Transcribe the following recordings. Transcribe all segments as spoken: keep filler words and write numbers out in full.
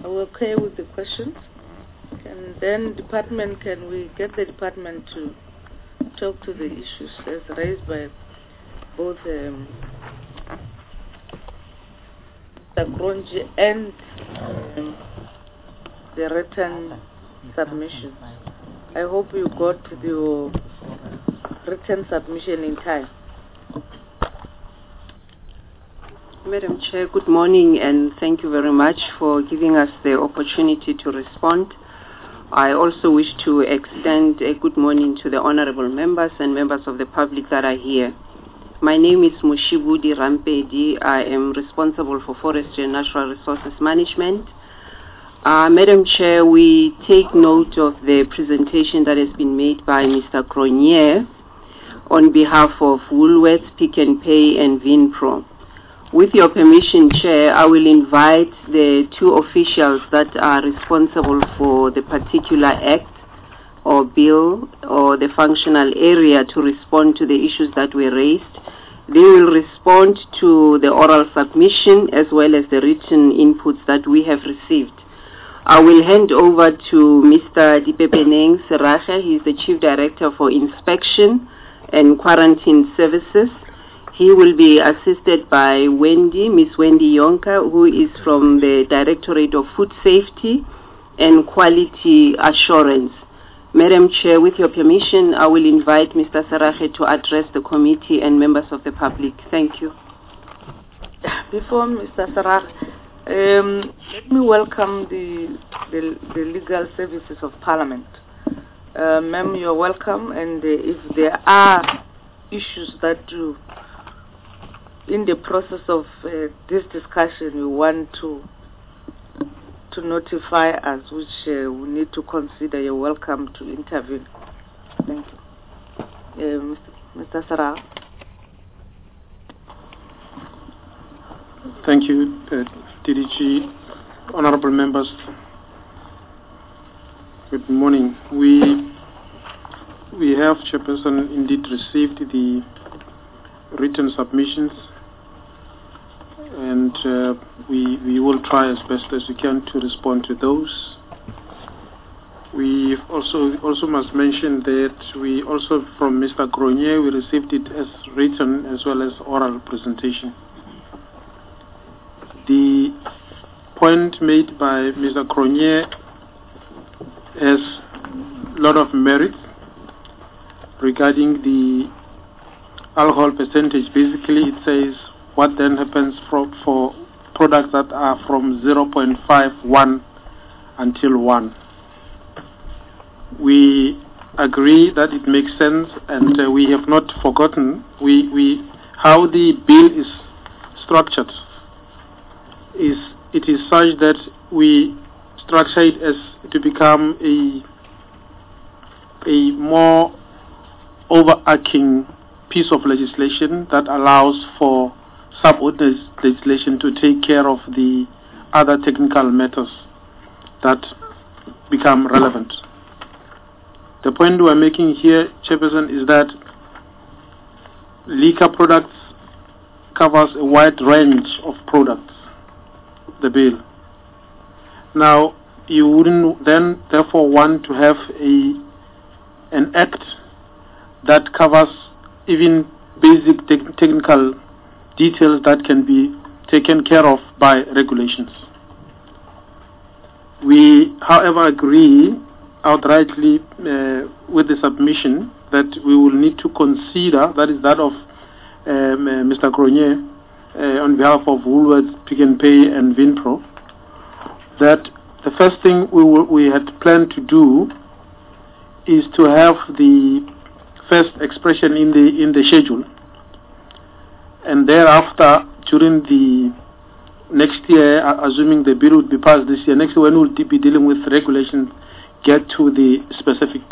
Are we okay with the questions? And then department, can we get the department to talk to the issues as raised by both um, the Gronji and um, the written submission? I hope you got the written submission in time. Madam Chair, good morning, and thank you very much for giving us the opportunity to respond. I also wish to extend a good morning to the honorable members and members of the public that are here. My name is Mushibudi Rampedi. I am responsible for forestry and natural resources management. Uh, Madam Chair, we take note of the presentation that has been made by Mister Cronje on behalf of Woolworths, Pick n Pay, and Vinpro. With your permission, Chair, I will invite the two officials that are responsible for the particular act or bill or the functional area to respond to the issues that were raised. They will respond to the oral submission as well as the written inputs that we have received. I will hand over to Mister Dipepeneng Serage. He is the Chief Director for Inspection and Quarantine Services. He will be assisted by Wendy, Miss Wendy Yonka, who is from the Directorate of Food Safety and Quality Assurance. Madam Chair, with your permission, I will invite Mister Serage to address the committee and members of the public. Thank you. Before Mister Serage, um, let me welcome the, the, the Legal Services of Parliament. Uh, Ma'am, you're welcome, and uh, if there are issues that you in the process of uh, this discussion, you want to to notify us, which uh, we need to consider, you're welcome to intervene. Thank you. Uh, Mister Serage. Thank you, uh, D D G. Honorable members, good morning. We, we have, Chairperson, indeed received the written submissions, and uh, we, we will try as best as we can to respond to those. We also also must mention that we also, from Mister Cronje, we received it as written as well as oral presentation. The point made by Mister Cronje has a lot of merit regarding the alcohol percentage. Basically, it says what then happens for, for products that are from zero point five one until one. We agree that it makes sense, and uh, we have not forgotten we, we, how the bill is structured. Is it is such that we structure it as to become a, a more overarching piece of legislation that allows for subordinate legislation to take care of the other technical matters that become relevant. The point we're making here, Chairperson, is that liquor products covers a wide range of products, the bill. Now, you wouldn't then therefore want to have a an act that covers even basic te technical details that can be taken care of by regulations. We, however, agree outrightly uh, with the submission that we will need to consider, that is that of um, uh, Mister Cronje, uh, on behalf of Woolworths, Pick n Pay, and Vinpro, that the first thing we, we had planned to do is to have the first expression in the in the schedule, and thereafter during the next year, assuming the bill would be passed this year, next year when we'll be dealing with regulations, get to the specifics.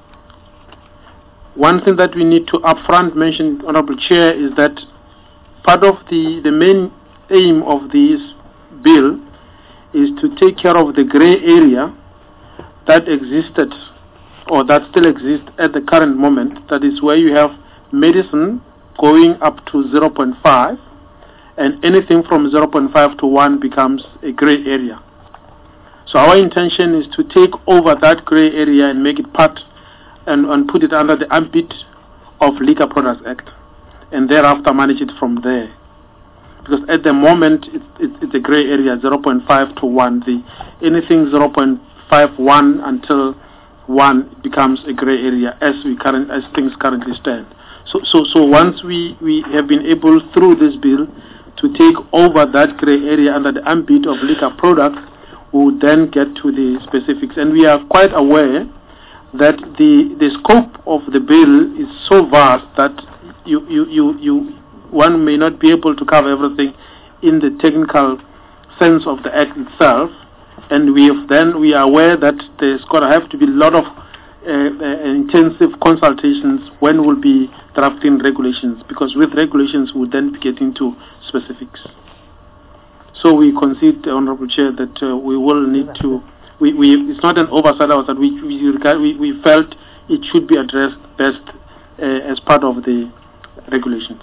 One thing that we need to upfront mention, Honorable Chair, is that part of the the main aim of this bill is to take care of the grey area that existed or that still exists at the current moment. That is where you have medicine going up to zero point five, and anything from zero point five to one becomes a grey area. So our intention is to take over that grey area and make it part and, and put it under the ambit of Liquor Products Act, and thereafter manage it from there. Because at the moment it's, it's, it's a grey area, zero point five to one. The anything zero point five one until one becomes a grey area as we current as things currently stand. So so so once we, we have been able through this bill to take over that grey area under the ambit of liquor products, we will then get to the specifics. And we are quite aware that the the scope of the bill is so vast that you you, you, you one may not be able to cover everything in the technical sense of the act itself. And we have then we are aware that there's going to have to be a lot of uh, uh, intensive consultations when we'll be drafting regulations, because with regulations we'll then be getting to specifics. So we concede, Honorable Chair, that uh, we will need to. We, we it's not an oversight that we we, we we felt it should be addressed best uh, as part of the regulations.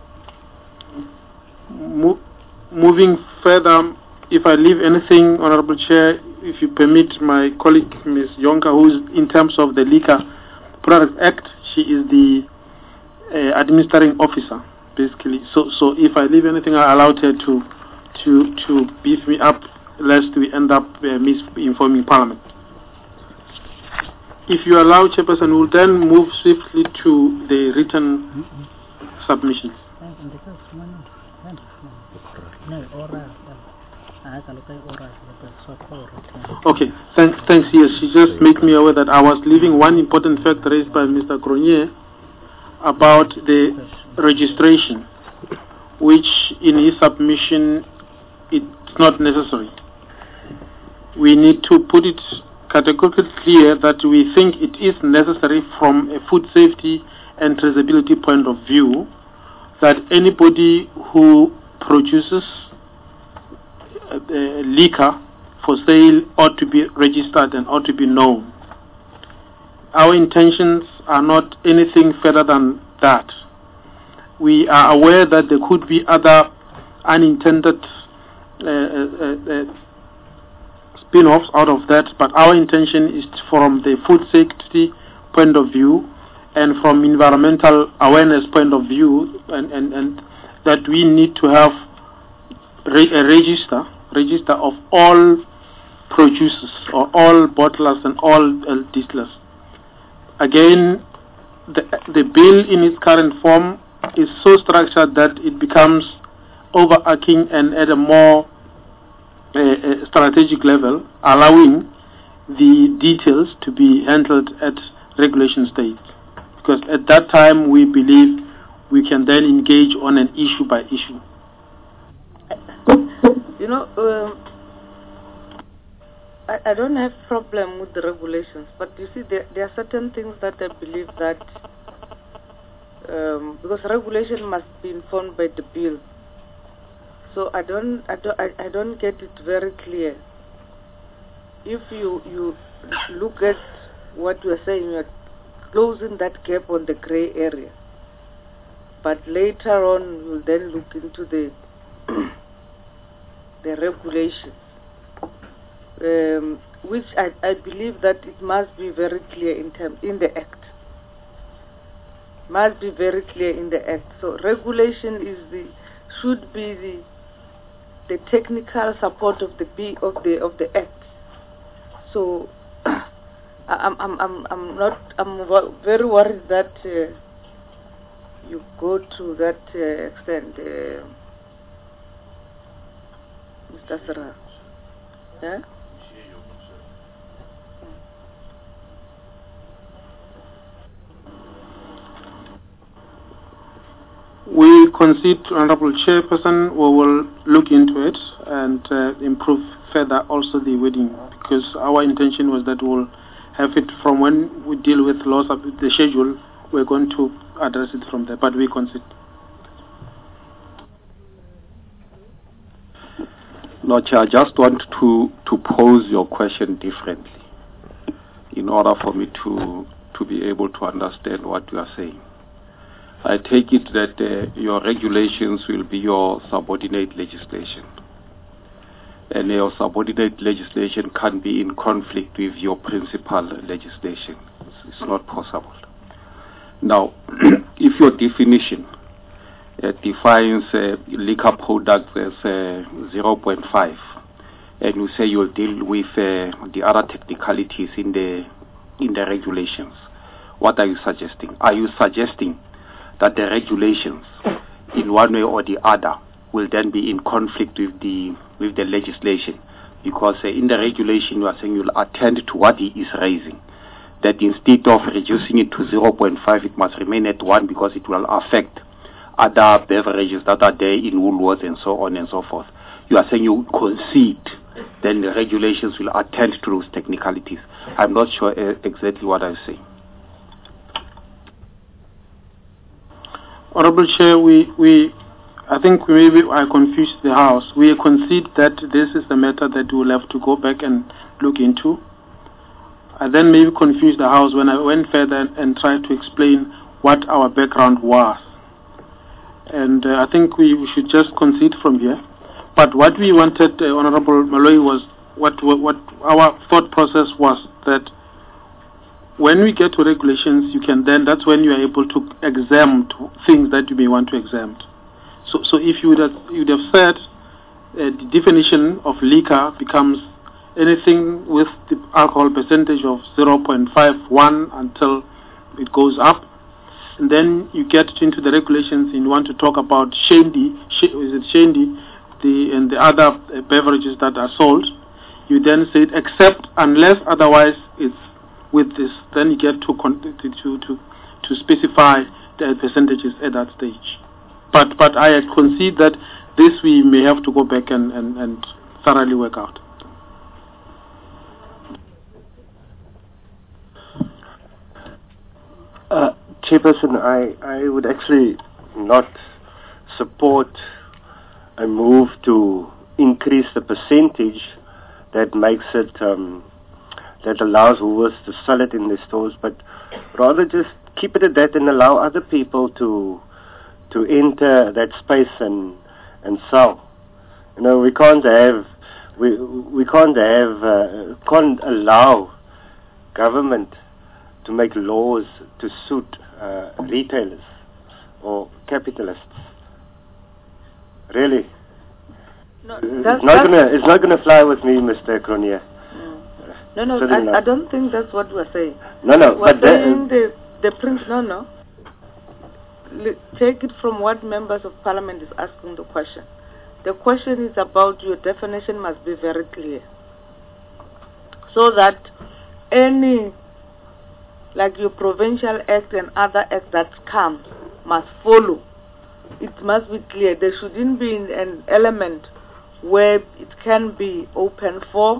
Mo moving further, if I leave anything, Honorable Chair, if you permit my colleague Miz Yonka, who's in terms of the Liquor Products Act, she is the uh, administering officer, basically. So so if I leave anything, I allowed her to to to beef me up, lest we end up uh, misinforming Parliament. If you allow, Chairperson, we'll then move swiftly to the written submissions. Okay, thanks, thanks. Yes, she just made me aware that I was leaving one important fact raised by Mister Cronje about the registration, which in his submission it's not necessary. We need to put it categorically clear that we think it is necessary from a food safety and traceability point of view that anybody who produces uh, uh, liquor for sale ought to be registered and ought to be known. Our intentions are not anything further than that. We are aware that there could be other unintended uh, uh, uh, spin-offs out of that, but our intention is from the food safety point of view and from environmental awareness point of view, and, and, and that we need to have re a register, register of all producers or all bottlers and all uh, distillers. Again, the, the bill in its current form is so structured that it becomes overarching and at a more uh, uh, strategic level, allowing the details to be handled at regulation stage. Because at that time we believe we can then engage on an issue by issue. You know, um, I, I don't have problem with the regulations, but you see, there, there are certain things that I believe that um, because regulation must be informed by the bill. So I don't, I don't, I, I don't get it very clear. If you you look at what you are saying, you are closing that gap on the grey area, but later on you'll then look into the the regulations, um, which I, I believe that it must be very clear in term in the act. Must be very clear in the act. So regulation is the should be the the technical support of the B of the of the act. So I'm I'm I'm I'm not I'm very worried that uh, you go to that uh, extent, uh, Mister Sarah. Yeah? We concede, Honorable Chairperson, we will look into it and uh, improve further also the wording, because our intention was that we'll have it from when we deal with laws of the schedule, we're going to address it from there, but we concede. No, Chair, I just want to, to pose your question differently in order for me to, to be able to understand what you are saying. I take it that uh, your regulations will be your subordinate legislation. and your subordinate legislation can be in conflict with your principal legislation. It's, it's not possible. Now, if your definition uh, defines uh, liquor products as uh, zero point five, and you say you'll deal with uh, the other technicalities in the in the regulations, what are you suggesting? Are you suggesting that the regulations, in one way or the other, will then be in conflict with the with the legislation? Because uh, in the regulation you are saying you'll attend to what he is raising, that instead of reducing it to zero point five, it must remain at one because it will affect other beverages that are there in Woolworths and so on and so forth. You are saying you concede, then the regulations will attend to those technicalities. I'm not sure uh, exactly what I say. Honorable Chair, we, we, I think maybe I confused the House. We concede that this is the matter that we will have to go back and look into. I then maybe confused the House when I went further and, and tried to explain what our background was. And uh, I think we, we should just concede from here. But what we wanted, uh, Honorable Malloy, was what, what what our thought process was that when we get to regulations, you can then, that's when you are able to exempt things that you may want to exempt. So, so if you would have, you would have said uh, the definition of liquor becomes anything with the alcohol percentage of zero point five one until it goes up, and then you get into the regulations and you want to talk about shandy, sh is it shandy, the and the other uh, beverages that are sold, you then say except unless otherwise it's with this, then you get to to to to specify the percentages at that stage. But but I concede that this we may have to go back and, and, and thoroughly work out. Uh, Chairperson, I, I would actually not support a move to increase the percentage that makes it, um, that allows Woolworths to sell it in their stores, but rather just keep it at that and allow other people to to enter that space and and sell. You know, we can't have we we can't have uh, can't allow government to make laws to suit uh, retailers or capitalists. Really, no, it's not gonna it's not gonna fly with me, Mister Cronje. No, no, I, I don't think that's what we're saying. No, no, we're but saying the the prince. No, no. L take it from what members of parliament is asking the question. The question is about your definition must be very clear, so that any, like your provincial act and other acts that come, must follow. It must be clear. There shouldn't be an element where it can be open for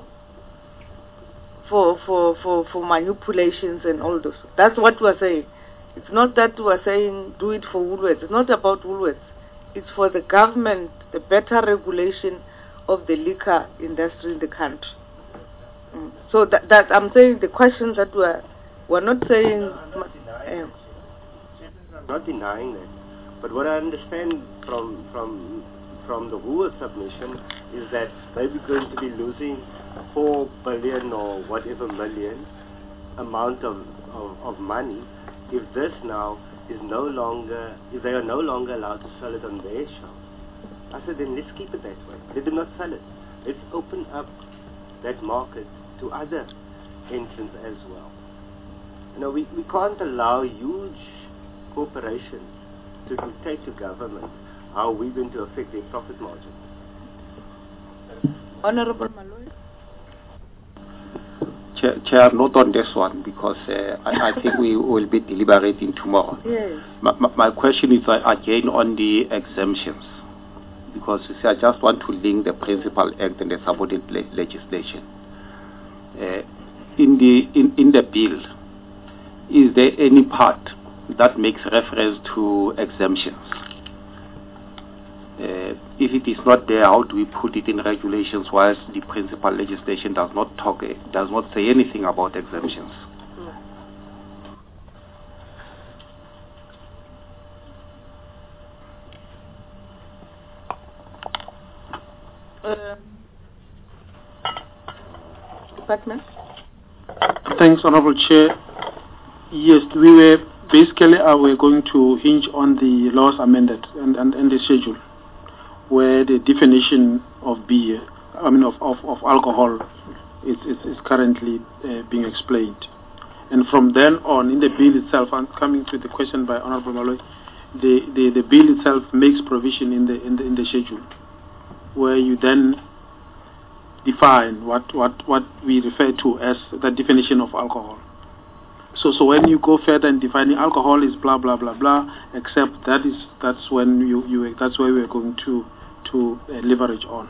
for for for, for manipulations and all those. That's what we're saying. It's not that we're saying do it for Woolworths. It's not about Woolworths. It's for the government, the better regulation of the liquor industry in the country. Mm. So that, that I'm saying the questions that we're we're not saying. I'm not denying that. But what I understand from from from the Woolworths submission is that they're going to be losing four billion or whatever million amount of, of, of money if this now is no longer, if they are no longer allowed to sell it on their shelves. I said, then let's keep it that way. Let them not sell it. Let's open up that market to other entrants as well. You know, we, we can't allow huge corporations to dictate to government how we're going to affect their profit margins. Honorable Malloy. Chair, Chair, not on this one because uh, I, I think we will be deliberating tomorrow. Yes. My, my, my question is uh, again on the exemptions, because you see, I just want to link the Principal Act and the subordinate le legislation. Uh, in the in, in the bill, is there any part that makes reference to exemptions? Uh, if it is not there, how do we put it in regulations whilst the principal legislation does not talk, uh, does not say anything about exemptions? Uh, Department. Thanks, Honorable Chair. Yes, we were basically uh, we're going to hinge on the laws amended and, and, and the schedule, where the definition of beer, I mean of, of, of alcohol, is, is, is currently uh, being explained. And from then on, in the bill itself, and coming to the question by Honorable Malloy, the, the, the bill itself makes provision in the, in the in the schedule, where you then define what, what, what we refer to as the definition of alcohol. So so when you go further and defining alcohol is blah blah blah blah, except that is that's when you, you that's where we're going to to uh, leverage on.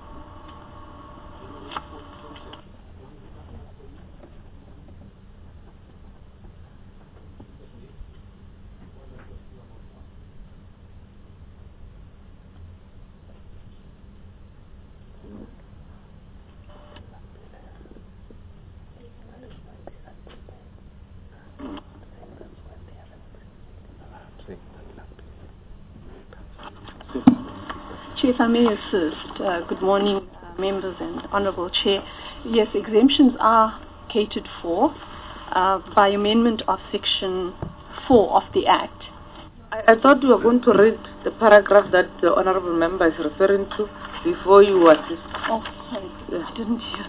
Chair, if I may assist, uh, good morning, uh, members and Honourable Chair. Yes, exemptions are catered for uh, by amendment of Section four of the Act. I, I thought you were going to read the paragraph that the Honourable Member is referring to before you assist. Oh, sorry, yeah. I didn't hear.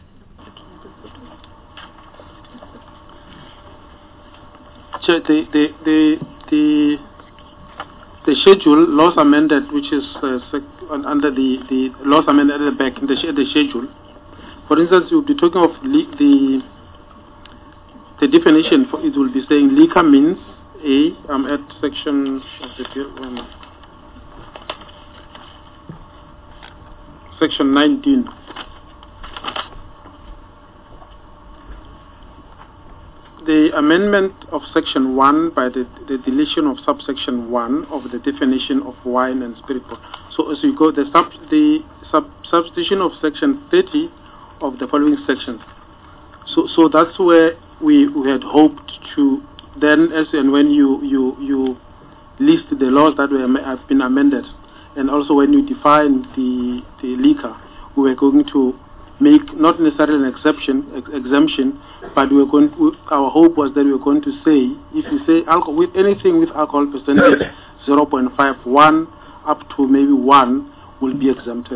Chair, the the the the, the schedule laws amended, which is uh, sec- under the, the laws amended at the back in the, sh- the schedule. For instance, you'll be talking of le- the the definition. For it will be saying liquor means a. I'm at section of the bill. Um, section nineteen. The amendment of section one by the, the deletion of subsection one of the definition of wine and spirit. So as you go, the sub the sub, substitution of section thirty of the following sections. So so that's where we, we had hoped to then, as and when you you you list the laws that were have been amended, and also when you define the the liquor, we were going to make not necessarily an exception, ex- exemption, but we were going to, our hope was that we were going to say, if you say alcohol, with anything with alcohol percentage zero point five, one up to maybe one will be exempted.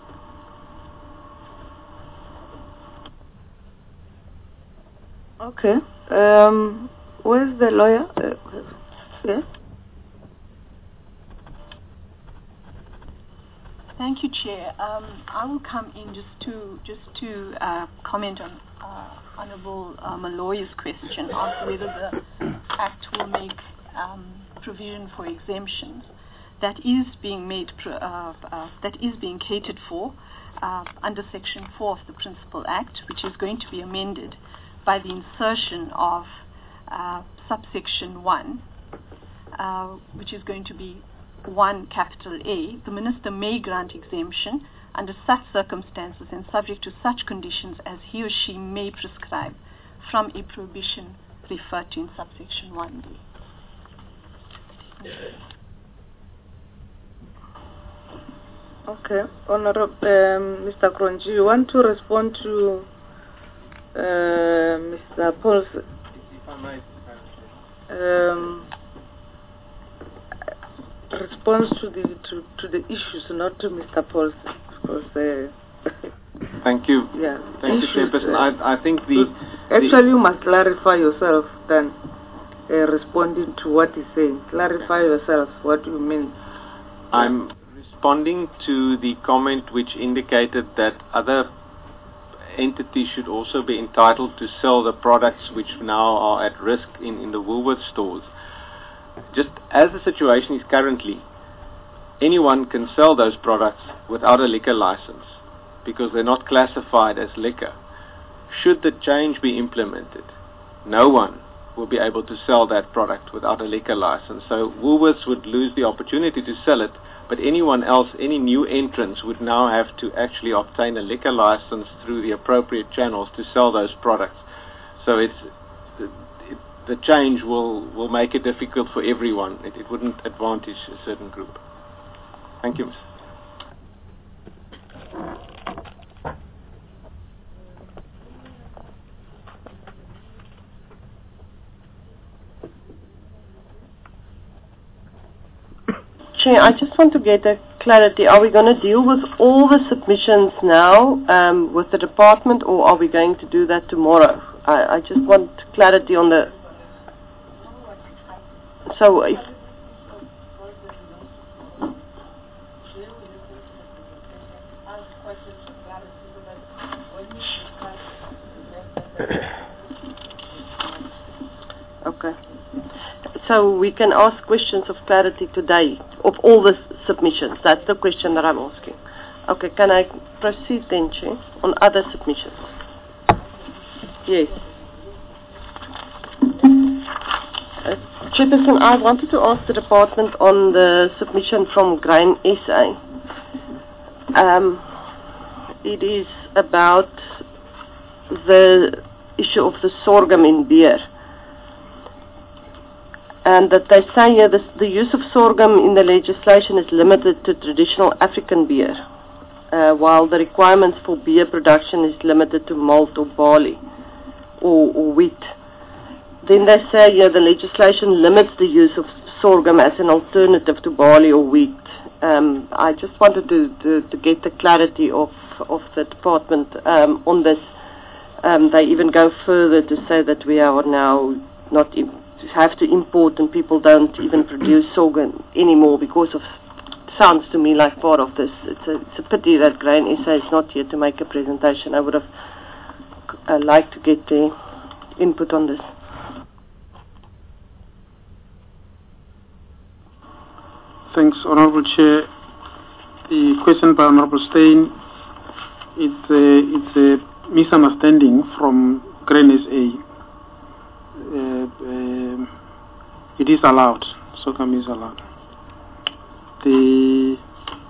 Okay. Um, where's the lawyer? Uh, yeah. Thank you, Chair. Um, I will come in just to just to uh, comment on uh, Honourable uh, Malloy's question on whether the Act will make um, provision for exemptions. That is being made pro- uh, uh, that is being catered for uh, under Section four of the Principal Act, which is going to be amended by the insertion of uh, subsection one, uh, which is going to be one capital A. The Minister may grant exemption under such circumstances and subject to such conditions as he or she may prescribe from a prohibition referred to in subsection one B. Okay. Honorable um, Mister Kronji, you want to respond to uh, Mister Paulson? If I might. Um, response to the to, to the issues, not to Mister Paulson, because uh, thank you. Yeah, thank issues, you, Chairperson. uh, I, I think the actually the you must clarify yourself than uh, responding to what he's saying. Clarify yourself what you mean. I'm responding to the comment which indicated that other entities should also be entitled to sell the products which now are at risk in, in the Woolworths stores. Just as the situation is currently, anyone can sell those products without a liquor license because they're not classified as liquor. Should the change be implemented, no one will be able to sell that product without a liquor license. So Woolworths would lose the opportunity to sell it, but anyone else, any new entrants, would now have to actually obtain a liquor license through the appropriate channels to sell those products. So it's the change will, will make it difficult for everyone. It, it wouldn't advantage a certain group. Thank you, Mister Chair, I just want to get a clarity. Are we going to deal with all the submissions now um, with the department, or are we going to do that tomorrow? I, I just want clarity on the... So if... Okay. So we can ask questions of clarity today of all the submissions. That's the question that I'm asking. Okay, can I proceed then, Chair, on other submissions? Yes. Uh, Chairperson, I wanted to ask the department on the submission from Grain S A. Um, it is about the issue of the sorghum in beer. And that they say here the, the use of sorghum in the legislation is limited to traditional African beer, uh, while the requirements for beer production is limited to malt or barley or, or wheat. Then they say here the legislation limits the use of sorghum as an alternative to barley or wheat. Um, I just wanted to, to, to get the clarity of, of the department um, on this. Um, they even go further to say that we are now not in, have to import, and people don't even produce sorghum anymore because of, sounds to me like part of this. It's a, it's a pity that Grain S A is not here to make a presentation. I would have uh, liked to get their input on this. Thanks, Honourable Chair. The question by Honourable Steyn, it's a, it's a misunderstanding from Grain S A. Uh, uh, it is allowed. Sorghum is allowed. The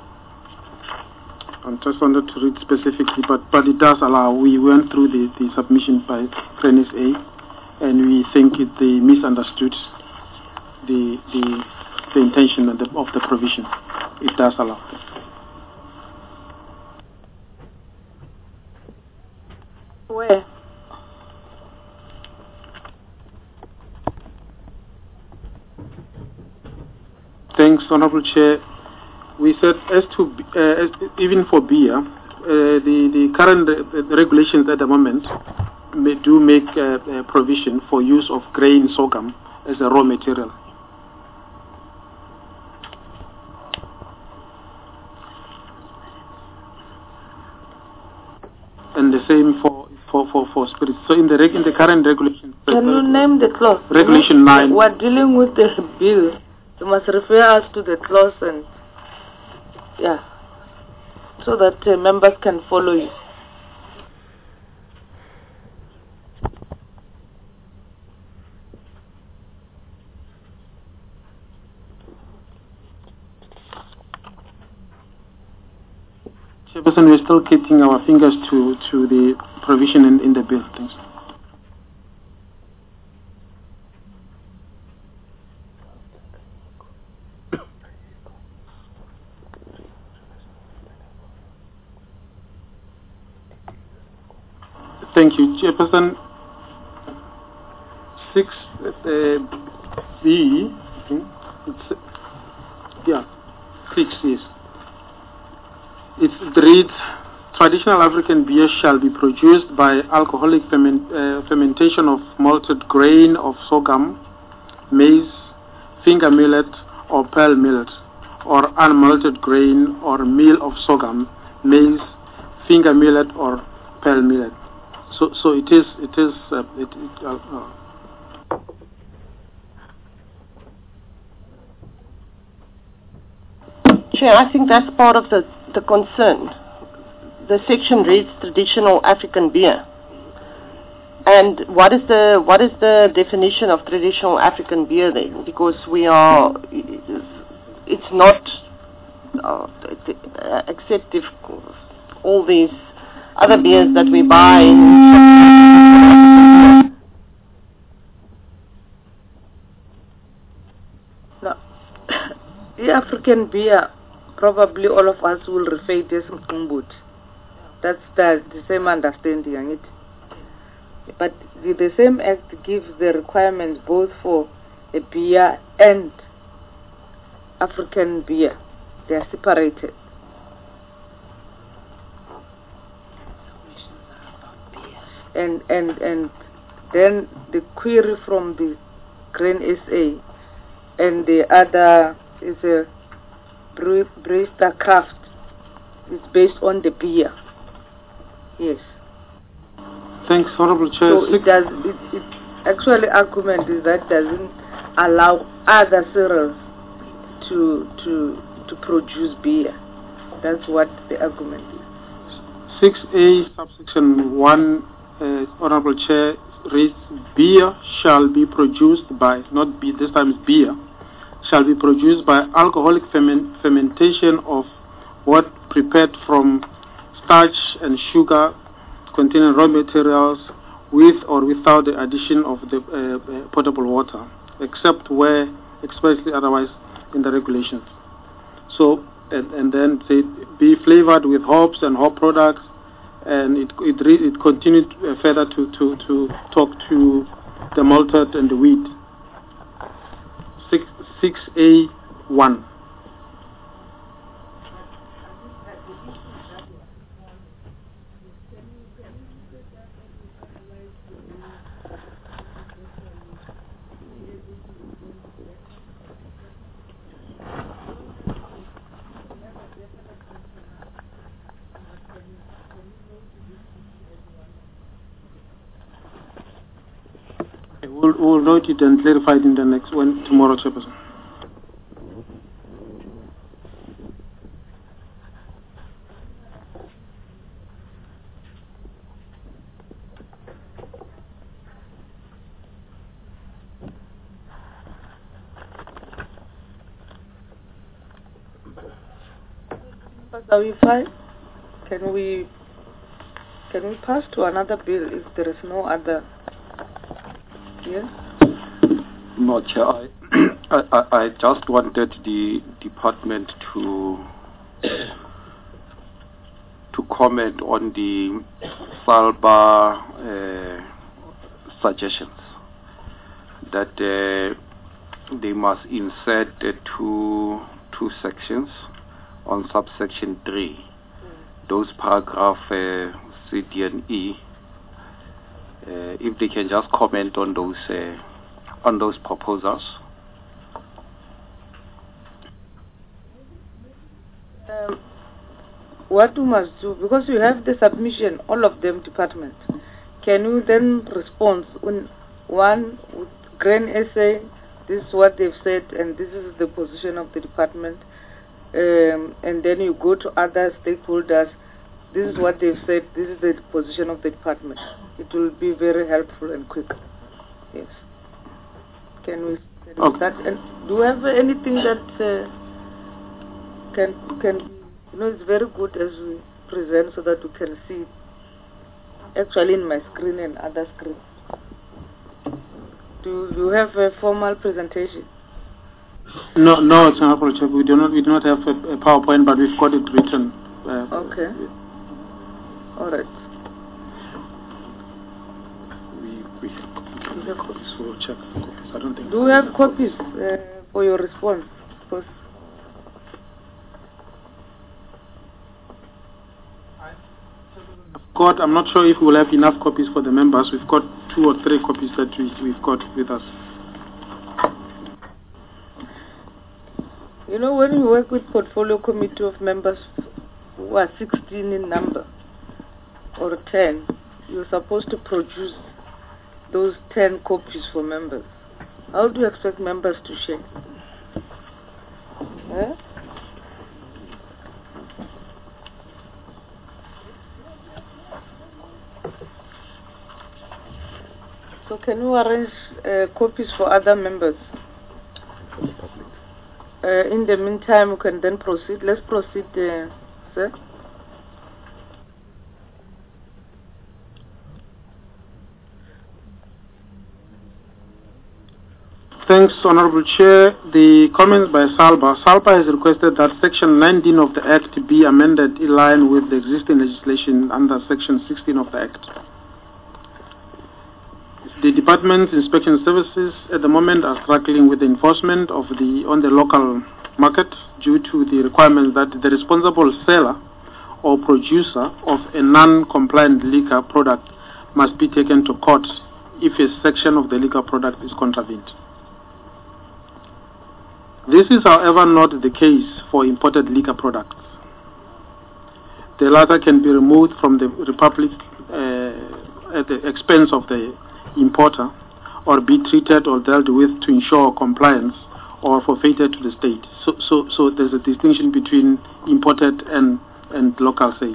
I just wanted to read specifically, but but it does allow. We went through the, the submission by Grain S A, and we think it, they misunderstood the the the intention of the, of the provision. It does allow. Where? Thanks, Honourable Chair. We said as to uh, as, even for beer, uh, the the current uh, the regulations at the moment may, do make uh, a provision for use of grain sorghum as a raw material. And the same for for for, for spirits. So in the reg, in the current regulation, can you name the clause? Regulation nine. We're dealing with the bill. You must refer us to the clause and yeah, so that uh, members can follow you. Chairperson, we're still keeping our fingers to to the provision in, in the bill. Thanks. Thank you, Chairperson. Six uh, B. It's, yeah, six is. It reads: traditional African beer shall be produced by alcoholic ferment, uh, fermentation of malted grain of sorghum, maize, finger millet, or pearl millet, or unmalted grain or meal of sorghum, maize, finger millet, or pearl millet. So, so it is. It is. Uh, it, it, uh, uh. Chair, I think that's part of the the concern. The section reads traditional African beer, and what is the what is the definition of traditional African beer then? Because we are, it's not uh, except if all these other beers that we buy. No, the African beer, probably all of us will refer to as Mkumbut. That's the, the same understanding on it. But the, the same act gives the requirements both for a beer and African beer. They are separated. And and and then the query from the Grain S A and the other is a Brewster Craft. It's based on the beer. Yes. Thanks, Honorable Chair. So it does. It, it actually argument is that doesn't allow other cereals to to to produce beer. That's what the argument is. six A subsection one, uh, Honorable Chair, reads: beer shall be produced by, not be this time it's beer, shall be produced by alcoholic ferment, fermentation of what prepared from starch and sugar containing raw materials with or without the addition of the uh, uh, potable water, except where expressly otherwise in the regulations. So, and, and then say be flavored with hops and hop products, and it it, re, it continued uh, further to, to, to talk to the malted and the wheat. six A one. We'll, we'll note it and clarify it in the next one tomorrow, Chairperson. Are we fine? Can we can we pass to another bill if there is no other? Yes. No, Chair. I, I, I just wanted the department to to comment on the SALBA uh, suggestions that uh, they must insert uh, two two sections on subsection three. Mm. Those paragraph uh, C, D, and E. Uh, if they can just comment on those uh, on those proposals. Um, what we must do, because you have the submission, all of them department, can you then respond on one with Grain S A, this is what they've said and this is the position of the department, um, and then you go to other stakeholders, this is what they've said, this is the position of the department. It will be very helpful and quick. Yes. Can we, can we okay. start? And do you have anything that uh, can, can, you know, it's very good as we present so that we can see it actually in my screen and other screens. Do you have a formal presentation? No, no, it's not. We do not. We do not have a, a PowerPoint, but we've got it written. Uh, okay. All right. We we have copies. We'll check copies. I don't think. Do you have copies uh, for your response? Because got. I'm not sure if we'll have enough copies for the members. We've got two or three copies that we, we've got with us. You know, when you work with portfolio committee of members who are sixteen in number or ten, you're supposed to produce those ten copies for members. How do you expect members to share? Eh? So can you arrange uh, copies for other members? Uh, in the meantime, we can then proceed. Let's proceed, uh, sir. Thanks, Honorable Chair. The comments by SALBA. SALBA has requested that Section nineteen of the Act be amended in line with the existing legislation under Section sixteen of the Act. The Department's inspection services at the moment are struggling with the enforcement of the on the local market due to the requirement that the responsible seller or producer of a non-compliant liquor product must be taken to court if a section of the liquor product is contravened. This is, however, not the case for imported liquor products. The latter can be removed from the Republic uh, at the expense of the importer, or be treated or dealt with to ensure compliance or forfeited to the state. So, so, so there's a distinction between imported and, and local sale.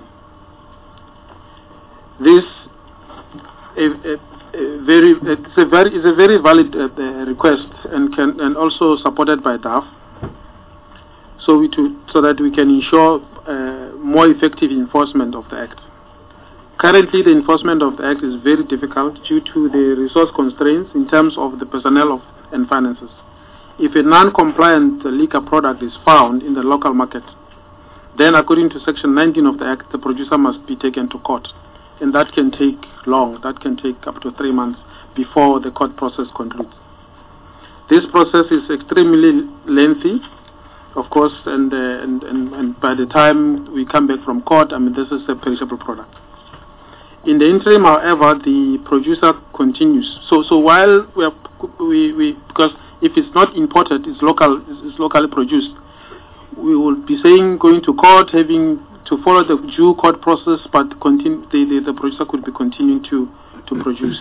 This a, a, a very it's a very is a very valid uh, uh, request and can and also supported by D A F. So we to so that we can ensure uh, more effective enforcement of the Act. Currently, the enforcement of the Act is very difficult due to the resource constraints in terms of the personnel of, and finances. If a non-compliant liquor product is found in the local market, then according to Section nineteen of the Act, the producer must be taken to court. And that can take long, that can take up to three months before the court process concludes. This process is extremely lengthy, of course, and, uh, and, and, and by the time we come back from court, I mean, this is a perishable product. In the interim, however, the producer continues. So, so while we, are, we, we, because if it's not imported, it's local, it's locally produced, we will be saying going to court, having to follow the due court process, but continue, the, the, the producer could be continuing to, to produce.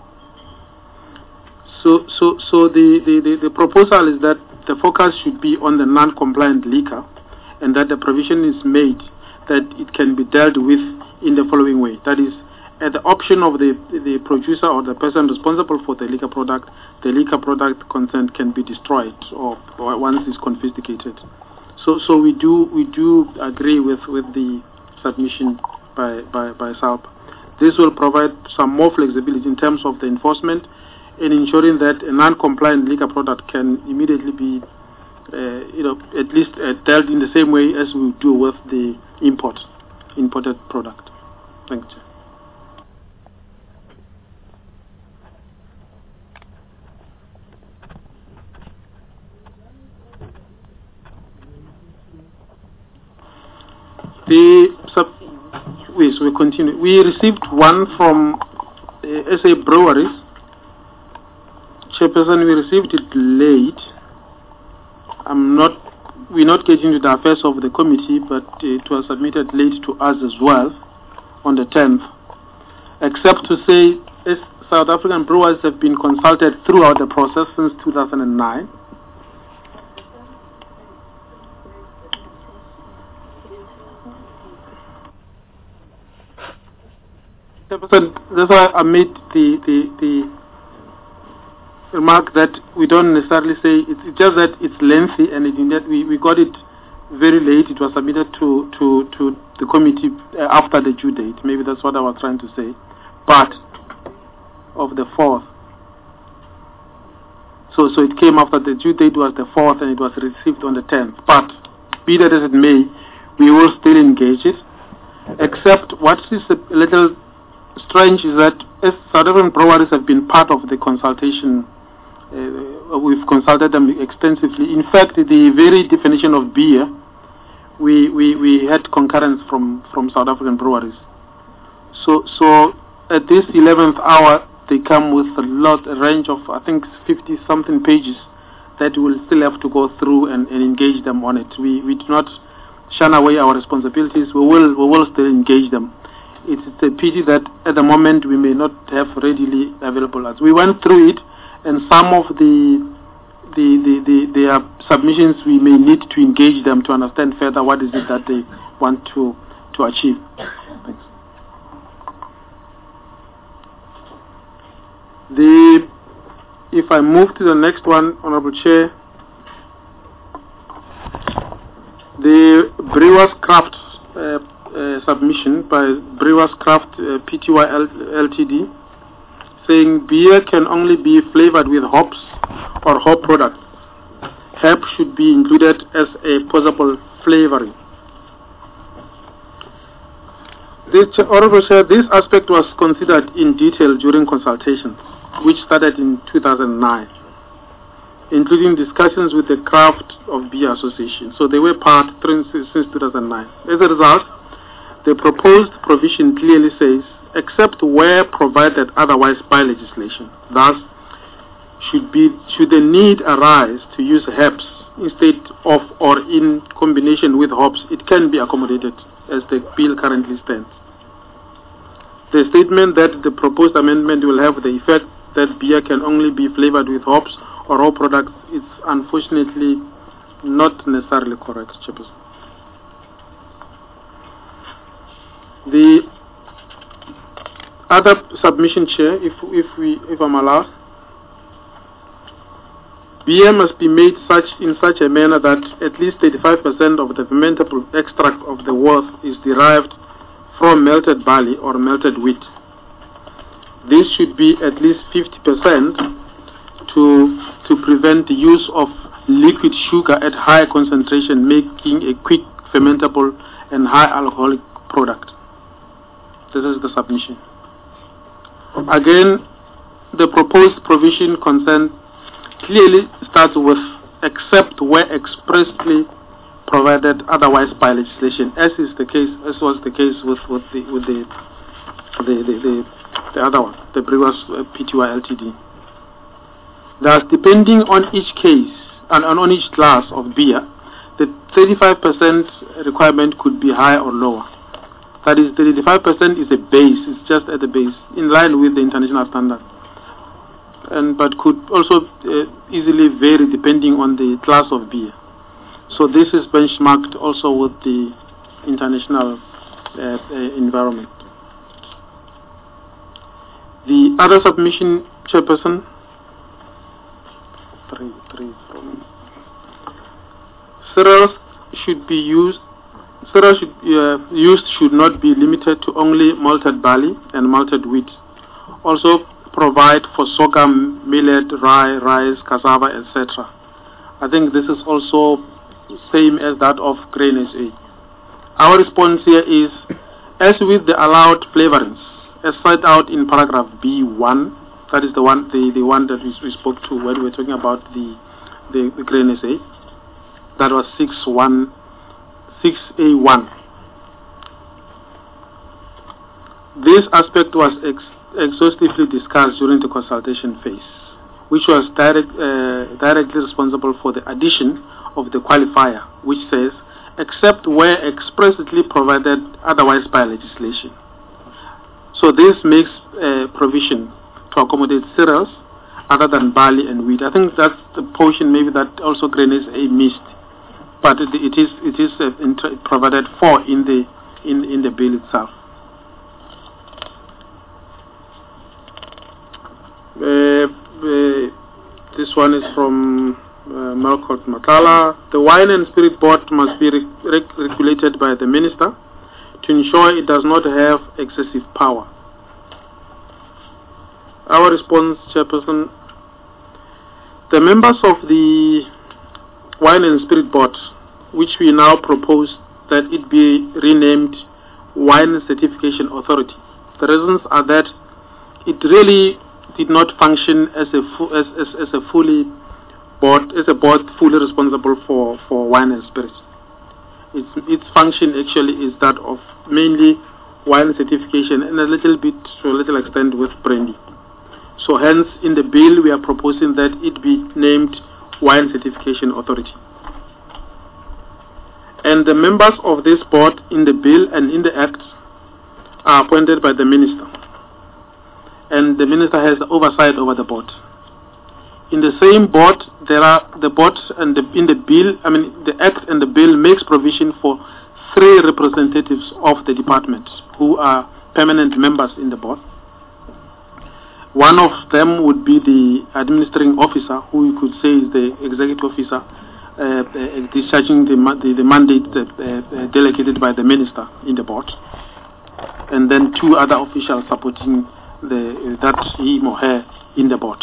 So, so, so the, the, the, the proposal is that the focus should be on the non-compliant liquor, and that the provision is made that it can be dealt with in the following way. That is, at the option of the, the producer or the person responsible for the liquor product, the liquor product concerned can be destroyed or, or once it's confiscated. So, so we do we do agree with, with the submission by by by S A L P. This will provide some more flexibility in terms of the enforcement and ensuring that a non-compliant liquor product can immediately be, uh, you know, at least uh, dealt in the same way as we do with the import imported product. Thank you. The sub, yes, we continue. We received one from uh, S A Breweries. Chairperson, we received it late. I'm not. We're not getting to the affairs of the committee, but it was submitted late to us as well, on the tenth. Except to say, as South African brewers have been consulted throughout the process since two thousand nine. That's why I made the, the, the remark that we don't necessarily say, it's, it's just that it's lengthy, and it, in that we, we got it very late. It was submitted to, to, to the committee uh, after the due date. Maybe that's what I was trying to say. But of the fourth. So, so it came after the due date was the fourth, and it was received on the tenth. But be that as it may, we will still engage it, except what is a little strange is that as South African breweries have been part of the consultation, uh, we've consulted them extensively. In fact, the very definition of beer, we, we, we had concurrence from, from South African breweries. So, so at this eleventh hour, they come with a lot, a range of, I think, fifty something pages that we'll still have to go through and, and engage them on it. We, we do not shun away our responsibilities. We will, we will still engage them. It's a pity that at the moment we may not have readily available as we went through it, and some of the the the, the their submissions we may need to engage them to understand further what is it that they want to to achieve. Thanks. The if I move to the next one, Honorable Chair, the Brewers Craft uh, Uh, submission by Brewers Craft uh, Pty Ltd, saying beer can only be flavored with hops or hop products. Hop should be included as a possible flavoring. This, Honorable Chair, this aspect was considered in detail during consultations, which started in two thousand nine. including discussions with the Craft of Beer Association. So they were part since two thousand nine. As a result, the proposed provision clearly says, except where provided otherwise by legislation. Thus, should be should the need arise to use herbs instead of or in combination with hops, it can be accommodated as the bill currently stands. The statement that the proposed amendment will have the effect that beer can only be flavored with hops or raw products is unfortunately not necessarily correct, Chairperson. The other submission, Chair, if if we if I'm allowed, beer must be made such in such a manner that at least thirty-five percent of the fermentable extract of the wort is derived from melted barley or melted wheat. This should be at least fifty percent to to prevent the use of liquid sugar at high concentration, making a quick fermentable and high alcoholic product. This is the submission. Again, the proposed provision consent clearly starts with except where expressly provided otherwise by legislation, as is the case, as was the case with with the with the the the, the, the other one, the previous uh, P T Y L T D. Thus, depending on each case and on, on each class of beer, the thirty-five percent requirement could be higher or lower. That is, thirty-five percent is a base, it's just at the base, in line with the international standard. And but could also uh, easily vary depending on the class of beer. So this is benchmarked also with the international uh, uh, environment. The other submission, Chairperson, three, three, four. Cereals should be used. Cereals should, uh, used should not be limited to only malted barley and malted wheat. Also provide for sorghum, millet, rye, rice, cassava, et cetera. I think this is also same as that of Grain S A. Our response here is, as with the allowed flavorings, as set out in paragraph B one, that is the one, the, the one that we, we spoke to when we were talking about the, the, the Grain S A. That was six one, six A one. This aspect was ex exhaustively discussed during the consultation phase, which was direct, uh, directly responsible for the addition of the qualifier, which says, except where expressly provided otherwise by legislation. So this makes uh, provision to accommodate cereals other than barley and wheat. I think that's the portion maybe that also Grain S A missed, but it, it is it is uh, provided for in the in in the bill itself. Uh, uh, this one is from uh, Malcolm Matala. The Wine and Spirit Board must be re reg regulated by the Minister to ensure it does not have excessive power. Our response, Chairperson, the members of the Wine and Spirit Board, which we now propose that it be renamed Wine Certification Authority. The reasons are that it really did not function as a fu as, as as a fully board as a board fully responsible for for wine and spirits. Its its function actually is that of mainly wine certification and a little bit to a little extent with brandy. So hence in the bill we are proposing that it be named Wine Certification Authority. And the members of this board in the bill and in the act are appointed by the minister. And the minister has oversight over the board. In the same board, there are the board and the, in the bill, I mean, the act and the bill makes provision for three representatives of the department who are permanent members in the board. One of them would be the administrating officer, who you could say is the executive officer, uh, uh, discharging the, the, the mandate uh, uh, delegated by the minister in the board. And then two other officials supporting the, that him or her in the board.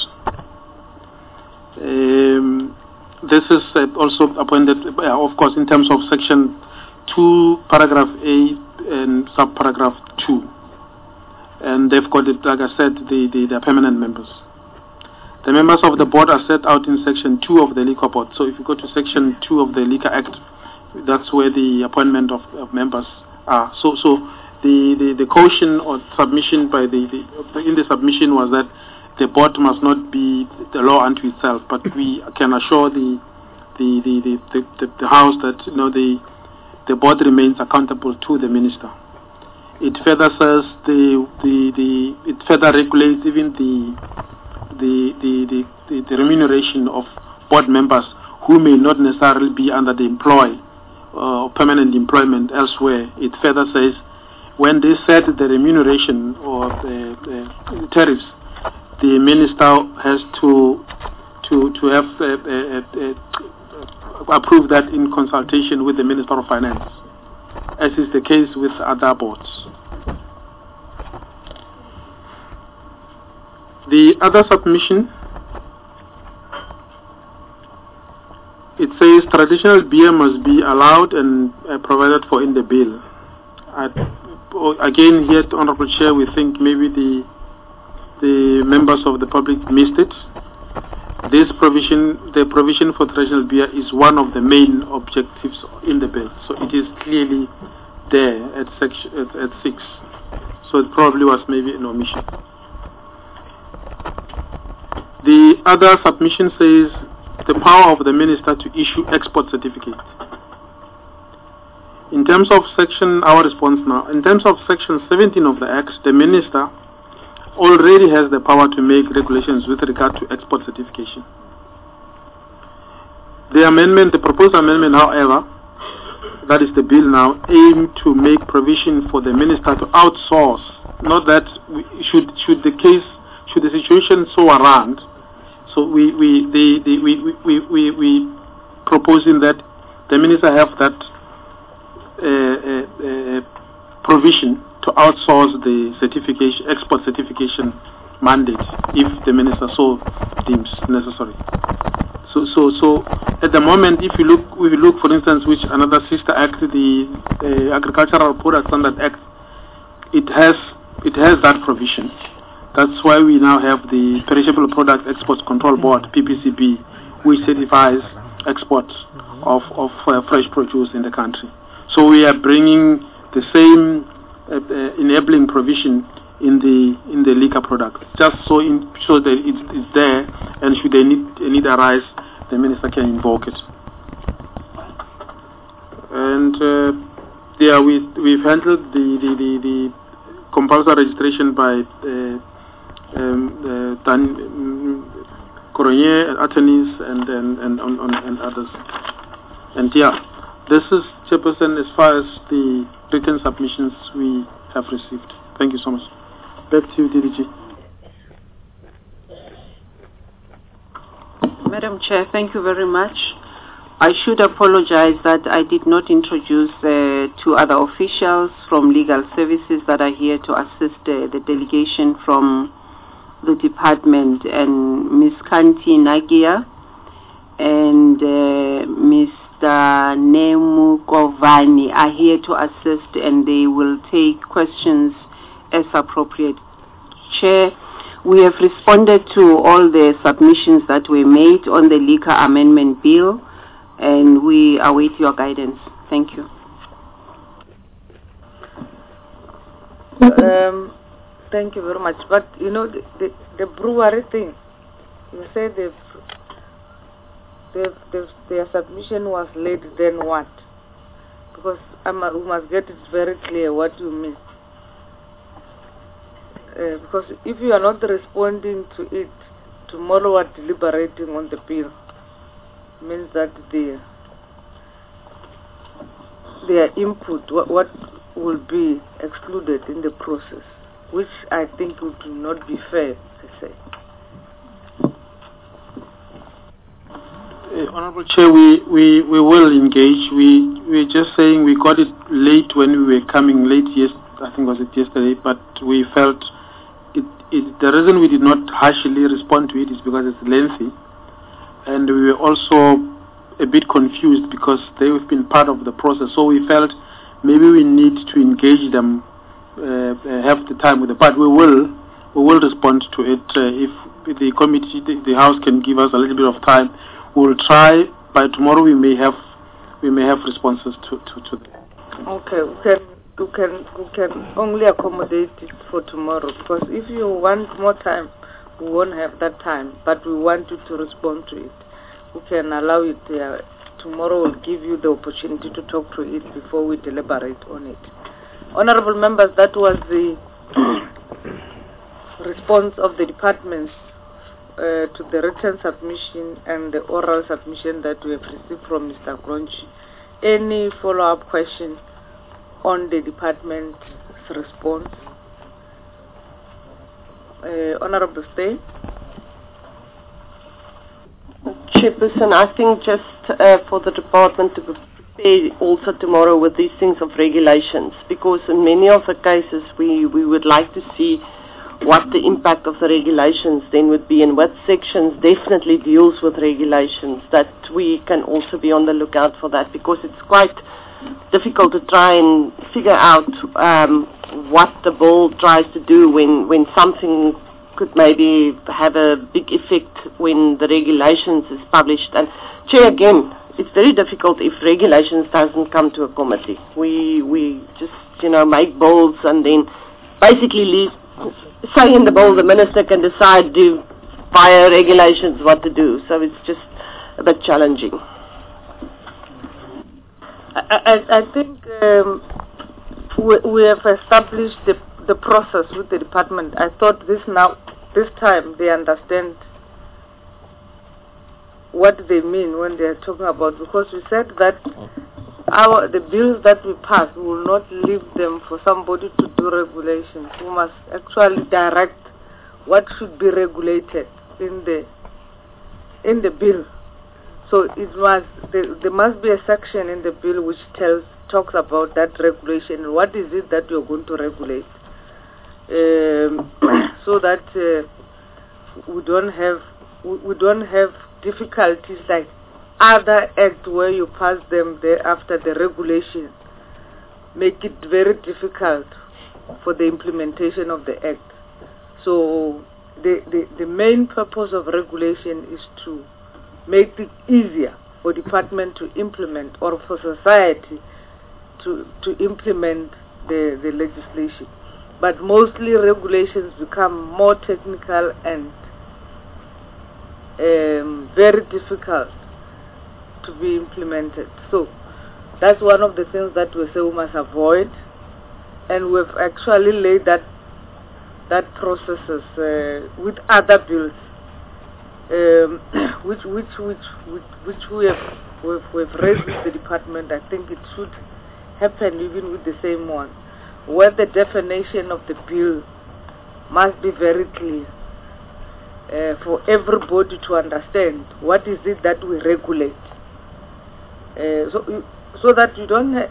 Um, this is uh, also appointed, uh, of course, in terms of section two, paragraph A and subparagraph two. And they've got, it, like I said, the, the, the permanent members. The members of the board are set out in Section two of the Liquor Board. So if you go to Section two of the Liquor Act, that's where the appointment of, of members are. So, so the, the, the caution or submission by the, the in the submission was that the board must not be the law unto itself, but we can assure the the the, the, the, the, the House that you know the the board remains accountable to the minister. It further says the the, the it further regulates even the the the, the, the the remuneration of board members who may not necessarily be under the employ uh, or permanent employment elsewhere. It further says when they set the remuneration or the, the tariffs, the minister has to to to have uh, uh, uh, approved that in consultation with the Minister of Finance, as is the case with other boards. The other submission, it says traditional beer must be allowed and uh, provided for in the bill. Uh, again, here, Honourable Chair, we think maybe the the members of the public missed it. This provision, the provision for traditional beer, is one of the main objectives in the bill. So it is clearly there at section at, at six. So it probably was maybe an omission. The other submission says the power of the minister to issue export certificate. In terms of section, our response now, in terms of section seventeen of the Act, the minister already has the power to make regulations with regard to export certification. The amendment, the proposed amendment, however, that is the bill now, aim to make provision for the minister to outsource. Not that we, should should the case, should the situation so warrant. So we we the, the we, we we we proposing that the minister have that uh, uh, uh, provision to outsource the certification, export certification mandate if the minister so deems necessary. So, so, so at the moment, if you look, if you look, for instance, which another sister act, the uh, Agricultural Product Standard Act, it has it has that provision. That's why we now have the Perishable Product Exports Control Board, P P C B, which certifies exports of of uh, fresh produce in the country. So we are bringing the same Uh, uh, enabling provision in the in the liquor product, just so in so that it's, it's there, and should a need a need arise, the minister can invoke it. And uh, yeah, we we've handled the the the, the compulsory registration by uh, um, uh, Dan um, Cronje, attorneys, and and and, and, and others. And yeah, this is, Chairperson, as far as the written submissions we have received. Thank you so much. Back to you, D D G. Madam Chair, thank you very much. I should apologize that I did not introduce uh, two other officials from legal services that are here to assist uh, the delegation from the department, and Miz Kanti Nagia and uh, Miz Nemu Kovani are here to assist, and they will take questions as appropriate. Chair, we have responded to all the submissions that were made on the Liquor Amendment Bill, and we await your guidance. Thank you. Um, thank you very much. But, you know, the, the, the brewery thing, you said they've Their, their, their submission was late, then what? Because I'm, we must get it very clear what you mean. Uh, because if you are not responding to it, tomorrow we are deliberating on the bill, means that the, their input, what, what will be excluded in the process, which I think would not be fair to say. Uh, Honourable Chair, we, we, we will engage. We we're just saying we got it late when we were coming late. Yes, I think was it yesterday. But we felt it, it. The reason we did not harshly respond to it is because it's lengthy, and we were also a bit confused because they've been part of the process. So we felt maybe we need to engage them, uh, have the time with them. But we will we will respond to it. Uh, if the committee, the, the House can give us a little bit of time, we'll try. By tomorrow, we may have we may have responses to to, to that. Okay, we can we can we can only accommodate it for tomorrow, because if you want more time, we won't have that time. But we want you to respond to it. We can allow it. Uh, tomorrow will give you the opportunity to talk to it before we deliberate on it. Honorable members, that was the response of the departments uh, to the written submission and the oral submission that we have received from Mister Gronchi. Any follow-up question on the department's response? Uh, Honorable Stay. Chairperson, I think just uh, for the department to prepare also tomorrow with these things of regulations, because in many of the cases we, we would like to see what the impact of the regulations then would be and what sections definitely deals with regulations, that we can also be on the lookout for that, because it's quite difficult to try and figure out um, what the bill tries to do when, when something could maybe have a big effect when the regulations is published. And Chair, again, it's very difficult if regulations doesn't come to a committee. We we just, you know, make bills and then basically leave, say in the bill the minister can decide do via regulations what to do. So it's just a bit challenging. I, I, I think um, we, we have established the the process with the department. I thought this now, this time they understand what they mean when they are talking about, because we said that our the bills that we pass, we will not leave them for somebody to do regulations. We must actually direct what should be regulated in the in the bill. So it must there, there must be a section in the bill which tells talks about that regulation. What is it that you're going to regulate? Um, so that uh, we don't have we, we don't have difficulties like other acts where you pass them there after the regulation, make it very difficult for the implementation of the act. So the, the, the main purpose of regulation is to make it easier for department to implement, or for society to to implement the, the legislation. But mostly regulations become more technical and um, very difficult to be implemented. So that's one of the things that we say we must avoid, and we've actually laid that that processes uh, with other bills, um, which which which which which we have we've, we've raised with the department. I think it should happen even with the same one, where the definition of the bill must be very clear uh, for everybody to understand what is it that we regulate, uh, so so that you don't ha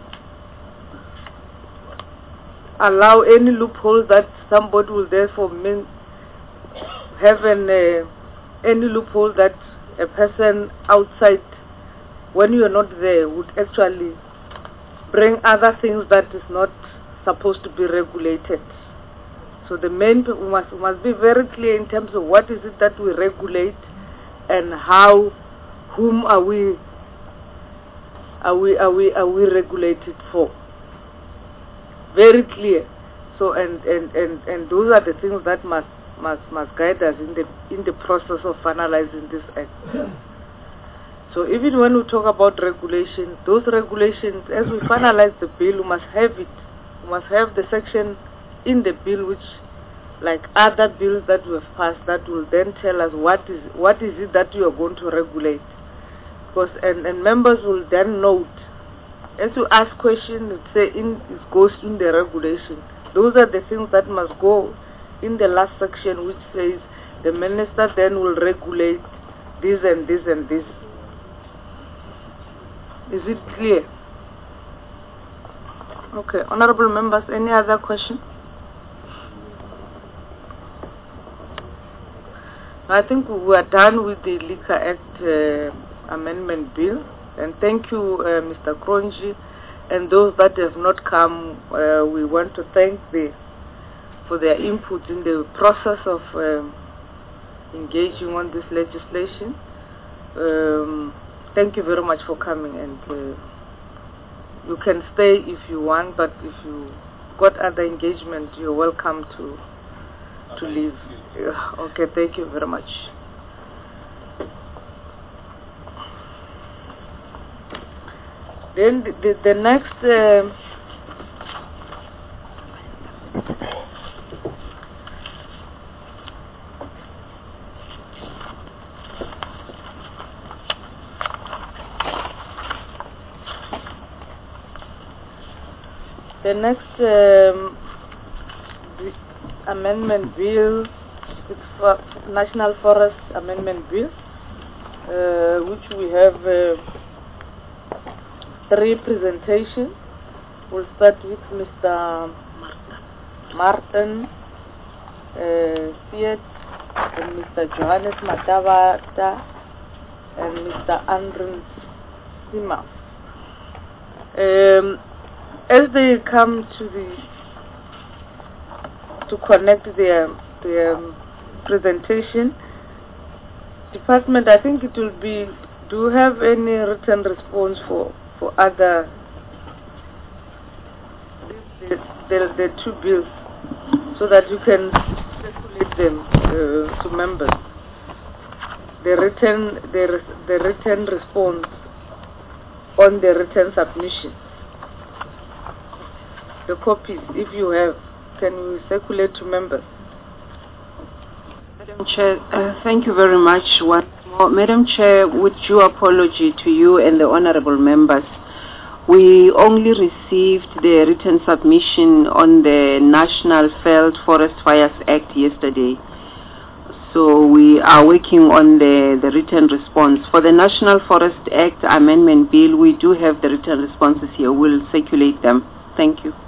allow any loophole that somebody will therefore mean have an, uh, any loophole that a person outside, when you are not there, would actually bring other things that is not supposed to be regulated. So the main we must we must be very clear in terms of what is it that we regulate and how, whom are we are we are we are we regulated for. Very clear. So and and and and those are the things that must must must guide us in the in the process of finalizing this act. So even when we talk about regulations, those regulations, as we finalize the bill, we must have it. We must have the section in the bill which, like other bills that we have passed, that will then tell us what is what is it that you are going to regulate. Because and, and members will then note, as you ask questions, it say in it goes in the regulation. Those are the things that must go in the last section, which says the minister then will regulate this and this and this. Is it clear? Okay, honorable members, any other question? I think we are done with the Liquor Act uh, Amendment Bill, and thank you, uh, Mister Gronchi, and those that have not come. Uh, we want to thank the for their input in the process of um, engaging on this legislation. Um, thank you very much for coming, and uh, you can stay if you want, but if you got other engagement, you're welcome to to leave. Okay, thank you very much. Then the, the, the next uh, the next um, the amendment bill, it's for National Forest Amendment Bill, uh, which we have uh, three presentations. We'll start with Mister Martin uh, Fiat, and Mister Johannes Matavata, and Mister Andrew Sima. Um, as they come to the to connect their their um, presentation, department, I think it will be. Do you have any written response for for other the, the, the two bills, so that you can circulate them uh, to members? The written the the written response on the written submission. The copies, if you have, can you circulate to members? Madam Chair, uh, thank you very much. Once more, Madam Chair, with due apology to you and the honourable members, we only received the written submission on the National Veld Forest Fires Act yesterday. So we are working on the, the written response. For the National Forest Act Amendment Bill, we do have the written responses here. We'll circulate them. Thank you.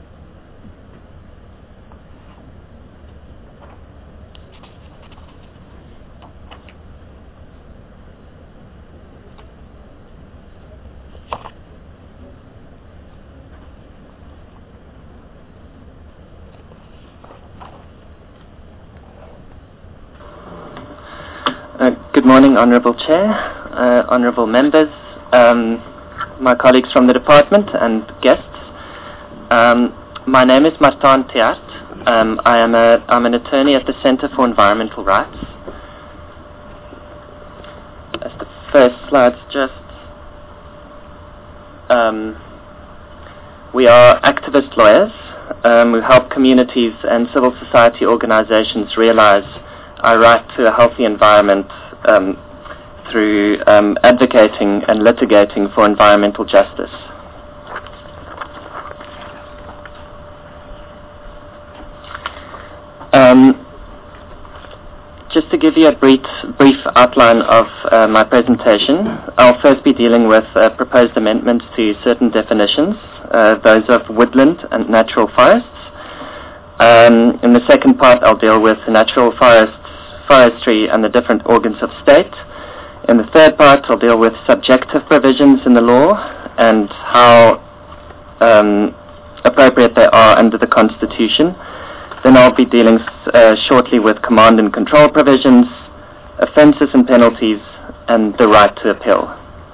Uh, good morning, Honourable Chair, uh, Honourable Members, um, my colleagues from the Department and guests. Um, my name is Martin Theart. Um, I am a, I'm an attorney at the Centre for Environmental Rights. As the first slide just... Um, we are activist lawyers um, who help communities and civil society organisations realise our right to a healthy environment um, through um, advocating and litigating for environmental justice. Um, just to give you a brief, brief outline of uh, my presentation, I'll first be dealing with uh, proposed amendments to certain definitions, uh, those of woodland and natural forests. Um, in the second part, I'll deal with natural forests, forestry and the different organs of state. In the third part, I'll deal with subjective provisions in the law and how um, appropriate they are under the Constitution. Then I'll be dealing uh, shortly with command and control provisions, offences and penalties, and the right to appeal.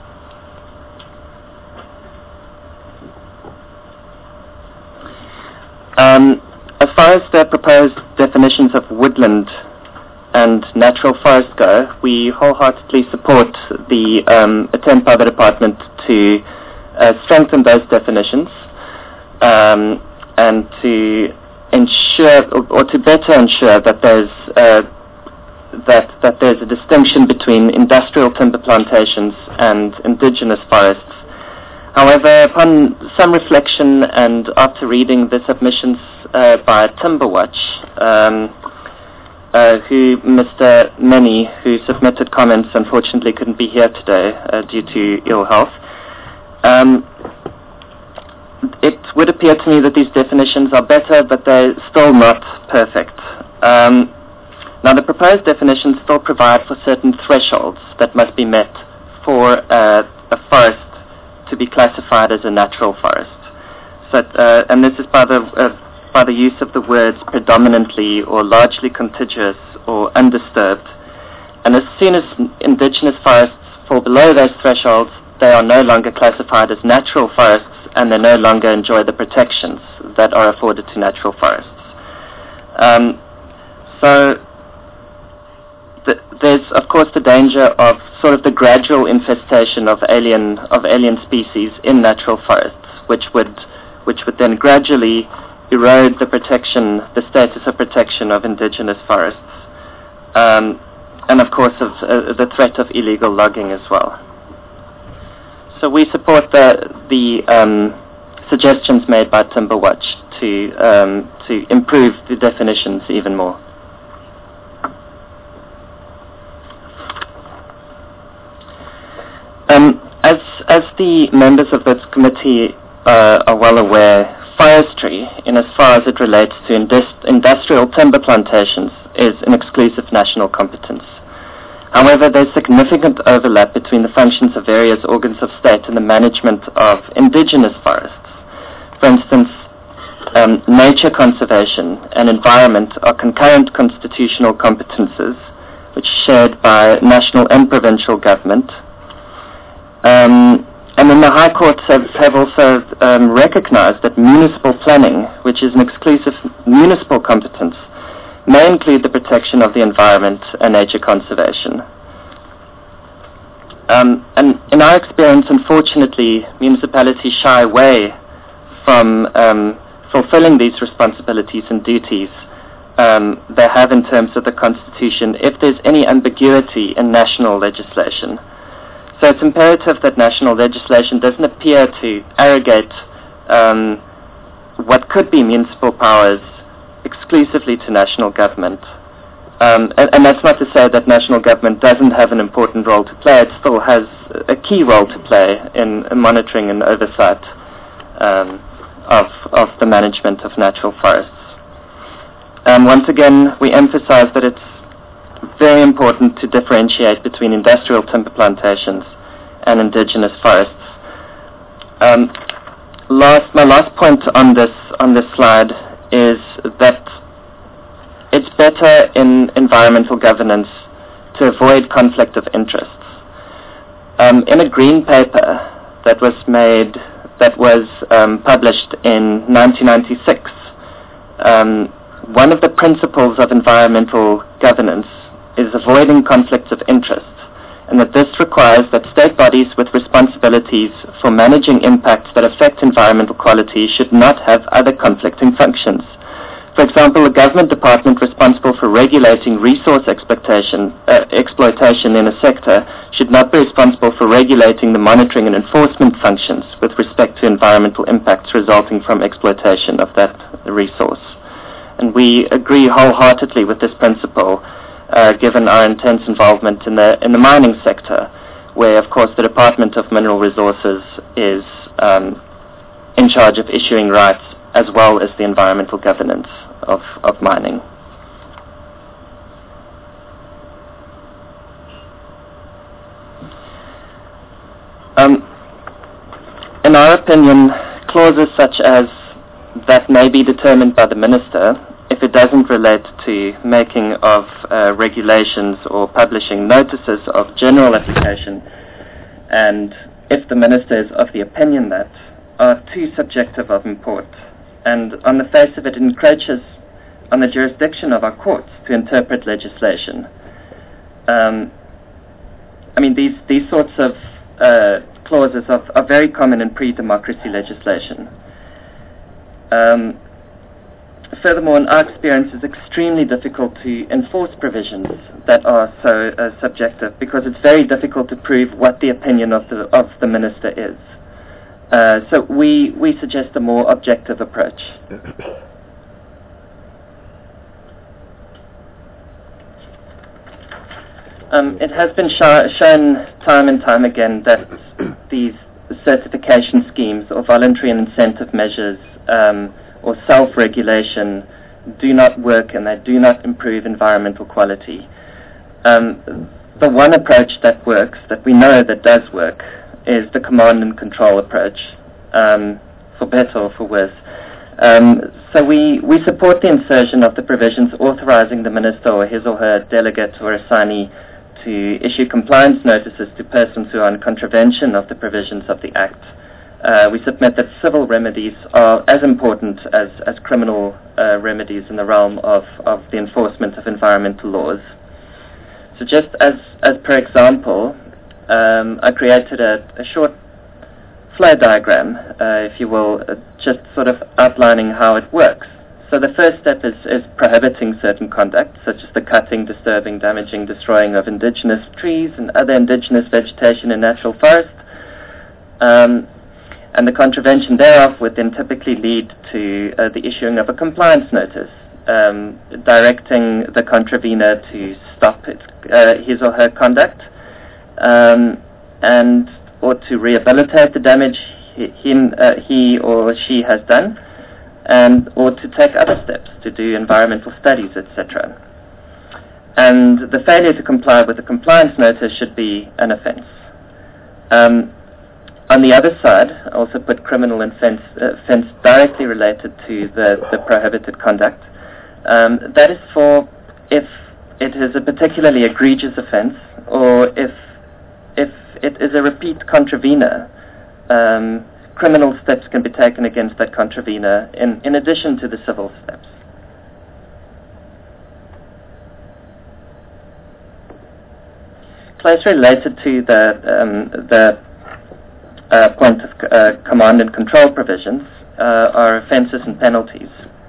Um, as far as the proposed definitions of woodland and natural forest go, we wholeheartedly support the um, attempt by the Department to uh, strengthen those definitions um, and to ensure, or, or to better ensure that there's uh, that that there's a distinction between industrial timber plantations and indigenous forests. However, upon some reflection and after reading the submissions uh, by Timberwatch, um, Uh, who Mister Many, who submitted comments, unfortunately couldn't be here today uh, due to ill health. Um, it would appear to me that these definitions are better, but they're still not perfect. Um, now, the proposed definitions still provide for certain thresholds that must be met for uh, a forest to be classified as a natural forest. So, uh, and this is by the uh, by the use of the words predominantly or largely contiguous or undisturbed. And as soon as indigenous forests fall below those thresholds, they are no longer classified as natural forests and they no longer enjoy the protections that are afforded to natural forests. Um, so th there's of course the danger of sort of the gradual infestation of alien of alien species in natural forests, which would which would then gradually erode the protection, the status of protection of indigenous forests, um, and of course of uh, the threat of illegal logging as well. So we support the the um, suggestions made by Timberwatch to um, to improve the definitions even more. Um, as as the members of this committee uh, are well aware, forestry, in as far as it relates to indus industrial timber plantations, is an exclusive national competence. However, there's significant overlap between the functions of various organs of state and the management of indigenous forests. For instance, um, nature conservation and environment are concurrent constitutional competences, which are shared by national and provincial government. Um, and then the High Courts have, have also um, recognized that municipal planning, which is an exclusive municipal competence, may include the protection of the environment and nature conservation. Um, and in our experience, unfortunately, municipalities shy away from um, fulfilling these responsibilities and duties um, they have in terms of the Constitution if there's any ambiguity in national legislation. So it's imperative that national legislation doesn't appear to arrogate um, what could be municipal powers exclusively to national government. Um, and, and that's not to say that national government doesn't have an important role to play. It still has a key role to play in, in monitoring and oversight um, of, of the management of natural forests. And once again, we emphasize that it's very important to differentiate between industrial timber plantations and indigenous forests. Um, last, my last point on this on this slide is that it's better in environmental governance to avoid conflict of interests. Um, in a green paper that was made, that was um, published in nineteen ninety-six, um, one of the principles of environmental governance is avoiding conflicts of interest, and that this requires that state bodies with responsibilities for managing impacts that affect environmental quality should not have other conflicting functions. For example, a government department responsible for regulating resource exploitation, uh, exploitation in a sector should not be responsible for regulating the monitoring and enforcement functions with respect to environmental impacts resulting from exploitation of that resource. And we agree wholeheartedly with this principle, uh, given our intense involvement in the, in the mining sector, where, of course, the Department of Mineral Resources is um, in charge of issuing rights as well as the environmental governance of, of mining. Um, in our opinion, clauses such as that may be determined by the minister if it doesn't relate to making of uh, regulations or publishing notices of general application, and if the minister is of the opinion that, are too subjective of import, and on the face of it encroaches on the jurisdiction of our courts to interpret legislation. Um, I mean, these, these sorts of uh, clauses are, are very common in pre-democracy legislation. Um, furthermore, in our experience, it's extremely difficult to enforce provisions that are so uh, subjective, because it's very difficult to prove what the opinion of the, of the minister is. Uh, so we, we suggest a more objective approach. Um, it has been sh shown time and time again that these certification schemes or voluntary and incentive measures um, or self-regulation do not work, and they do not improve environmental quality. Um, the one approach that works, that we know that does work, is the command and control approach, um, for better or for worse. Um, so we, we support the insertion of the provisions authorizing the minister or his or her delegate or assignee to issue compliance notices to persons who are in contravention of the provisions of the Act. Uh, we submit that civil remedies are as important as, as criminal uh, remedies in the realm of, of the enforcement of environmental laws. So just as, as per example, um, I created a, a short flow diagram, uh, if you will, uh, just sort of outlining how it works. So the first step is, is prohibiting certain conduct, such as the cutting, disturbing, damaging, destroying of indigenous trees and other indigenous vegetation in natural forest. Um, and the contravention thereof would then typically lead to uh, the issuing of a compliance notice, um, directing the contravener to stop its, uh, his or her conduct, um, and or to rehabilitate the damage he, him, uh, he or she has done, and or to take other steps to do environmental studies, et cetera. And the failure to comply with the compliance notice should be an offence. Um, on the other side, I also put criminal offence, uh, offence directly related to the, the prohibited conduct. Um, that is for if it is a particularly egregious offence, or if if it is a repeat contravener. Um, criminal steps can be taken against that contravener in, in addition to the civil steps. Closely related to the, um, the uh, point of uh, command and control provisions uh, are offences and penalties.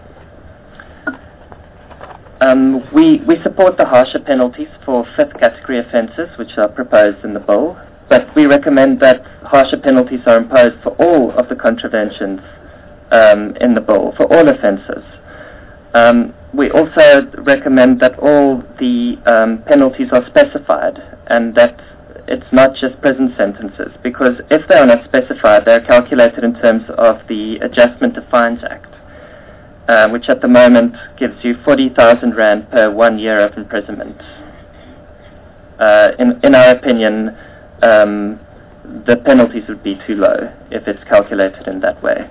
Um, we, we support the harsher penalties for fifth category offences which are proposed in the bill, but we recommend that harsher penalties are imposed for all of the contraventions um, in the bill, for all offences. Um, we also recommend that all the um, penalties are specified and that it's not just prison sentences, because if they are not specified, they are calculated in terms of the Adjustment of Fines Act, uh, which at the moment gives you forty thousand rand per one year of imprisonment. Uh, in, in our opinion, Um, the penalties would be too low if it's calculated in that way.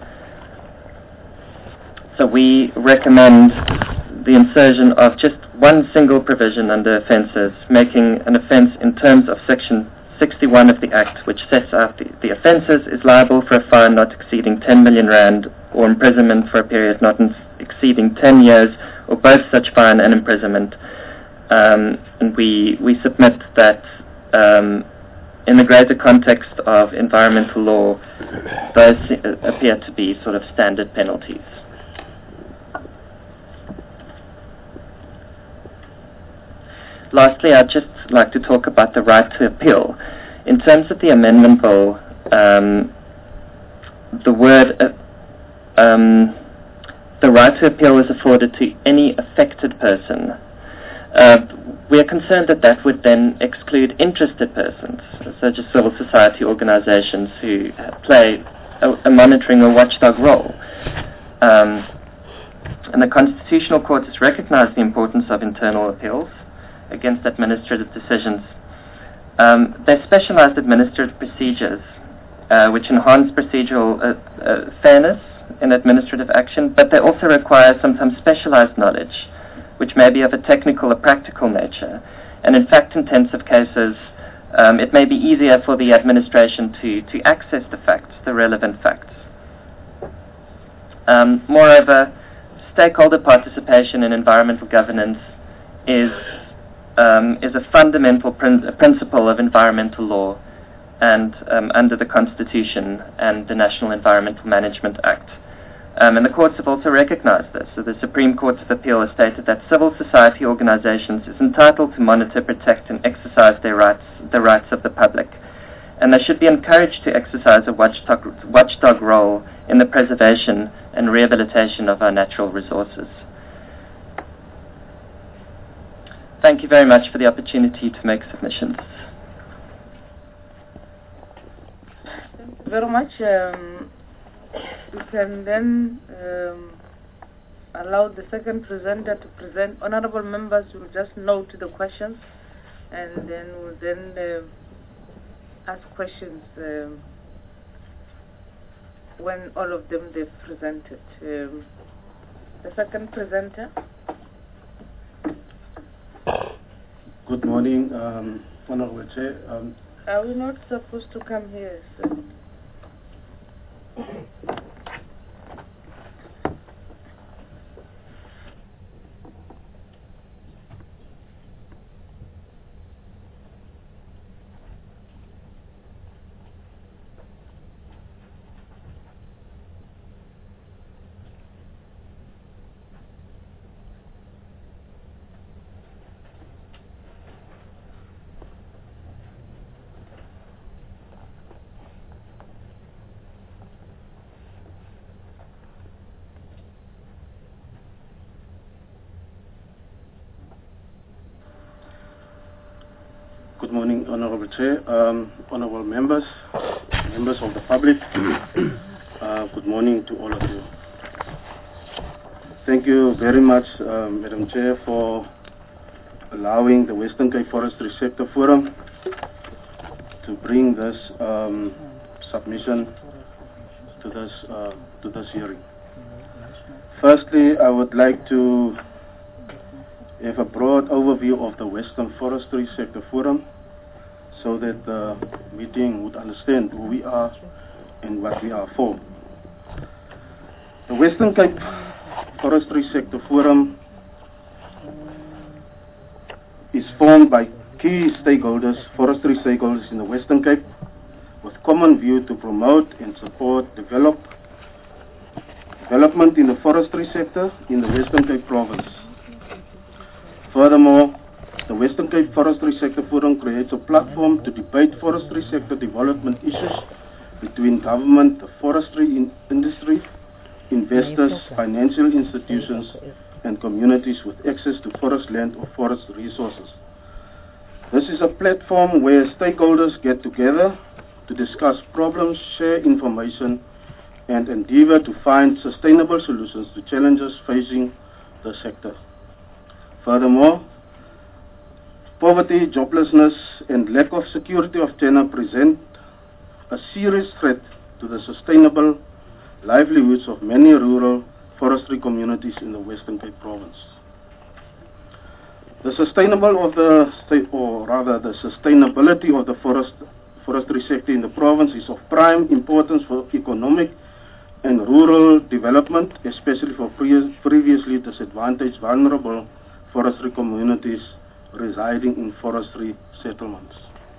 So we recommend the insertion of just one single provision under offences, making an offence in terms of Section sixty-one of the Act, which sets out the, the offences is liable for a fine not exceeding ten million rand or imprisonment for a period not exceeding ten years, or both such fine and imprisonment. Um, and we, we submit that um, in the greater context of environmental law, those appear to be sort of standard penalties. Lastly, I'd just like to talk about the right to appeal. In terms of the amendment bill, um, the word uh, um, the right to appeal is afforded to any affected person. Uh, we are concerned that that would then exclude interested persons, such as civil society organizations who play a, a monitoring or watchdog role. Um, and the Constitutional Court has recognized the importance of internal appeals against administrative decisions. Um, they specialized administrative procedures, uh, which enhance procedural uh, uh, fairness in administrative action, but they also require sometimes specialized knowledge, which may be of a technical or practical nature. And in fact-intensive cases, um, it may be easier for the administration to, to access the facts, the relevant facts. Um, moreover, stakeholder participation in environmental governance is, um, is a fundamental prin a principle of environmental law and um, under the Constitution and the National Environmental Management Act. Um, and the courts have also recognized this. So the Supreme Court of Appeal has stated that civil society organizations is entitled to monitor, protect, and exercise their rights, the rights of the public. And they should be encouraged to exercise a watchdog, watchdog role in the preservation and rehabilitation of our natural resources. Thank you very much for the opportunity to make submissions. Thank you very much. Um, we can then um, allow the second presenter to present. Honorable members will just note the questions, and then we'll then uh, ask questions um, when all of them they've presented. Um, the second presenter. Good morning, um, Honorable Chair. Um, Are we not supposed to come here, sir? Good morning, Honorable Chair, um, Honorable members, members of the public. Uh, good morning to all of you. Thank you very much, uh, Madam Chair, for allowing the Western Cape Forestry Sector Forum to bring this um, submission to this uh, to this hearing. Firstly, I would like to have a broad overview of the Western Forestry Sector Forum so that the meeting would understand who we are and what we are for. The Western Cape Forestry Sector Forum is formed by key stakeholders, forestry stakeholders in the Western Cape, with common view to promote and support develop, development in the forestry sector in the Western Cape Province. Furthermore, the Western Cape Forestry Sector Forum creates a platform to debate forestry sector development issues between government, the forestry in industry, investors, financial institutions, and communities with access to forest land or forest resources. This is a platform where stakeholders get together to discuss problems, share information, and endeavor to find sustainable solutions to challenges facing the sector. Furthermore, poverty, joblessness, and lack of security of tenure present a serious threat to the sustainable livelihoods of many rural forestry communities in the Western Cape Province. The sustainable of the state, or rather the sustainability of the forest, forestry sector in the province is of prime importance for economic and rural development, especially for pre previously disadvantaged, vulnerable forestry communities residing in forestry settlements.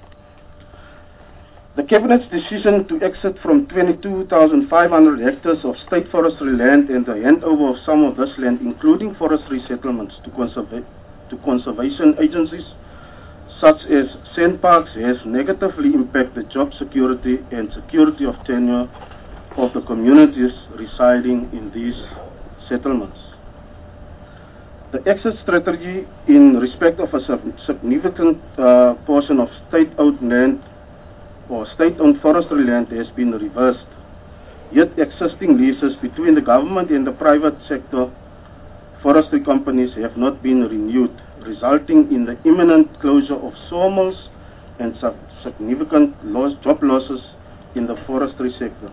The Cabinet's decision to exit from twenty-two thousand five hundred hectares of state forestry land and the handover of some of this land, including forestry settlements, to, conserva to conservation agencies such as SANParks, has negatively impacted job security and security of tenure of the communities residing in these settlements. The exit strategy in respect of a significant uh, portion of state-owned land or state-owned forestry land has been reversed, yet existing leases between the government and the private sector forestry companies have not been renewed, resulting in the imminent closure of sawmills and significant loss, job losses in the forestry sector.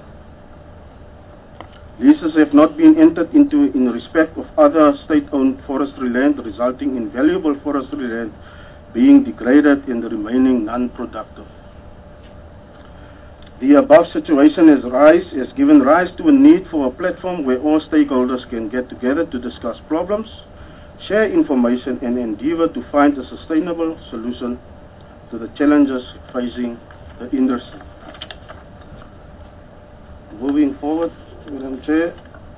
Leases have not been entered into in respect of other state-owned forestry land, resulting in valuable forestry land being degraded and remaining non-productive. The above situation has, rise, has given rise to a need for a platform where all stakeholders can get together to discuss problems, share information, and endeavor to find a sustainable solution to the challenges facing the industry. Moving forward, Madam Chair,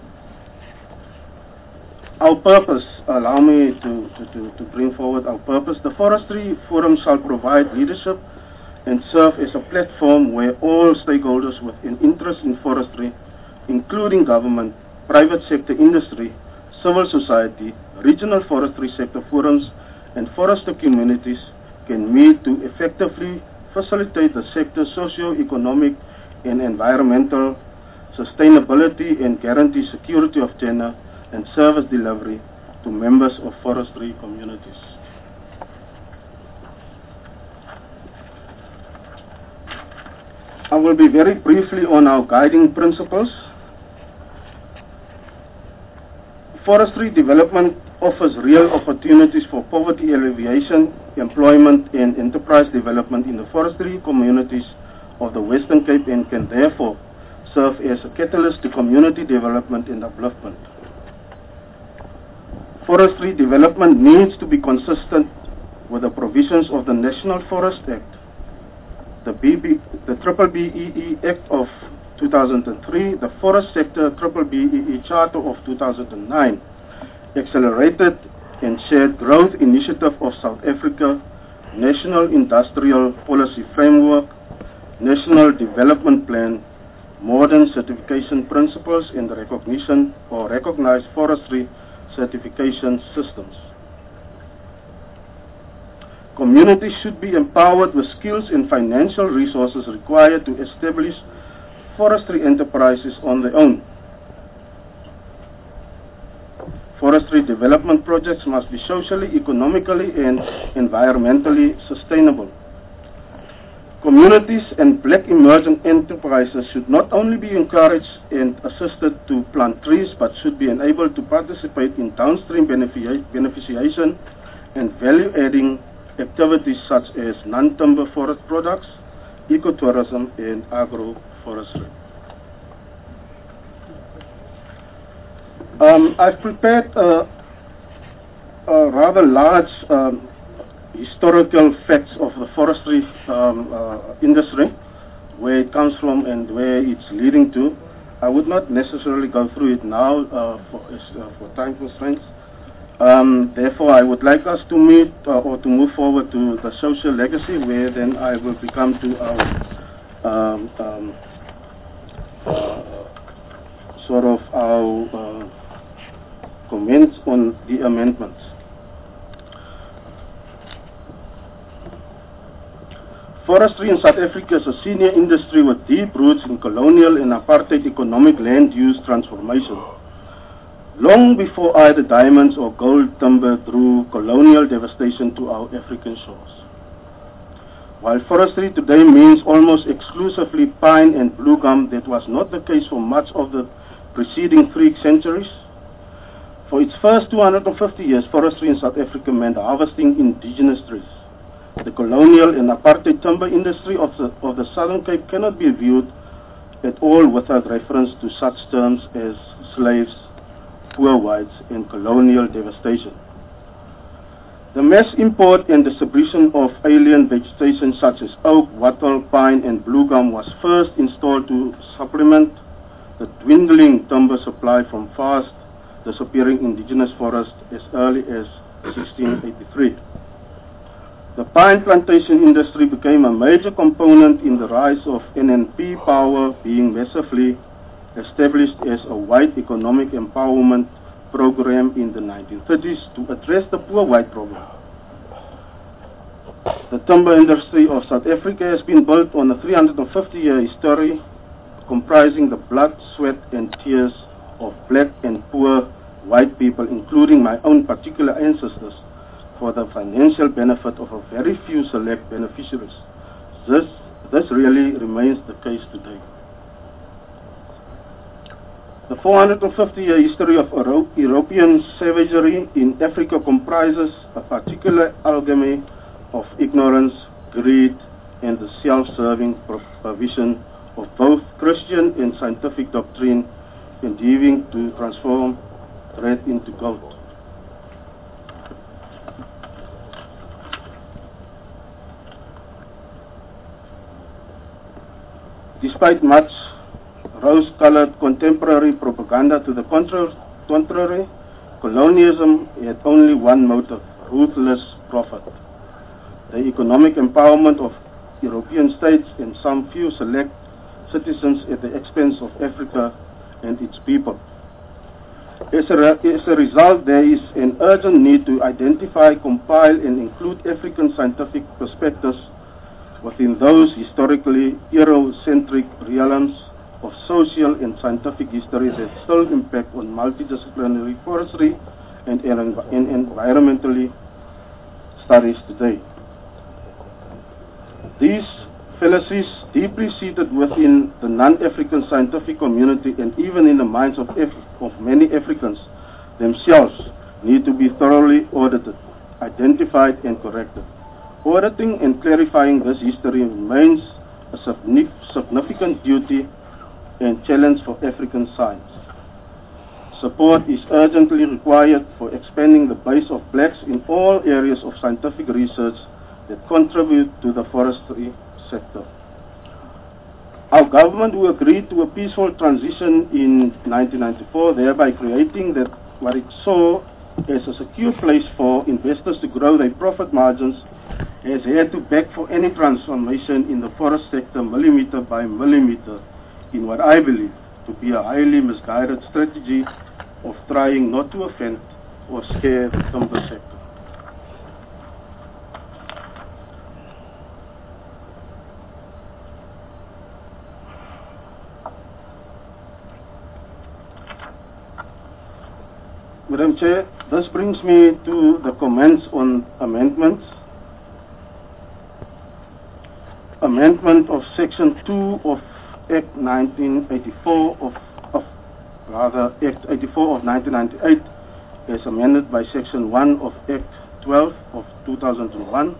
our purpose, allow me to, to, to bring forward our purpose. The Forestry Forum shall provide leadership and serve as a platform where all stakeholders with an interest in forestry, including government, private sector industry, civil society, regional forestry sector forums, and forester communities can meet to effectively facilitate the sector's socio-economic and environmental sustainability and guarantee security of tenure and service delivery to members of forestry communities. I will be very briefly on our guiding principles. Forestry development offers real opportunities for poverty alleviation, employment and enterprise development in the forestry communities of the Western Cape and can therefore serve as a catalyst to community development and upliftment. Forestry development needs to be consistent with the provisions of the National Forest Act, the, B B, the Triple B E E Act of two thousand three, the Forest Sector Triple B E E Charter of two thousand nine, Accelerated and Shared Growth Initiative of South Africa, National Industrial Policy Framework, National Development Plan, Modern Certification Principles and Recognition or Recognized Forestry Certification Systems. Communities should be empowered with skills and financial resources required to establish forestry enterprises on their own. Forestry development projects must be socially, economically, and environmentally sustainable. Communities and black emerging enterprises should not only be encouraged and assisted to plant trees, but should be enabled to participate in downstream benefici beneficiation and value-adding activities such as non-timber forest products, ecotourism, and agroforestry. Um, I've prepared a, a rather large um, historical facts of the forestry um, uh, industry, where it comes from and where it's leading to. I would not necessarily go through it now uh, for, uh, for time constraints. Um, therefore, I would like us to meet uh, or to move forward to the social legacy, where then I will become to our um, um, uh, sort of our uh, comments on the amendments. Forestry in South Africa is a senior industry with deep roots in colonial and apartheid economic land use transformation. Long before either diamonds or gold timber drew colonial devastation to our African shores. While forestry today means almost exclusively pine and blue gum, that was not the case for much of the preceding three centuries. For its first two hundred fifty years, forestry in South Africa meant harvesting indigenous trees. The colonial and apartheid timber industry of the, of the Southern Cape cannot be viewed at all without reference to such terms as slaves, poor whites, and colonial devastation. The mass import and distribution of alien vegetation such as oak, wattle, pine, and blue gum was first installed to supplement the dwindling timber supply from fast disappearing indigenous forests as early as sixteen eighty-three. The pine plantation industry became a major component in the rise of N N P power, being massively established as a white economic empowerment program in the nineteen thirties to address the poor white problem. The timber industry of South Africa has been built on a three hundred fifty year history comprising the blood, sweat, and tears of black and poor white people, including my own particular ancestors, for the financial benefit of a very few select beneficiaries. This, this really remains the case today. The four hundred fifty year history of Euro European savagery in Africa comprises a particular amalgam of ignorance, greed, and the self-serving provision of both Christian and scientific doctrine, endeavoring to transform red into gold. Despite much rose-colored contemporary propaganda to the contrary, colonialism had only one motive: ruthless profit. The economic empowerment of European states and some few select citizens at the expense of Africa and its people. As a, as a result, there is an urgent need to identify, compile, and include African scientific perspectives within those historically Eurocentric realms of social and scientific history that still impact on multidisciplinary forestry and, and, and environmentally studies today. These fallacies deeply seated within the non-African scientific community and even in the minds of, Af of many Africans themselves need to be thoroughly audited, identified and corrected. Auditing and clarifying this history remains a significant duty and challenge for African science. Support is urgently required for expanding the base of blacks in all areas of scientific research that contribute to the forestry sector. Our government who agreed to a peaceful transition in nineteen ninety-four, thereby creating that what it saw as a secure place for investors to grow their profit margins, has had to back for any transformation in the forest sector millimeter by millimeter in what I believe to be a highly misguided strategy of trying not to offend or scare the timber sector. Madam Chair, this brings me to the comments on amendments. Amendment of Section two of Act nineteen eighty-four of, of rather Act eighty-four of nineteen ninety-eight, as amended by Section one of Act twelve of two thousand one.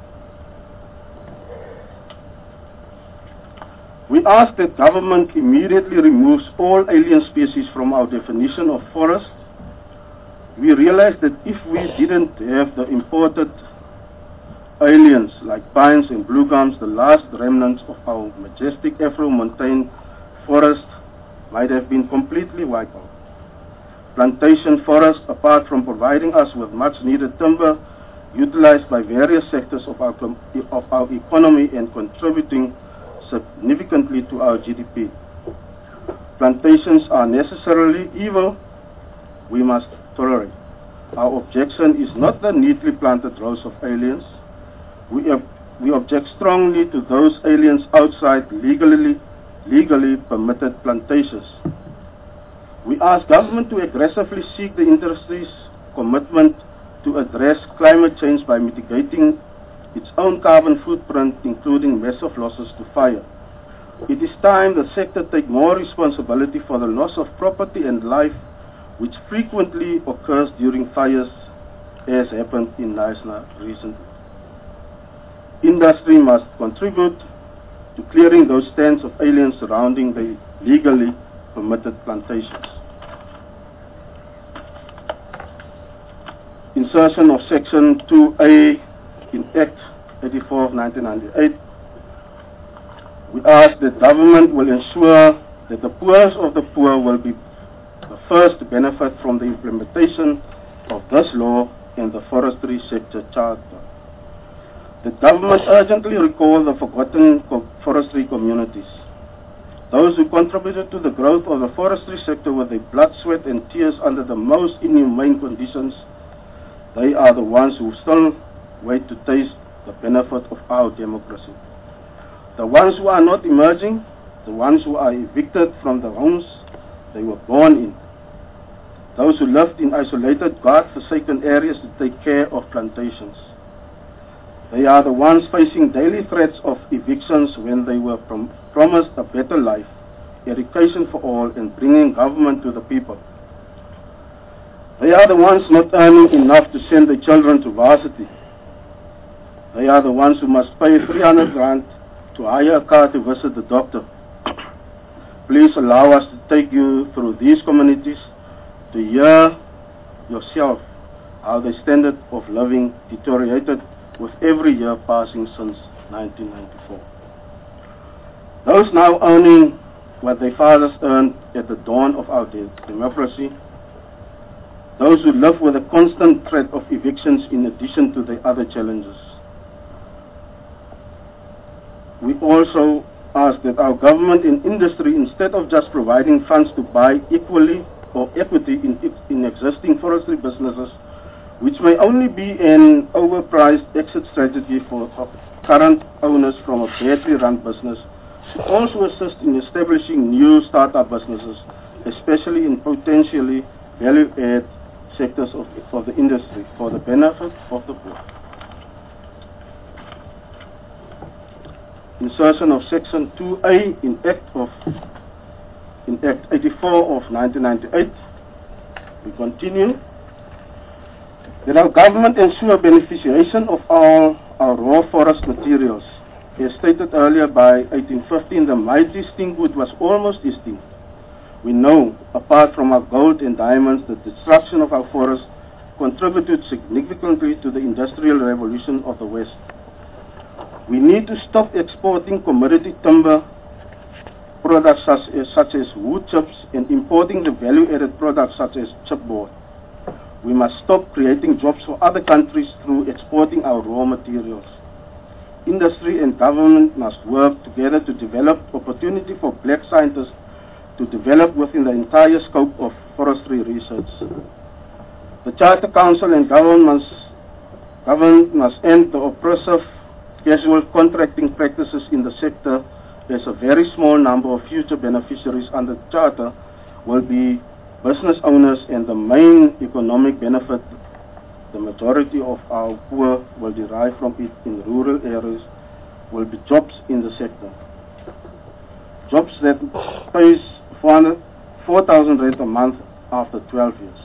We ask that government immediately removes all alien species from our definition of forest. We realize that if we didn't have the imported aliens like pines and blue gums, the last remnants of our majestic Afro-montane forest might have been completely wiped out. Plantation forest, apart from providing us with much needed timber, utilized by various sectors of our, of our economy and contributing significantly to our G D P. Plantations are necessarily evil. We must tolerate. Our objection is not the neatly planted rows of aliens. We, ob we object strongly to those aliens outside legally, legally permitted plantations. We ask government to aggressively seek the industry's commitment to address climate change by mitigating its own carbon footprint, including massive losses to fire. It is time the sector take more responsibility for the loss of property and life which frequently occurs during fires, as happened in Knysna recently. Industry must contribute to clearing those stands of aliens surrounding the legally permitted plantations. Insertion of Section two A in Act eighty-four of nineteen ninety-eight. We ask that government will ensure that the poorest of the poor will be the first to benefit from the implementation of this law and the forestry sector charter. The government urgently recall the forgotten co forestry communities, those who contributed to the growth of the forestry sector with their blood, sweat and tears under the most inhumane conditions. They are the ones who still wait to taste the benefit of our democracy. The ones who are not emerging, the ones who are evicted from the homes they were born in, those who lived in isolated, God-forsaken areas to take care of plantations. They are the ones facing daily threats of evictions when they were prom promised a better life, education for all, and bringing government to the people. They are the ones not earning enough to send their children to varsity. They are the ones who must pay three hundred rand to hire a car to visit the doctor. Please allow us to take you through these communities to hear yourself how the standard of living deteriorated with every year passing since nineteen ninety-four. Those now earning what their fathers earned at the dawn of our de democracy, those who live with a constant threat of evictions in addition to the other challenges. We also ask that our government and industry, instead of just providing funds to buy equally or equity in, in existing forestry businesses, which may only be an overpriced exit strategy for current owners from a badly run business, should also assist in establishing new startup businesses, especially in potentially value-add sectors of, of the industry for the benefit of the poor. insertion of Section two A in Act of in Act eighty-four of nineteen ninety-eight. We continue. That our government ensure beneficiation of all our raw forest materials. As stated earlier, by eighteen fifteen, the mighty stinkwood was almost extinct. We know, apart from our gold and diamonds, the destruction of our forests contributed significantly to the industrial revolution of the West. We need to stop exporting commodity timber products such as, such as wood chips and importing the value-added products such as chipboard. We must stop creating jobs for other countries through exporting our raw materials. Industry and government must work together to develop opportunity for black scientists to develop within the entire scope of forestry research. The Charter Council and government must, government must end the oppressive casual contracting practices in the sector, as a very small number of future beneficiaries under the Charter will be business owners, and the main economic benefit, the majority of our poor will derive from it in rural areas, will be jobs in the sector. Jobs that pays four thousand rand a month after twelve years.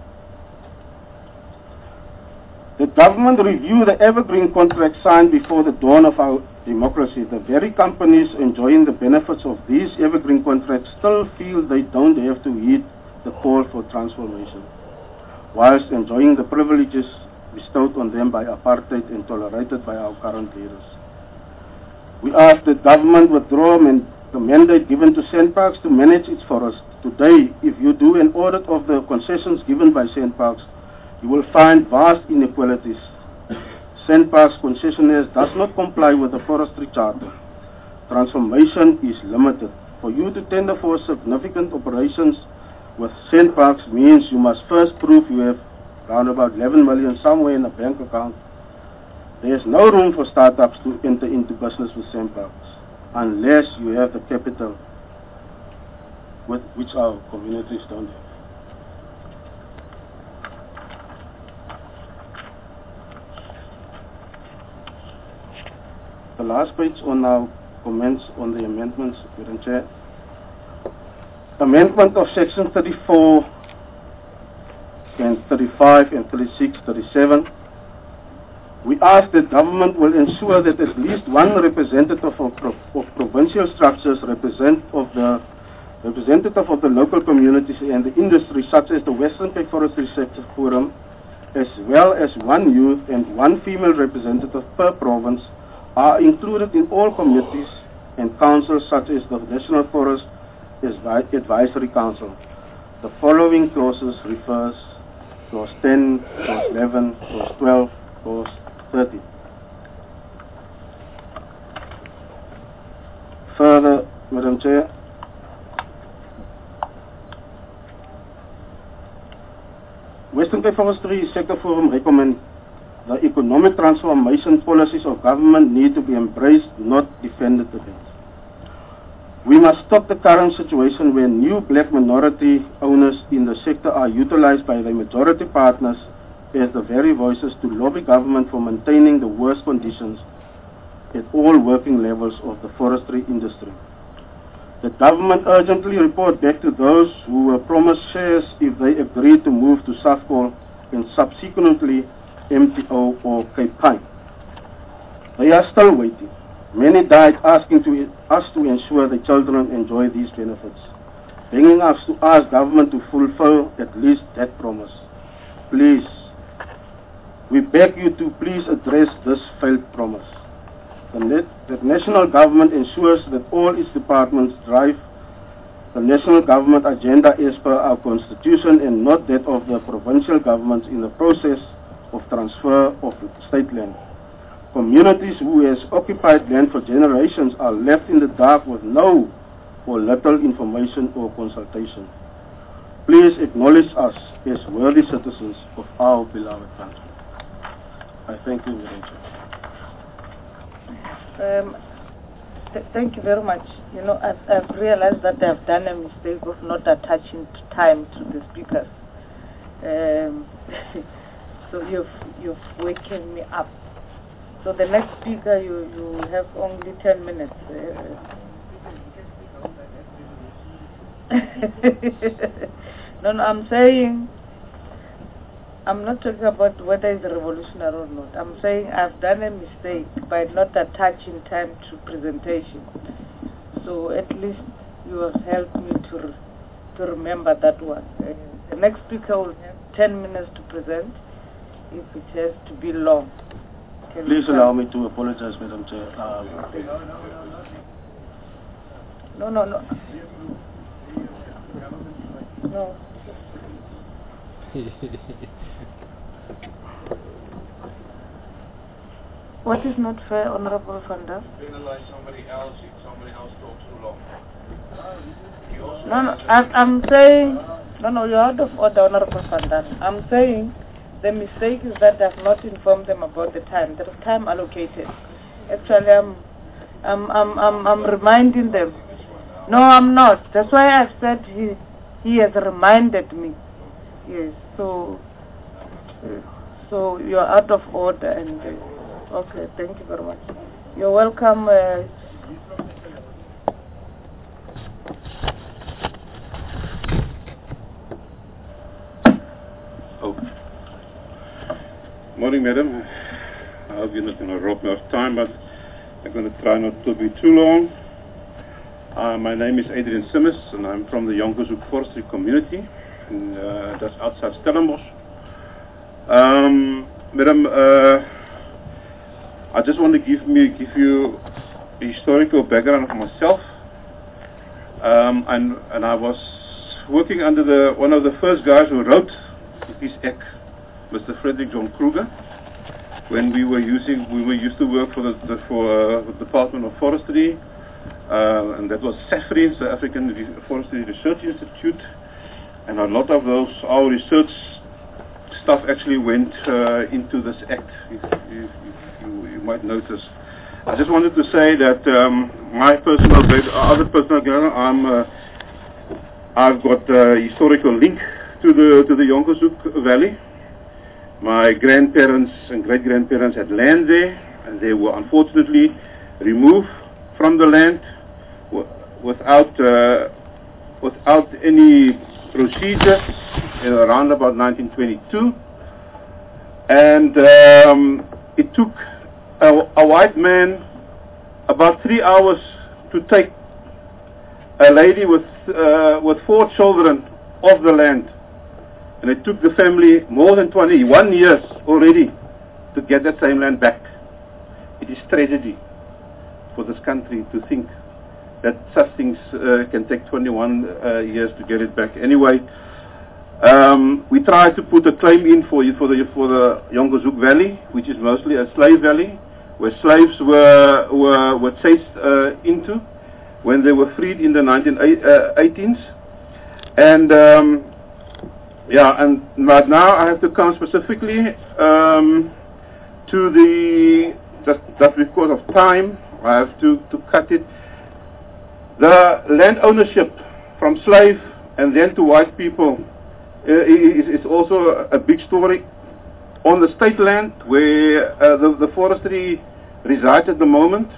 The government review the evergreen contract signed before the dawn of our democracy. The very companies enjoying the benefits of these evergreen contracts still feel they don't have to heed the call for transformation, whilst enjoying the privileges bestowed on them by apartheid and tolerated by our current leaders. We ask that government withdraw the mandate given to Sandparks to manage its forests. Today, if you do an audit of the concessions given by Sandparks, you will find vast inequalities. Sandparks concessionaires does not comply with the Forestry Charter. Transformation is limited. For you to tender for significant operations with Sandparks means you must first prove you have around about eleven million somewhere in a bank account. There is no room for startups to enter into business with Sandparks unless you have the capital, with which our communities don't have. The last page on our comments on the amendments, Madam Chair. Amendment of Section thirty-four and thirty-five and thirty-six, thirty-seven. We ask that government will ensure that at least one representative of, of provincial structures represent of the representative of the local communities and the industry, such as the Western Cape Forestry Sector Forum, as well as one youth and one female representative per province, are included in all committees and councils such as the National Forest Advisory Council. The following clauses refers clause ten, clause eleven, clause twelve, clause thirty. Further, Madam Chair, Western Cape Forestry Sector Forum recommend the economic transformation policies of government need to be embraced, not defended against. We must stop the current situation where new black minority owners in the sector are utilized by the majority partners as the very voices to lobby government for maintaining the worst conditions at all working levels of the forestry industry. The government urgently report back to those who were promised shares if they agreed to move to Safcol and subsequently M T O or Cape Pine. They are still waiting. Many died asking to, us to ensure the children enjoy these benefits, bringing us to ask government to fulfill at least that promise. Please, we beg you to please address this failed promise. The, net, the national government ensures that all its departments drive the national government agenda as per our constitution and not that of the provincial governments in the process of transfer of state land. Communities who has occupied land for generations are left in the dark with no or little information or consultation. Please acknowledge us as worthy citizens of our beloved country. I thank you, Madam Chair. Um, th thank you very much. You know, I've, I've realized that I've done a mistake of not attaching time to the speakers. Um, so you've, you've waken me up. So the next speaker, you, you have only ten minutes. no, no, I'm saying, I'm not talking about whether it's revolutionary or not. I'm saying I've done a mistake by not attaching time to presentation. So at least you have helped me to, re to remember that one. Uh, the next speaker will have ten minutes to present if it has to be long. Can Please allow me to apologize, Madam Chair. Um, no, no, no. No. What is not fair, Honorable Fanda? Penalize somebody else if somebody else talks too long. No, no, I'm, I'm saying, no, no, you're out of order, Honorable Fanda. I'm saying the mistake is that I've not informed them about the time. There is time allocated. Actually, I'm, I'm, I'm, I'm, I'm reminding them. No, I'm not. That's why I've said he, he has reminded me. Yes, so, uh, so you're out of order and. Uh, Okay, thank you very much. You're welcome. Uh, oh. Morning, Madam. I hope you're not going to rob me of time, but I'm going to try not to be too long. Uh, my name is Adrian Simmers, and I'm from the Jonkershoek Forestry Community, and uh, that's outside Stellenbosch. Um, Madam, uh, I just want to give me give you a historical background of myself. Um, and, and I was working under the one of the first guys who wrote this act, Mister Frederick John Kruger, when we were using we were used to work for the, the for uh, the Department of Forestry, uh, and that was SAFRI, the African Forestry Research Institute, and a lot of those our research stuff actually went uh, into this act. If, if, You, you might notice. I just wanted to say that um, my personal, other personal, I'm, uh, I've got a historical link to the to the Jonkershoek Valley. My grandparents and great grandparents had land there, and they were unfortunately removed from the land without uh, without any procedure in around about nineteen twenty-two, and um, it took a, a white man about three hours to take a lady with uh, with four children off the land, and it took the family more than twenty-one years already to get that same land back. It is tragedy for this country to think that such things uh, can take twenty-one uh, years to get it back. Anyway, Um, we tried to put a claim in for for the for the Jonkershoek Valley, which is mostly a slave valley, where slaves were were were chased uh, into when they were freed in the nineteen eighteens, and um, yeah, and but now I have to come specifically um, to the just just because of time, I have to to cut it. The land ownership from slave and then to white people. Uh, is also a big story. On the state land where uh, the, the forestry resides at the moment,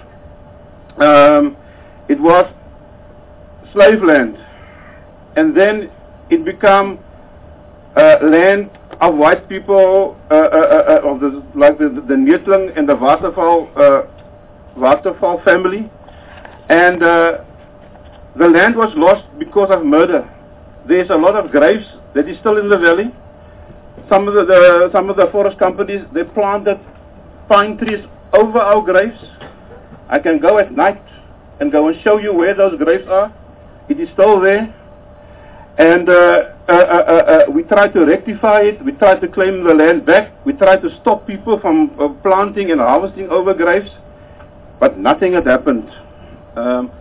um, it was slave land, and then it became uh, land of white people, uh, uh, uh, of the like the, the Neethling and the Waterval uh, Waterval family, and uh, the land was lost because of murder. There's a lot of graves that is still in the valley. Some of the, the some of the forest companies, they planted pine trees over our graves. I can go at night and go and show you where those graves are. It is still there, and uh, uh, uh, uh, uh, we try to rectify it. We try to claim the land back. We try to stop people from uh, planting and harvesting over graves, but nothing had happened. Um,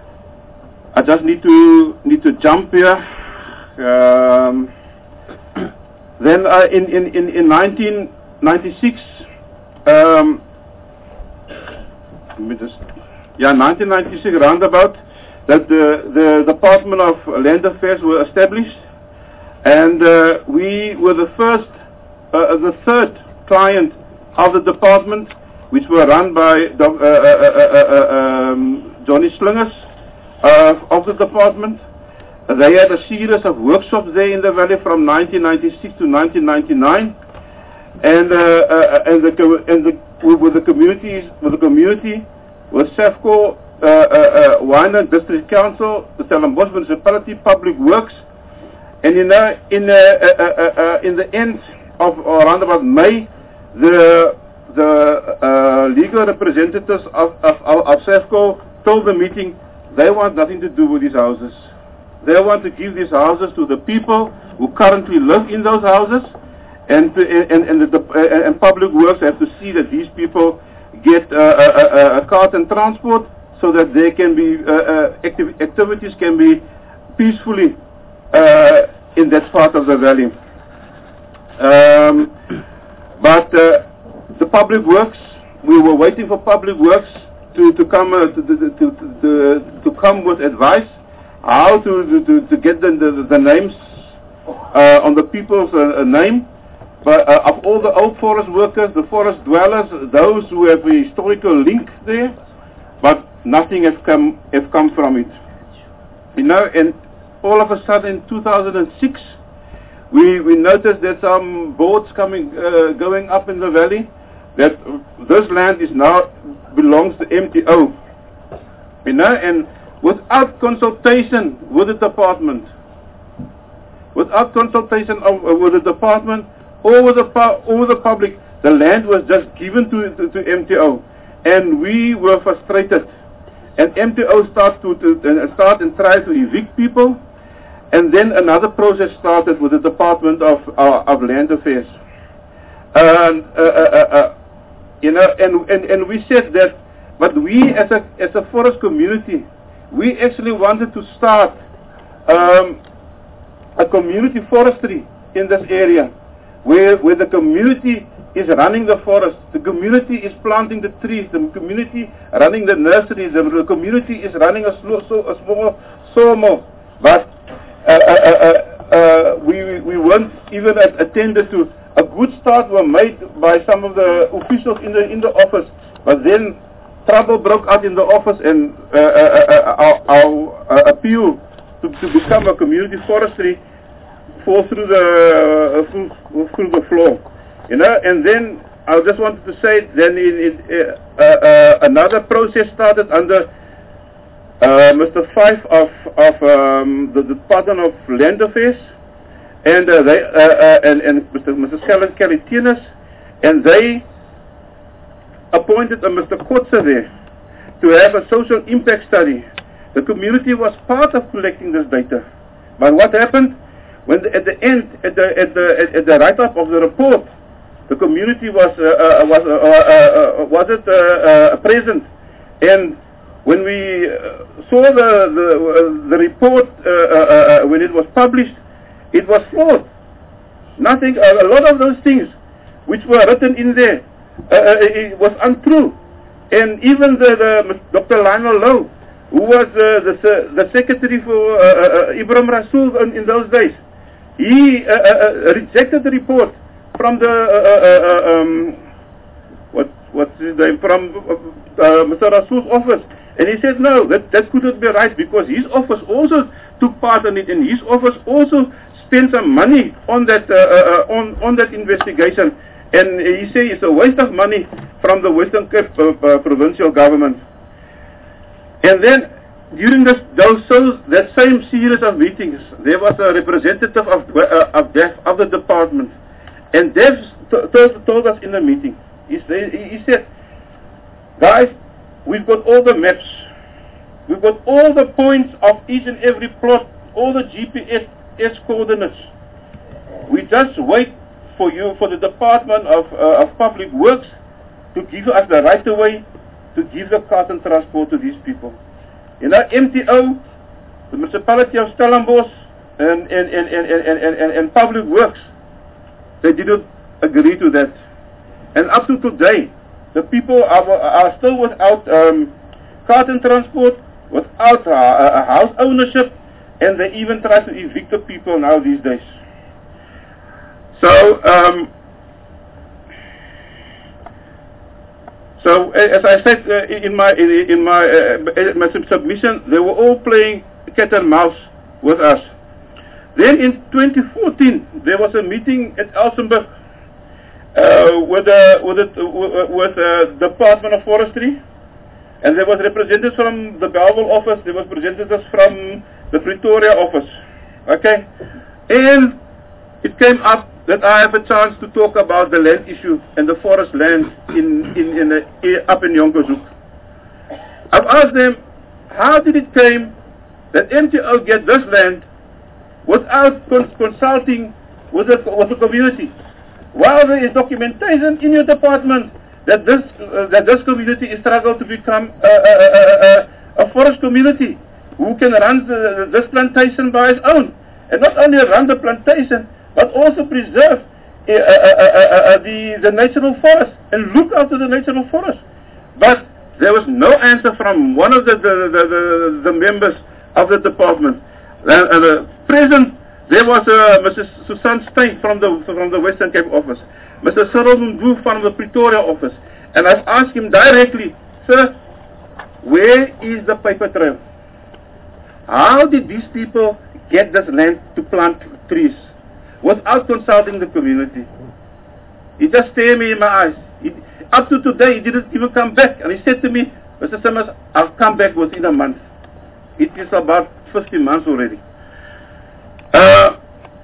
I just need to need to jump here. Um, then uh, in, in, in, in nineteen ninety-six, um, let me just, yeah, nineteen ninety-six roundabout, that the, the Department of Land Affairs were established, and uh, we were the first, uh, the third client of the department which were run by Doc, uh, uh, uh, uh, um, Johnny Slingers uh, of the department. Uh, they had a series of workshops there in the valley from nineteen ninety-six to nineteen ninety-nine, and uh, uh, and the and the with the communities with the community with SAFCO, uh, uh, uh, Wynand District Council, the Stellenbosch Municipality, Public Works, and in uh, in uh, uh, uh, uh, in the end of around about May, the the uh, legal representatives of, of, of, of SAFCO told the meeting they want nothing to do with these houses. They want to give these houses to the people who currently live in those houses, and to, and, and, the, uh, and Public Works have to see that these people get uh, a, a, a cart and transport so that they can be uh, uh, activ activities can be peacefully uh, in that part of the valley. Um, but uh, the Public Works, we were waiting for Public Works to to come uh, to, to, to, to, to come with advice how to to, to get the, the, the names uh, on the people's uh, name. But uh, of all the old forest workers, the forest dwellers, those who have a historical link there, but nothing has come has come from it. You know, and all of a sudden in two thousand six, we we noticed that some boards coming uh, going up in the valley, that this land is now belongs to M T O. You know, and without consultation with the department, without consultation of, uh, with the department, over the over the public, the land was just given to, to, to M T O, and we were frustrated. And M T O started to, to uh, start and try to evict people, and then another process started with the Department of uh, of Land Affairs. And uh, uh, uh, uh, you know, and, and and we said that, but we as a as a forest community, we actually wanted to start um, a community forestry in this area, where where the community is running the forest, the community is planting the trees, the community running the nurseries, the community is running a, slow, so, a small sawmill. But uh, uh, uh, uh, we we weren't even attended to. A good start were made by some of the officials in the in the office, but then trouble broke out in the office, and uh, uh, uh, our, our uh, appeal to, to become a community forestry fall through the uh, through, through the floor, you know. And then I just wanted to say, then in, in, uh, uh, another process started under uh, Mister Fife of of um, the Department of Land Affairs, and uh, they uh, uh, and and Mister Missus Kelly Kelly Tienus, and they appointed a Mister Kotze there to have a social impact study. The community was part of collecting this data, but what happened? When the, at the end, at the at the at, at the write-up of the report, the community was uh, uh, was uh, uh, uh, was it uh, uh, present, and when we uh, saw the the, uh, the report uh, uh, uh, when it was published, it was flawed. Nothing. Uh, a lot of those things which were written in there uh, it was untrue, and even the, the Doctor Lionel Lowe, who was uh, the the secretary for uh, uh, Ibrahim Rasool in, in those days, he uh, uh, rejected the report from the uh, uh, uh, um, what what's his name from uh, Mister Rasool's office, and he said no, that that couldn't be right, because his office also took part in it, and his office also spent some money on that uh, uh, on on that investigation, and he said it's a waste of money from the Western Cape uh, uh, provincial government. And then during this, those so that same series of meetings, there was a representative of uh, of, DEF, of the department, and DEF told, told us in the meeting. He, he said, "Guys, we've got all the maps, we've got all the points of each and every plot, all the G P S coordinates. We just wait for you, for the Department of uh, of Public Works, to give us the right of way to give the cart and transport to these people." You know, M T O, the municipality of Stellenbosch, and and, and, and, and, and, and, and Public Works, they didn't agree to that. And up to today, the people are, are still without um, cart and transport, without uh, uh, house ownership, and they even try to evict the people now these days. So, um, So uh, as I said uh, in my in, in my uh, my submission, they were all playing cat and mouse with us. Then in twenty fourteen, there was a meeting at Elsenburg uh, with uh, with it, uh, with uh, the Department of Forestry, and there was representatives from the Bellville office. There was representatives from the Pretoria office. Okay, and it came up that I have a chance to talk about the land issue and the forest land in, in, in the, up in Jonkershoek. I've asked them, how did it came that M T O get this land without cons consulting with the, with the community? While there is documentation in your department that this, uh, that this community is struggled to become a, a, a, a, a forest community who can run the, this plantation by its own. And not only run the plantation, but also preserve uh, uh, uh, uh, the, the natural forest and look after the natural forest. But there was no answer from one of the, the, the, the, the members of the department. And, and uh, present, there was uh, Missus Susan Stein from the, from the Western Cape office, Mister Cyril Mbu from the Pretoria office. And I've asked him directly, sir, where is the paper trail? How did these people get this land to plant trees without consulting the community? He just stared me in my eyes. He, up to today, he didn't even come back. And he said to me, Mister Summers, I'll come back within a month. It is about fifteen months already. Uh,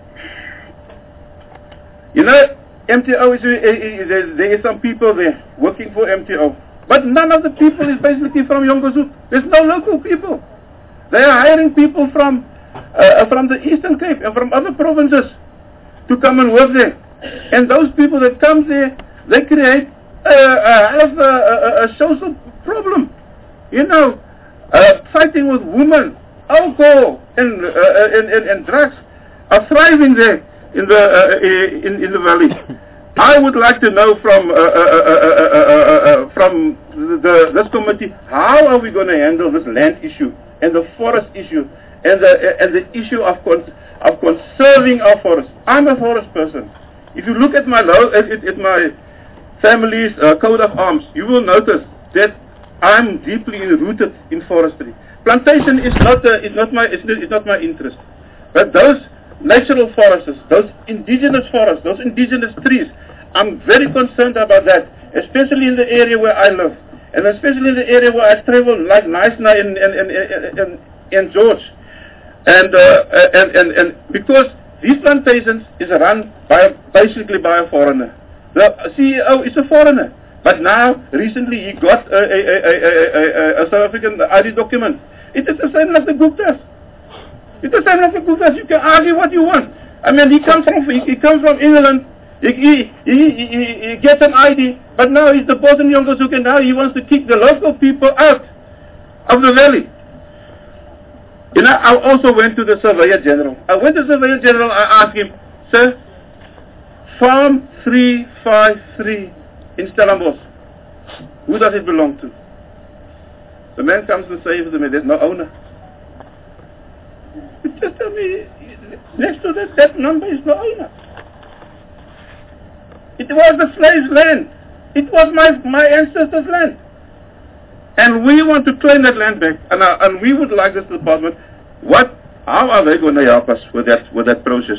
you know, M T O, is, is, is, there is some people there working for M T O. But none of the people is basically from Jonkershoek. There's no local people. They are hiring people from uh, from the Eastern Cape and from other provinces to come and work there. And those people that come there, they create uh, uh, have a, a, a social problem. You know, uh, fighting with women, alcohol, and, uh, and, and, and drugs are thriving there in the uh, in, in the valley. I would like to know from uh, uh, uh, uh, uh, uh, from the, this committee, how are we going to handle this land issue and the forest issue and the uh, and the issue of cons of conserving our forest. I'm a forest person. If you look at my lo at, at, at my family's uh, coat of arms, you will notice that I'm deeply rooted in forestry. Plantation is not uh, is not my is, is not my interest, but those natural forests, those indigenous forests, those indigenous trees, I'm very concerned about that, especially in the area where I live, and especially in the area where I travel, like Knysna and and and and, and George, and, uh, and and and because these plantations is run by basically by a foreigner. The C E O is a foreigner, but now recently he got a, a, a, a, a, a South African I D document. It is the same as the Guptas. It's the same as the Guptas. You can argue what you want. I mean, he comes from he, he comes from England. He, he, he, he, he gets an I D, but now he's the boss in Jonkershoek, and now he wants to kick the local people out of the valley. You know, I also went to the Surveyor General. I went to the Surveyor General, I asked him, sir, Farm three five three in Stellenbosch, who does it belong to? The man comes and says to me, there's no owner. Just tell me, next to that, that number is no owner. It was the slave's land. It was my, my ancestors' land. And we want to claim that land back. And, uh, and we would like this department, what, how are they going to help us with that, with that process?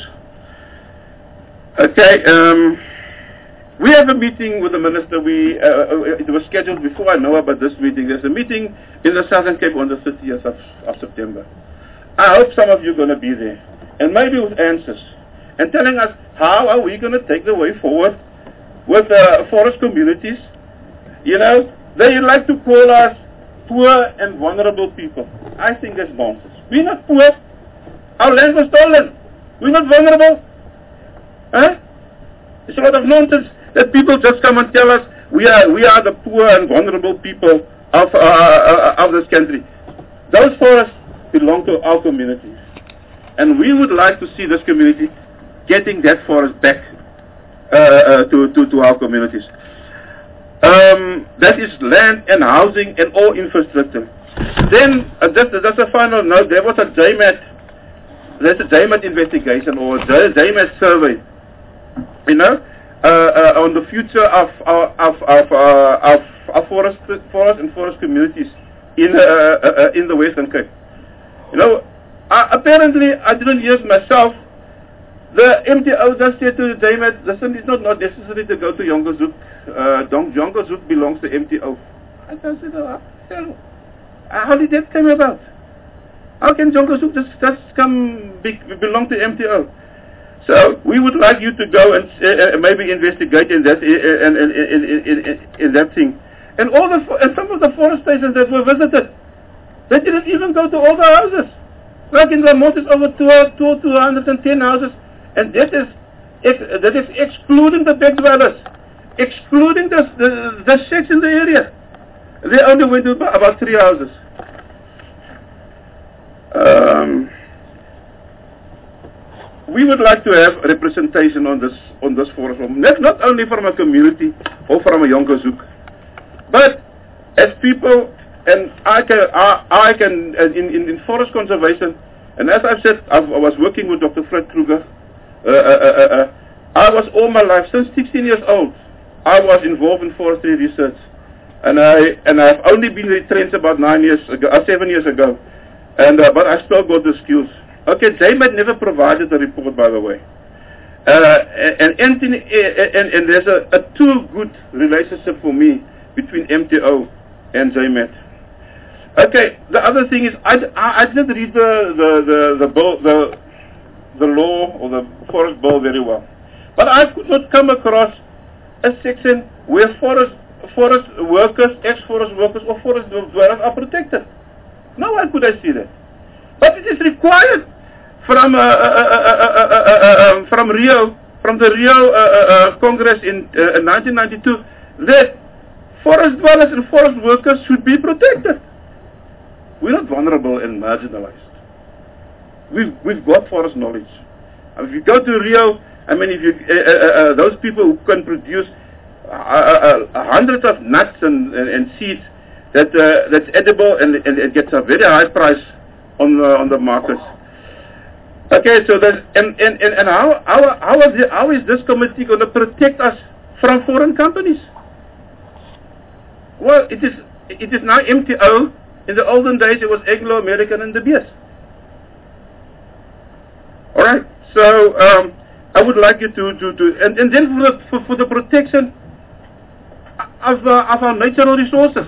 Okay, um, we have a meeting with the minister. We, uh, it was scheduled before I know about this meeting. There's a meeting in the Southern Cape on the thirtieth of, of September. I hope some of you are going to be there, and maybe with answers, and telling us how are we going to take the way forward with uh, forest communities. You know, they like to call us poor and vulnerable people. I think that's nonsense. We're not poor. Our land was stolen. We're not vulnerable. Huh? It's a lot of nonsense that people just come and tell us we are we are the poor and vulnerable people of uh, uh, of this country. Those forests belong to our communities, and we would like to see this community getting that forest back uh, uh, to, to to our communities. Um, that is land and housing and all infrastructure. Then uh, just, just a final note: there was a J M A T, there's a J M A T investigation or a J M A T survey. You know, uh, uh, on the future of our of of, uh, of, of forest forest and forest communities in uh, uh, uh, in the Western Cape. You know, uh, apparently I didn't hear myself. The M T O just said to the J-Met, listen, it's not, not necessary to go to Jongershoek. Uh, Jongershoek belongs to M T O. I just said, oh, how did that come about? How can Jongershoek just, just come be, belong to M T O? So we would like you to go and uh, maybe investigate in that uh, in, in, in, in, in, in that thing. And all the and some of the forest stations that were visited, they didn't even go to all the houses. Like in Lamont is over two hundred ten houses. And that is that is excluding the back dwellers, excluding the the, the shacks in the area. They only went to about three houses. Um, we would like to have representation on this on this forum, not not only from a community or from a Jongershoek, but as people. And I can I, I can in, in in forest conservation. And as I've said, I've, I was working with Doctor Fred Kruger. Uh, uh, uh, uh, I was all my life, since sixteen years old, I was involved in forestry research, and I and I've only been retrenched about nine years ago, uh, seven years ago, and uh, but I still got the skills. Okay, J-Met never provided the report, by the way, uh, and Anthony uh, and and there's a, a too good relationship for me between M T O and J-Met. Okay, the other thing is I, I, I didn't read the the the the, bill, the the law or the forest bill very well, but I could not come across a section where forest forest workers, ex-forest workers, or forest dwellers are protected. Nowhere could I see that. But it is required from uh, uh, uh, uh, uh, uh, from Rio, from the Rio uh, uh, Congress in uh, nineteen ninety-two, that forest dwellers and forest workers should be protected. We're not vulnerable and marginalized. We've, we've got forest knowledge. If you go to Rio, I mean, if you, uh, uh, uh, those people who can produce uh, uh, uh, hundreds of nuts and, and, and seeds that uh, that's edible and, and it gets a very high price on the, on the markets. Okay, so that and and, and, and how how how is, the, how is this committee going to protect us from foreign companies? Well, it is it is now M T O. In the olden days, it was Anglo-American and De Beers. All right. So um, I would like you to to, to and, and then for the for, for the protection of uh, of our natural resources.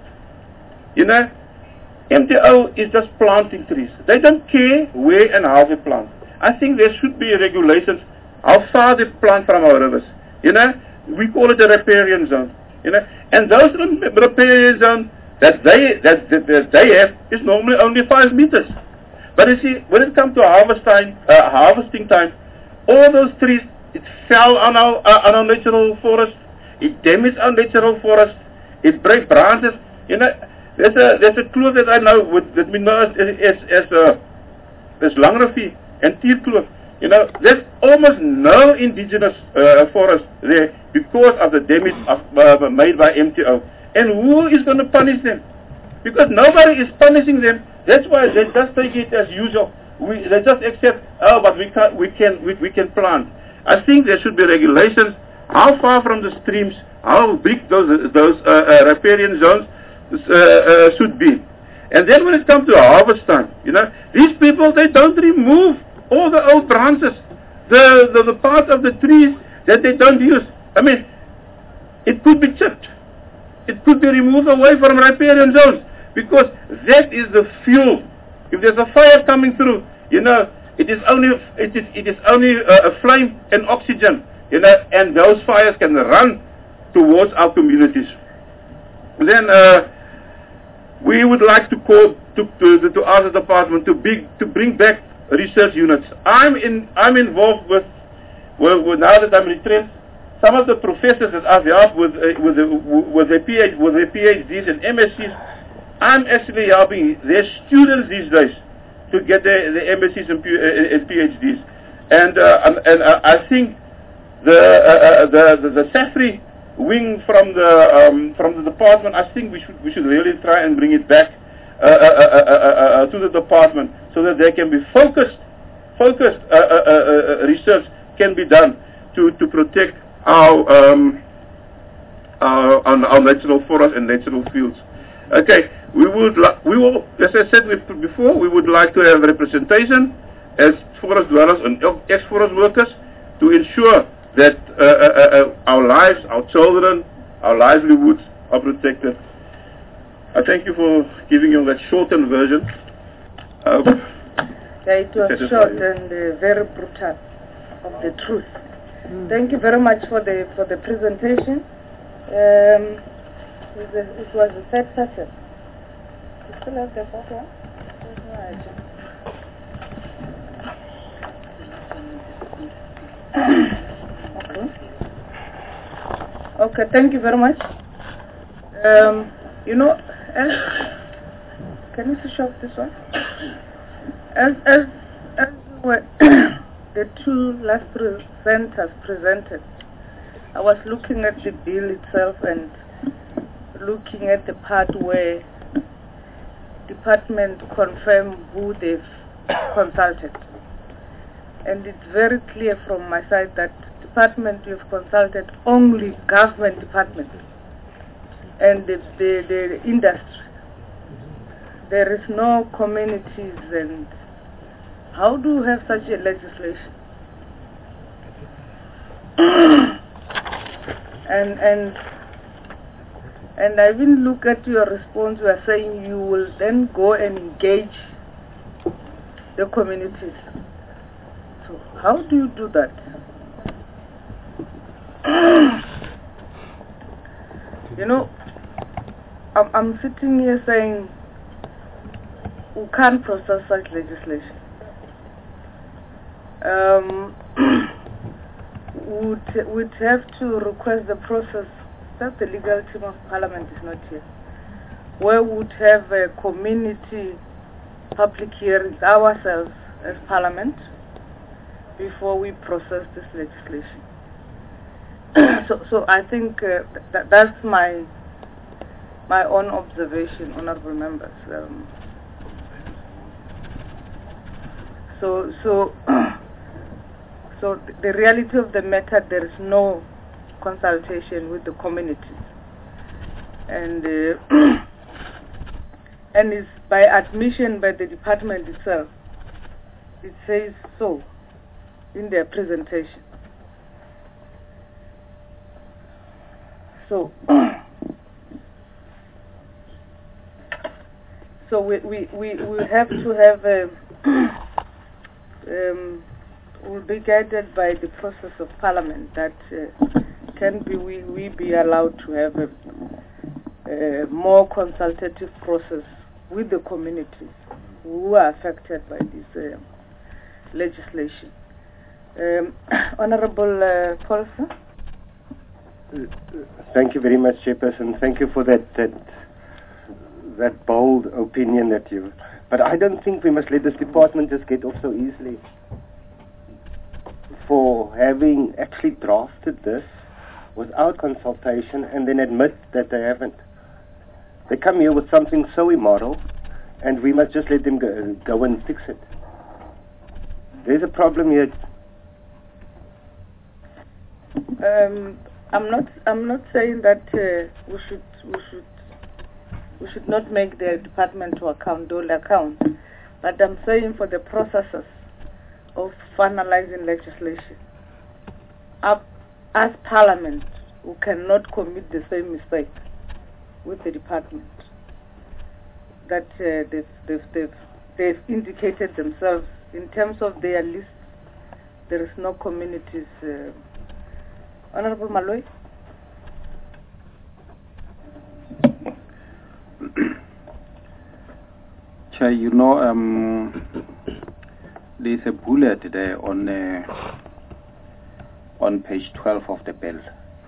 You know, M T O is just planting trees. They don't care where and how they plant. I think there should be regulations how far they plant from our rivers. You know, we call it a riparian zone. You know, and those riparian zones that they that, that, that they have is normally only five meters. But you see, when it comes to harvest time, uh, harvesting time, all those trees, it fell on our uh, on our natural forest. It damaged our natural forest. It breaks branches. You know, there's a there's a kloof that I know with, that we know as as as uh, as Langrivier and Tierkloof. You know, there's almost no indigenous uh, forest there because of the damage of, uh, made by M T O. And who is going to punish them? Because nobody is punishing them. That's why they just take it as usual. We, they just accept, oh, but we can we can we, we can plant. I think there should be regulations. How far from the streams, how big those those uh, uh, riparian zones uh, uh, should be. And then when it comes to harvest time, you know, these people, they don't remove all the old branches, the, the, the part of the trees that they don't use. I mean, it could be chipped. It could be removed away from riparian zones because that is the fuel. If there's a fire coming through, you know, it is only it is it is only uh, a flame and oxygen, you know, and those fires can run towards our communities. And then uh, we would like to call to to, to ask the department to big to bring back research units. I'm in I'm involved with well with, now that I'm retrenched. Some of the professors that I've helped with uh, with the, with their PhD, with their PhDs and M S Cs, I'm actually helping their students these days to get their, their M S Cs and, P, uh, and PhDs. And uh, and, and uh, I think the uh, the the, the SAFRI wing from the um, from the department, I think we should we should really try and bring it back uh, uh, uh, uh, uh, to the department so that there can be focused focused uh, uh, uh, uh, research can be done to to protect our, um, our, our, our natural forests and natural fields. Okay, we would we will, as I said before, we would like to have representation as forest dwellers and ex-forest workers to ensure that uh, uh, uh, our lives, our children, our livelihoods are protected. I thank you for giving you that shortened version. Uh, yeah, it was short and uh, very brutal of the truth. Mm. Thank you very much for the for the presentation. Um, it, was a, it was the third person. You still have the fourth one? Okay. Okay, thank you very much. Um, you know, as, can you switch off this one? As as as were the two last presenters presented, I was looking at the bill itself and looking at the part where department confirm who they've consulted. And it's very clear from my side that department you've consulted only government departments and the, the, the industry. There is no communities, and how do you have such a legislation? and and and I even look at your response. You are saying you will then go and engage the communities. So how do you do that? You know, I'm, I'm sitting here saying we can't process such legislation. Um, would would have to request the process that the legal team of Parliament is not here, where we would have a community public hearings ourselves as Parliament before we process this legislation. so, so I think uh, th that's my my own observation, honourable members. Um, so, so, so the reality of the matter, there is no consultation with the communities, and uh, and is by admission by the department itself. It says so in their presentation. So, so we, we, we, we have to have a, um, we'll be guided by the process of Parliament that uh, can be, we, we be allowed to have a, a more consultative process with the communities who are affected by this uh, legislation. Um, Honorable uh, Paulson? Thank you very much, Chairperson. Thank you for that that that bold opinion that you. But I don't think we must let this department just get off so easily for having actually drafted this without consultation and then admit that they haven't. They come here with something so immoral, and we must just let them go, go and fix it. There's a problem here. Um. I'm not. I'm not saying that uh, we should. We should. We should not make the department to account, dole account. But I'm saying for the processes of finalizing legislation, up as Parliament, we cannot commit the same mistake with the department. That uh, they've, they've, they've, they've indicated themselves in terms of their list. There is no communities. Uh, Honorable Malloy. Chair, you know, um, there's a bullet there on uh, on page twelve of the bill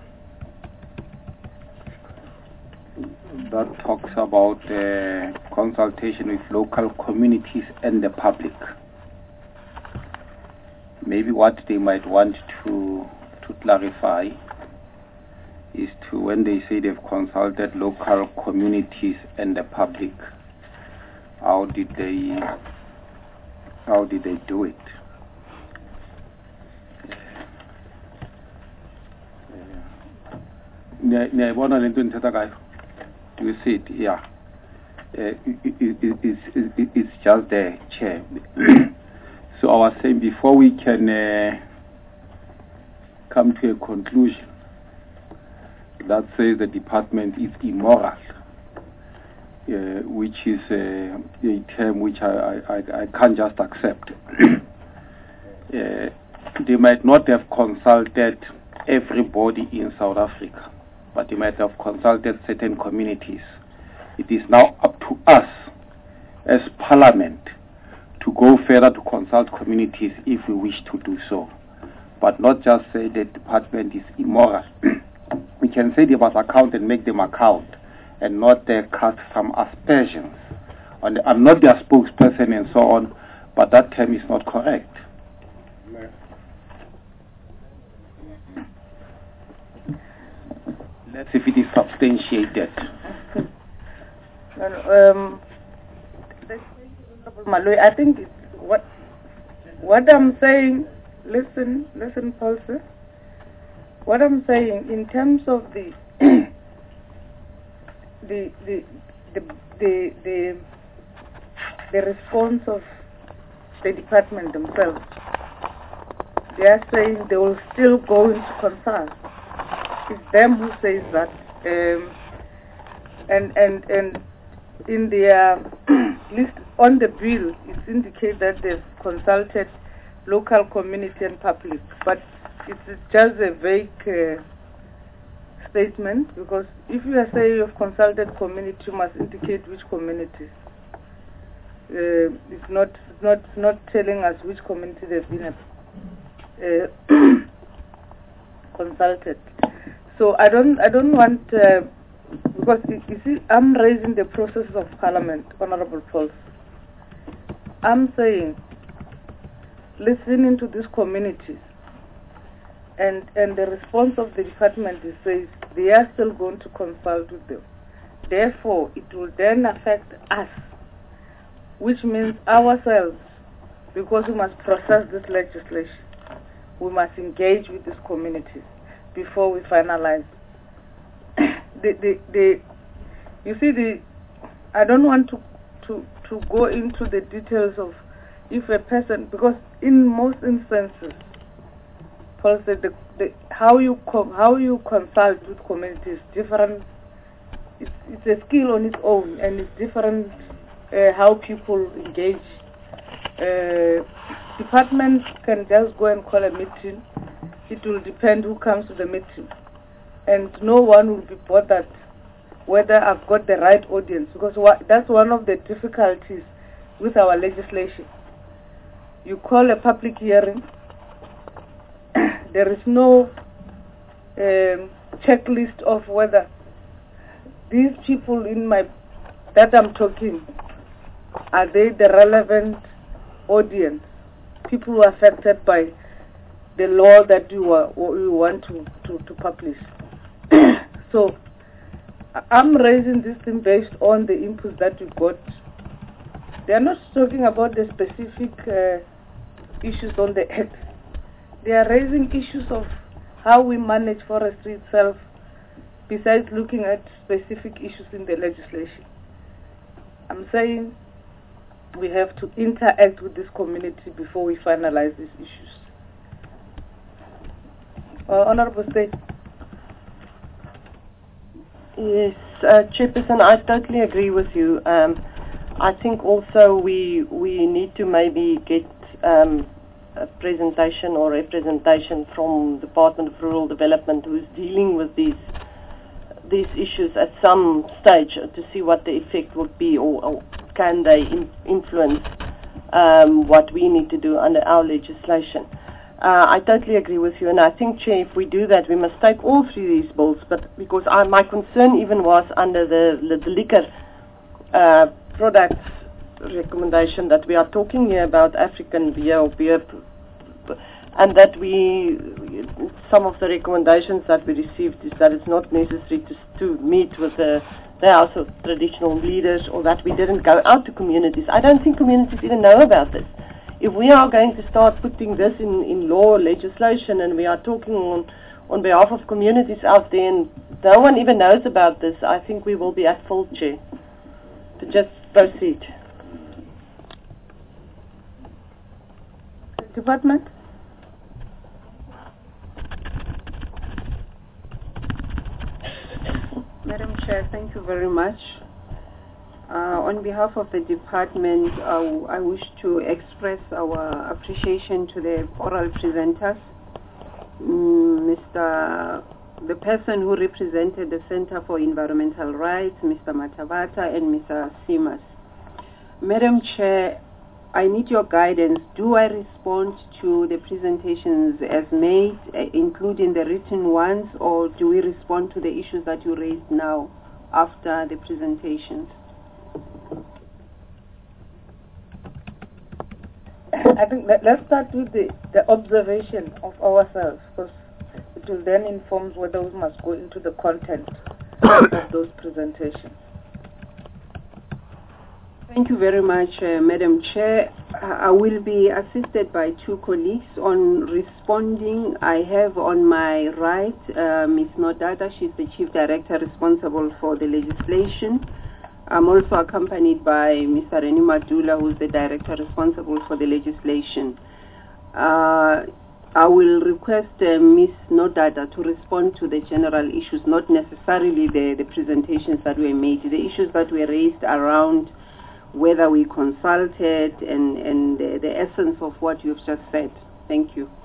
that talks about uh, consultation with local communities and the public. Maybe what they might want to to clarify is to when they say they've consulted local communities and the public, how did they how did they do it? niyayibona lento nithetha ngayo. Do you see it? Yeah. Uh, it, it, it, it's, it, it's just there, Chair. So I was saying before we can uh, come to a conclusion that says the department is immoral, uh, which is uh, a term which I, I, I can't just accept. uh, they might not have consulted everybody in South Africa, but they might have consulted certain communities. It is now up to us as Parliament to go further to consult communities if we wish to do so, but not just say the department is immoral. We can say they must account and make them account, and not uh, cast some aspersions. On the, I'm not their spokesperson and so on, but that term is not correct. Let's see if it is substantiated. Um, Malloy, I think it's what what I'm saying. Listen, listen, Pulse. What I'm saying in terms of the the, the the the the the response of the department themselves, they are saying they will still go into consult. It's them who says that, um, and and and in their list on the bill, it's indicated that they've consulted local community and public, but it's just a vague uh, statement, because if you are saying you've consulted community, you must indicate which communities. Uh, it's not it's not it's not telling us which community they've been uh, consulted. So I don't I don't want uh, because you, you see I'm raising the process of Parliament, Honourable Paul. I'm saying listening to these communities, and and the response of the department is says they are still going to consult with them. Therefore, it will then affect us, which means ourselves, because we must process this legislation. We must engage with these communities before we finalize. the, the, the, you see, the, I don't want to, to, to go into the details of if a person, because in most instances, Paul said the, the, how you com, how you consult with communities is different. It's, it's a skill on its own, and it's different uh, how people engage. Uh, departments can just go and call a meeting. It will depend who comes to the meeting, and no one will be bothered whether I've got the right audience, because wh that's one of the difficulties with our legislation. You call a public hearing, there is no um, checklist of whether these people in my that I'm talking, are they the relevant audience, people who are affected by the law that you, are, you want to, to, to publish. So I'm raising this thing based on the inputs that we got. They are not talking about the specific uh, issues on the act. They are raising issues of how we manage forestry itself, besides looking at specific issues in the legislation. I'm saying we have to interact with this community before we finalize these issues. Uh, Honourable State. Yes, uh, Chairperson, I totally agree with you. Um, I think also we we need to maybe get um, a presentation or representation from the Department of Rural Development who's dealing with these these issues at some stage to see what the effect would be, or, or can they in, influence um, what we need to do under our legislation. Uh, I totally agree with you, and I think, Chair, if we do that, we must take all three of these bills, but because I, my concern even was under the, the, the liquor uh, products recommendation that we are talking here about African beer or beer, and that we, some of the recommendations that we received is that it's not necessary to, to meet with the, the House of Traditional Leaders, or that we didn't go out to communities. I don't think communities even know about this. If we are going to start putting this in, in law legislation, and we are talking on, on behalf of communities out there, and no one even knows about this, I think we will be at full, Chair. To just proceed. Department? Madam Chair, thank you very much. Uh, on behalf of the department, uh, I wish to express our appreciation to the oral presenters. Mm, Mister The person who represented the Center for Environmental Rights, Mister Matavata, and Mister Simas. Madam Chair, I need your guidance. Do I respond to the presentations as made, uh, including the written ones, or do we respond to the issues that you raised now after the presentations? I think that let's start with the, the observation of ourselves, because it will then inform whether we must go into the content of those presentations. Thank you very much, uh, Madam Chair. I will be assisted by two colleagues on responding. I have on my right uh, Miz Nodada. She's the Chief Director responsible for the legislation. I'm also accompanied by Mister Reni Madula, who's the Director responsible for the legislation. Uh, I will request uh, Miz Nodada to respond to the general issues, not necessarily the, the presentations that were made, the issues that were raised around whether we consulted and, and uh, the essence of what you've just said. Thank you.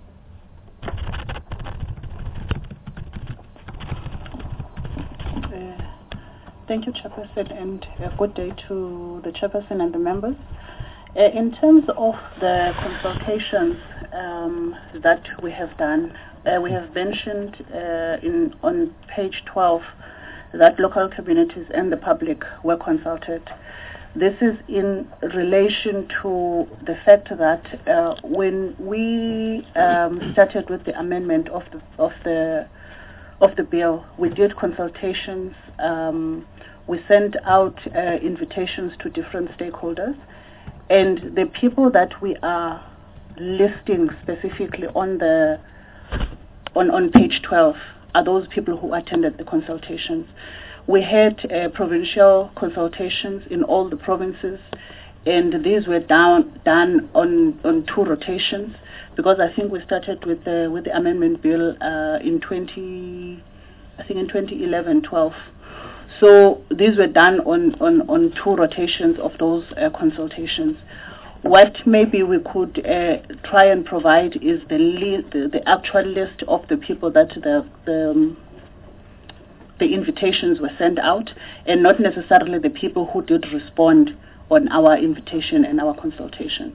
Uh, thank you, Chairperson, and a good day to the Chairperson and the members. Uh, in terms of the consultations um, that we have done, uh, we have mentioned uh, in on page twelve that local communities and the public were consulted. This is in relation to the fact that uh, when we um, started with the amendment of the of the of the bill, we did consultations. Um, we sent out uh, invitations to different stakeholders, and the people that we are listing specifically on the on on page twelve are those people who attended the consultations. We had uh, provincial consultations in all the provinces, and these were down, done on, on two rotations, because I think we started with the with the amendment bill uh, in twenty, I think in twenty eleven twelve. So these were done on, on, on two rotations of those uh, consultations. What maybe we could uh, try and provide is the, li- the the actual list of the people that the the um, the invitations were sent out, and not necessarily the people who did respond on our invitation and our consultation.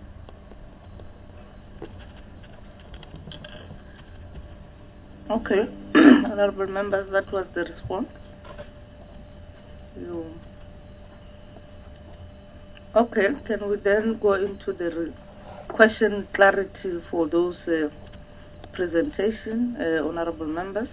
Okay. Honorable members, that was the response. You. Okay, can we then go into the re- question clarity for those uh, presentation, uh, honorable members?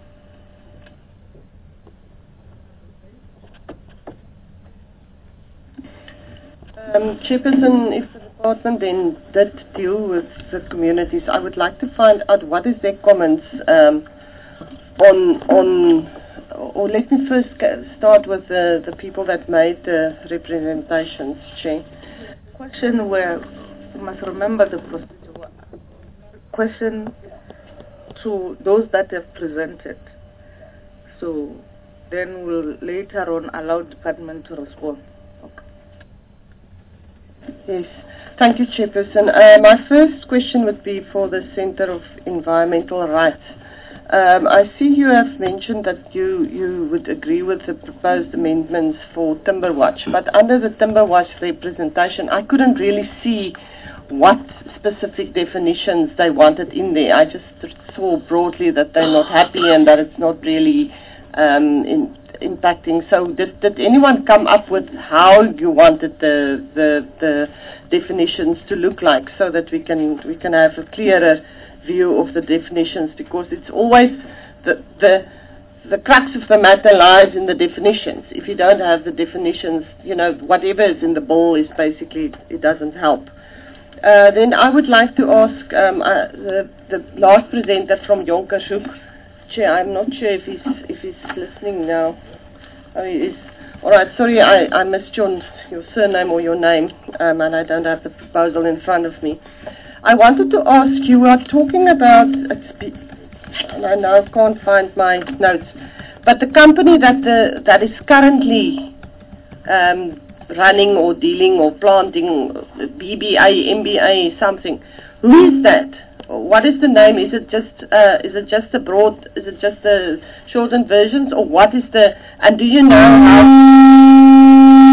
Um, Chairperson, if the department then did deal with the communities, I would like to find out what is their comments um, on, on, or let me first start with the, the people that made the representations, Chair. Question where you must remember the procedure. Question to those that have presented. So then we'll later on allow department to respond. Yes, thank you, Chairperson. Uh, my first question would be for the Centre of Environmental Rights. Um, I see you have mentioned that you, you would agree with the proposed amendments for Timberwatch, but under the Timberwatch representation, I couldn't really see what specific definitions they wanted in there. I just saw broadly that they're not happy and that it's not really um, in, impacting. So did, did anyone come up with how you wanted the, the the definitions to look like, so that we can we can have a clearer view of the definitions, because it's always the the the crux of the matter lies in the definitions. If you don't have the definitions, you know, whatever is in the bill is basically, it doesn't help. Uh, then I would like to ask um, uh, the, the last presenter from Jonkershoek. Chair, I'm not sure if he's if he's listening now. Oh, he is. All right. Sorry, I, I missed your your surname or your name, um, and I don't have the proposal in front of me. I wanted to ask you. We are talking about, and I now can't find my notes, but the company that the that is currently um, running or dealing or planting B B A, M B A, something. Who is that? What is the name? Is it just uh, is it just a broad? Is it just the shortened versions, or what is the? And do you know how?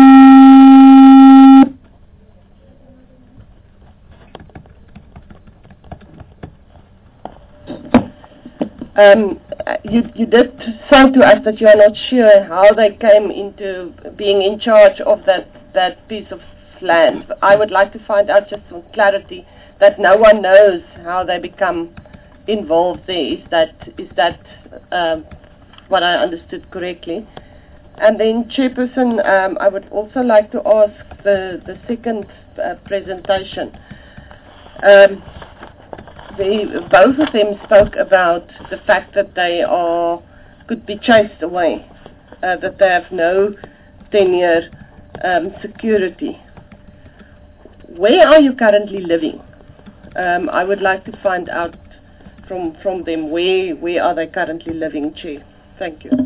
Um, you you did say to us that you are not sure how they came into being in charge of that that piece of land. I would like to find out just some clarity that no one knows how they become involved there. Is that is that um, what I understood correctly? And then, Chairperson, um, I would also like to ask the the second uh, presentation. Um, they, both of them spoke about the fact that they are could be chased away, uh, that they have no ten-year um, security. Where are you currently living? Um, I would like to find out from from them where where are they currently living, Chair. Thank you.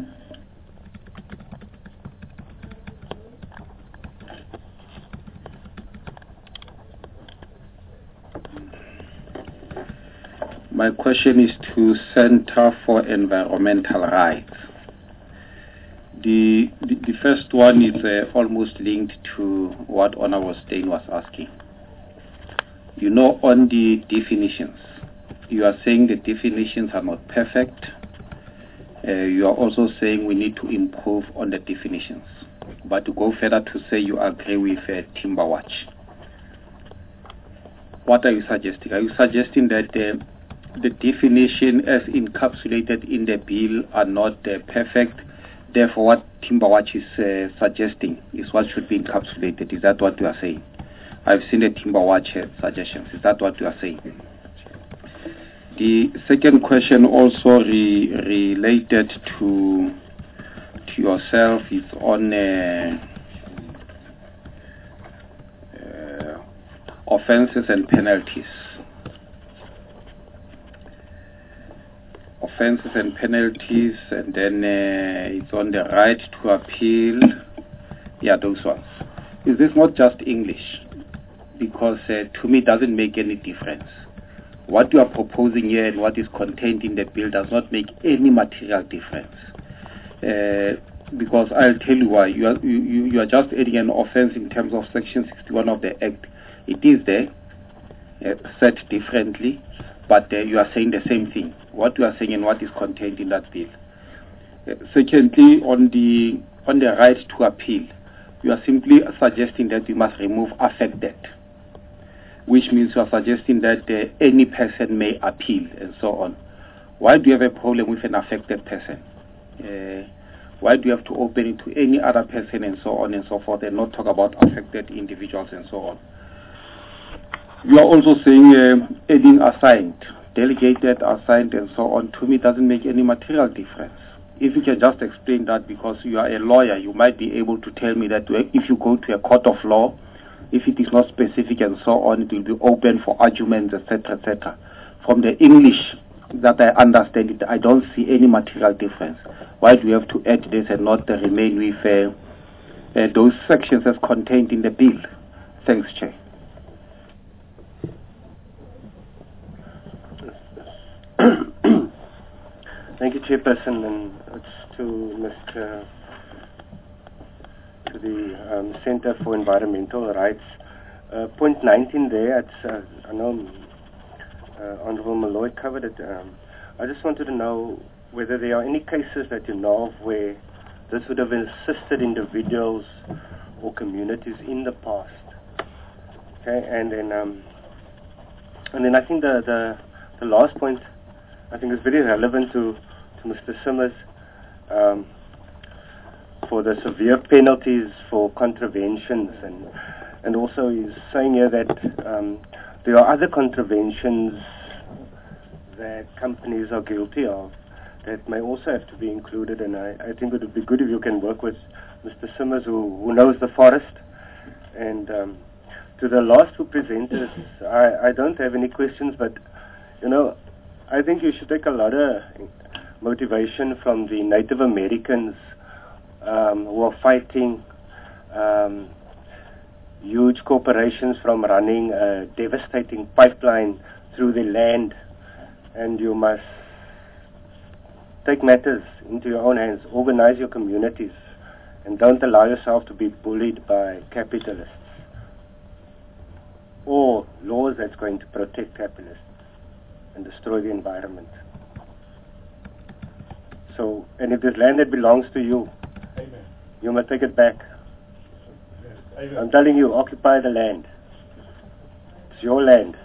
My question is to Center for Environmental Rights. The, the, the first one is uh, almost linked to what Honorable Steyn was asking. You know, on the definitions, you are saying the definitions are not perfect. Uh, you are also saying we need to improve on the definitions. But to go further to say you agree with uh, Timber Watch, what are you suggesting? Are you suggesting that uh, the definition as encapsulated in the bill are not uh, perfect? Therefore, what Timber Watch is uh, suggesting is what should be encapsulated. Is that what you are saying? I've seen the Timber Watch uh, suggestions. Is that what you are saying? The second question also re related to to yourself is on uh, uh, offences and penalties. Offences and penalties, and then uh, it's on the right to appeal. Yeah, those ones. Is this not just English? Because uh, to me it doesn't make any difference. What you are proposing here and what is contained in the bill does not make any material difference. Uh, because I'll tell you why. You are, you, you are just adding an offense in terms of Section sixty-one of the Act. It is there, uh, set differently, but uh, you are saying the same thing. What you are saying and what is contained in that bill. Uh, secondly, on the on the right to appeal, you are simply suggesting that we must remove affected, which means you are suggesting that uh, any person may appeal and so on. Why do you have a problem with an affected person? Uh, why do you have to open it to any other person and so on and so forth and not talk about affected individuals and so on? You are also saying uh, adding assigned, delegated, assigned and so on. To me, doesn't make any material difference. If you can just explain that, because you are a lawyer, you might be able to tell me that if you go to a court of law, if it is not specific and so on, it will be open for arguments, et cetera, et cetera. From the English that I understand it, I don't see any material difference. Why do you have to add this and not uh, remain with uh, uh, those sections as contained in the bill? Thanks, Chair. Thank you, Chairperson, and it's to Mister to the um, Center for Environmental Rights. Uh, point nineteen there, it's, uh, I know uh, Honourable Malloy covered it. Um, I just wanted to know whether there are any cases that you know of where this would have assisted individuals or communities in the past. Okay, and then um, and then I think the, the the last point I think is very relevant to, to Mister Simmers um, for the severe penalties for contraventions, and and also he's saying here that um, there are other contraventions that companies are guilty of that may also have to be included, and I, I think it would be good if you can work with Mister Simmers, who, who knows the forest. And um, to the last two presenters, I, I don't have any questions, but, you know, I think you should take a lot of motivation from the Native Americans um, who are fighting um, huge corporations from running a devastating pipeline through the land, and you must take matters into your own hands, organize your communities, and don't allow yourself to be bullied by capitalists or laws that's going to protect capitalists and destroy the environment. So, and if there's land that belongs to you, Amen. You must take it back. Amen. I'm telling you, occupy the land. It's your land.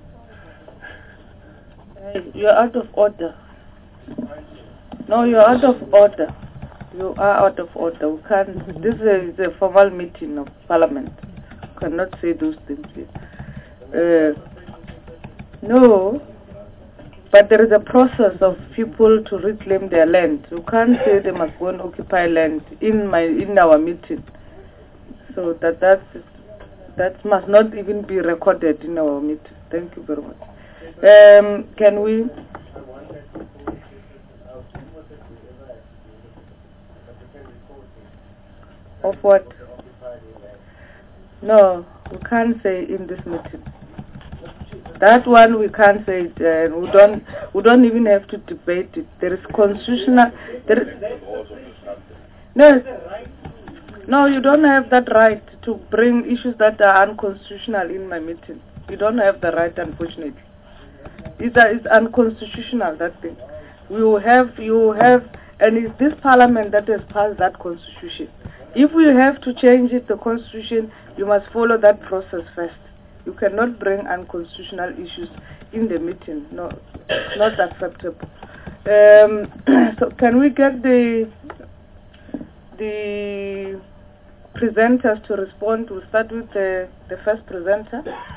Hey, you're out of order. No, you're out of order. You are out of order. We can't. This is a formal meeting of Parliament. You cannot say those things here. Uh, no, but there is a process of people to reclaim their land. You can't say they must go and occupy land in my in our meeting. So that that that must not even be recorded in our meeting. Thank you very much. Um, can we? Of what? No, we can't say in this meeting. That one we can't say it, and we don't. We don't even have to debate it. There is constitutional. There is, no, no, you don't have that right to bring issues that are unconstitutional in my meeting. You don't have the right, unfortunately. It's, a, it's unconstitutional, that thing. You have, you have, and it's this Parliament that has passed that constitution. If we have to change it, the constitution, you must follow that process first. You cannot bring unconstitutional issues in the meeting. No, it's not acceptable. Um, so can we get the the presenters to respond? We'll start with the, the first presenter.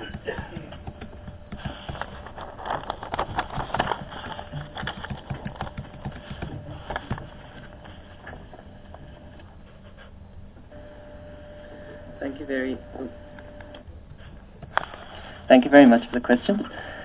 Thank you very Thank you very much for the question.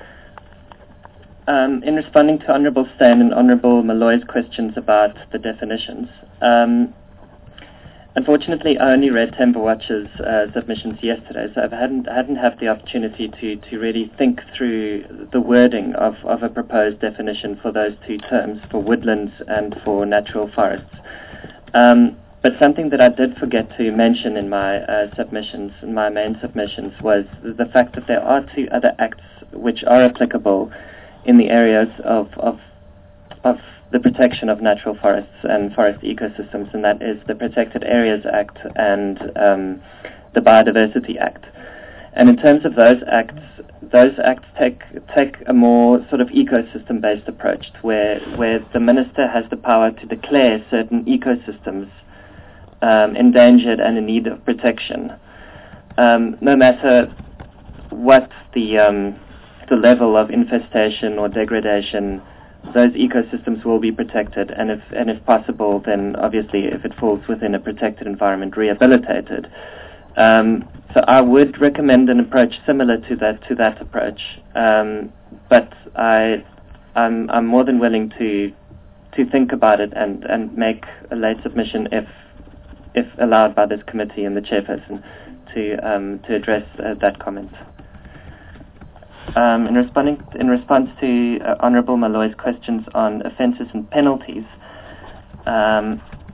Um, in responding to Honourable Steyn and Honourable Malloy's questions about the definitions, um, unfortunately I only read Thembawatcha's uh, submissions yesterday, so I hadn't, I hadn't had the opportunity to, to really think through the wording of, of a proposed definition for those two terms, for woodlands and for natural forests. Um, But something that I did forget to mention in my uh, submissions, in my main submissions, was the fact that there are two other acts which are applicable in the areas of, of, of the protection of natural forests and forest ecosystems, and that is the Protected Areas Act and um, the Biodiversity Act. And in terms of those acts, those acts take take a more sort of ecosystem-based approach, where where the minister has the power to declare certain ecosystems Um, endangered and in need of protection, um, no matter what the um, the level of infestation or degradation. Those ecosystems will be protected, and if and if possible, then obviously, if it falls within a protected environment, rehabilitated. Um, so I would recommend an approach similar to that to that approach, um, but I I'm I'm more than willing to to think about it and and make a late submission if. if allowed by this committee and the chairperson, to um, to address uh, that comment. Um, in responding, in response to uh, Honourable Malloy's questions on offences and penalties, um,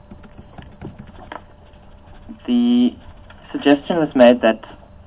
the suggestion was made that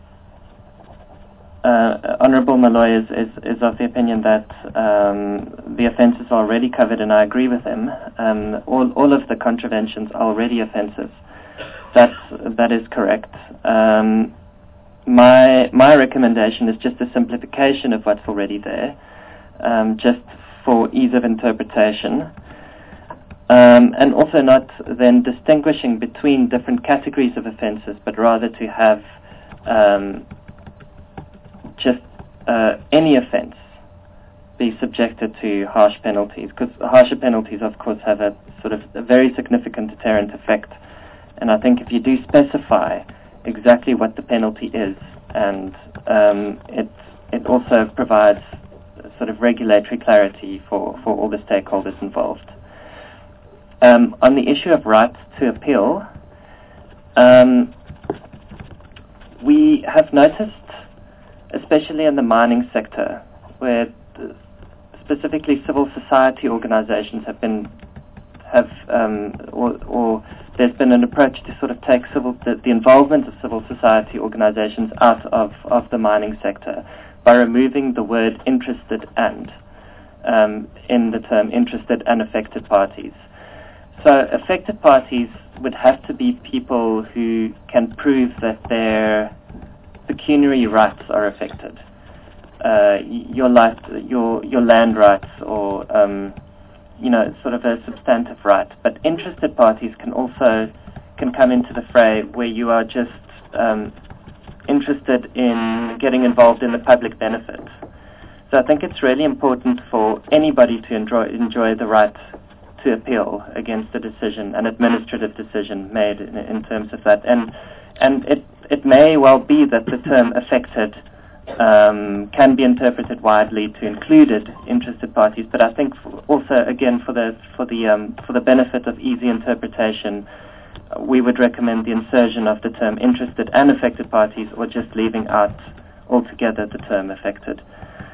uh, Honourable Malloy is, is, is of the opinion that um, the offences are already covered, and I agree with him. Um, all all of the contraventions are already offences. That that is correct. Um, my my recommendation is just a simplification of what's already there, um, just for ease of interpretation, um, and also not then distinguishing between different categories of offences, but rather to have um, just uh, any offence be subjected to harsh penalties, because harsher penalties, of course, have a sort of a very significant deterrent effect. And I think if you do specify exactly what the penalty is, and um, it it also provides sort of regulatory clarity for, for all the stakeholders involved. Um, on the issue of rights to appeal, um, we have noticed, especially in the mining sector, where the, specifically civil society organizations have been, have, um, or, or there's been an approach to sort of take civil, the, the involvement of civil society organizations out of, of the mining sector by removing the word interested and um, in the term interested and affected parties. So affected parties would have to be people who can prove that their pecuniary rights are affected. Uh, your life, your your land rights, or um, you know, sort of a substantive right. But interested parties can also can come into the fray where you are just um, interested in getting involved in the public benefit. So I think it's really important for anybody to enjoy enjoy the right to appeal against a decision, an administrative decision made in, in terms of that. And and it it may well be that the term affected um, can be interpreted widely to include interested parties, but I think also, again, for the for the um, for the benefit of easy interpretation, we would recommend the insertion of the term interested and affected parties, or just leaving out altogether the term affected.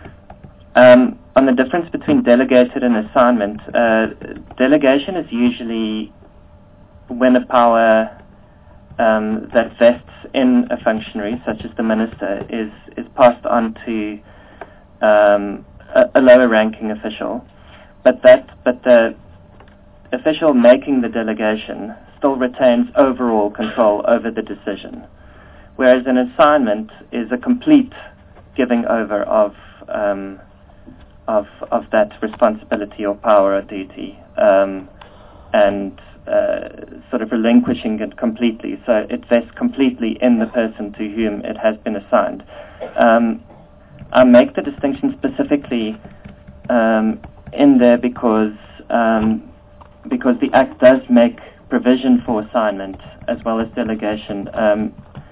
Um, on the difference between delegated and assignment, uh, delegation is usually when a power um, that vests in a functionary, such as the minister, is, is passed on to um, a, a lower ranking official. But that, but the official making the delegation still retains overall control over the decision, whereas an assignment is a complete giving over of um, of of that responsibility or power or duty, um, and uh, sort of relinquishing it completely. So it vests completely in the person to whom it has been assigned. Um, I make the distinction specifically um, in there because um, because the Act does make provision for assignment as well as delegation. Um,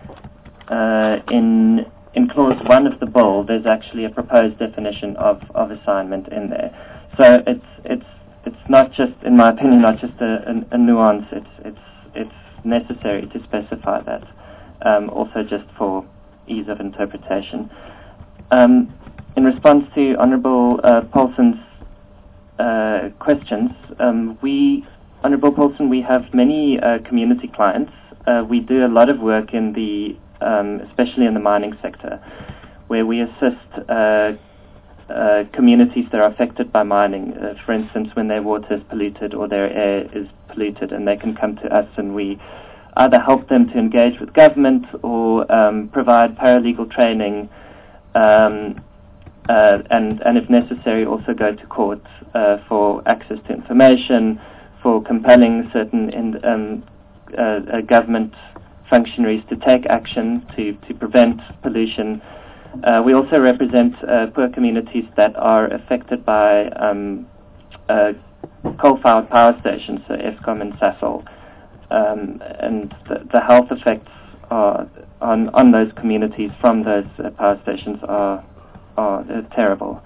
uh, in in clause one of the bill, there's actually a proposed definition of, of assignment in there. So it's it's it's not just, in my opinion, not just a, a, a nuance. It's it's it's necessary to specify that. Um, also, just for ease of interpretation. Um, in response to Honourable uh, Paulson's uh, questions, um, we. Honourable Paulson, we have many uh, community clients. Uh, we do a lot of work in the, um, especially in the mining sector, where we assist uh, uh, communities that are affected by mining. Uh, for instance, when their water is polluted or their air is polluted, and they can come to us, and we either help them to engage with government or um, provide paralegal training, um, uh, and, and if necessary, also go to court uh, for access to information, for compelling certain in, um, uh, uh, government functionaries to take action to, to prevent pollution. Uh, we also represent uh, poor communities that are affected by um, uh, coal-fired power stations, so Eskom and Sasol, um, and the, the health effects are on, on those communities from those uh, power stations are, are uh, terrible.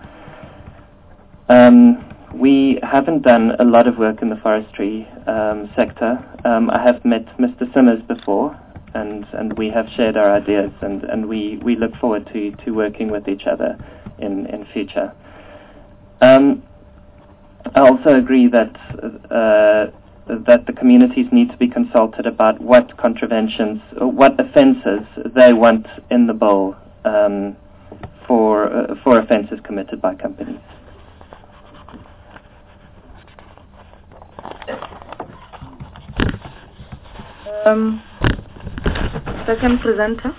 Um, We haven't done a lot of work in the forestry um, sector. Um, I have met Mister Simmers before, and, and we have shared our ideas, and, and we, we look forward to, to working with each other in, in future. Um, I also agree that uh, that the communities need to be consulted about what contraventions, or what offences they want in the bill um, for uh, for offences committed by companies. Um, second presenter.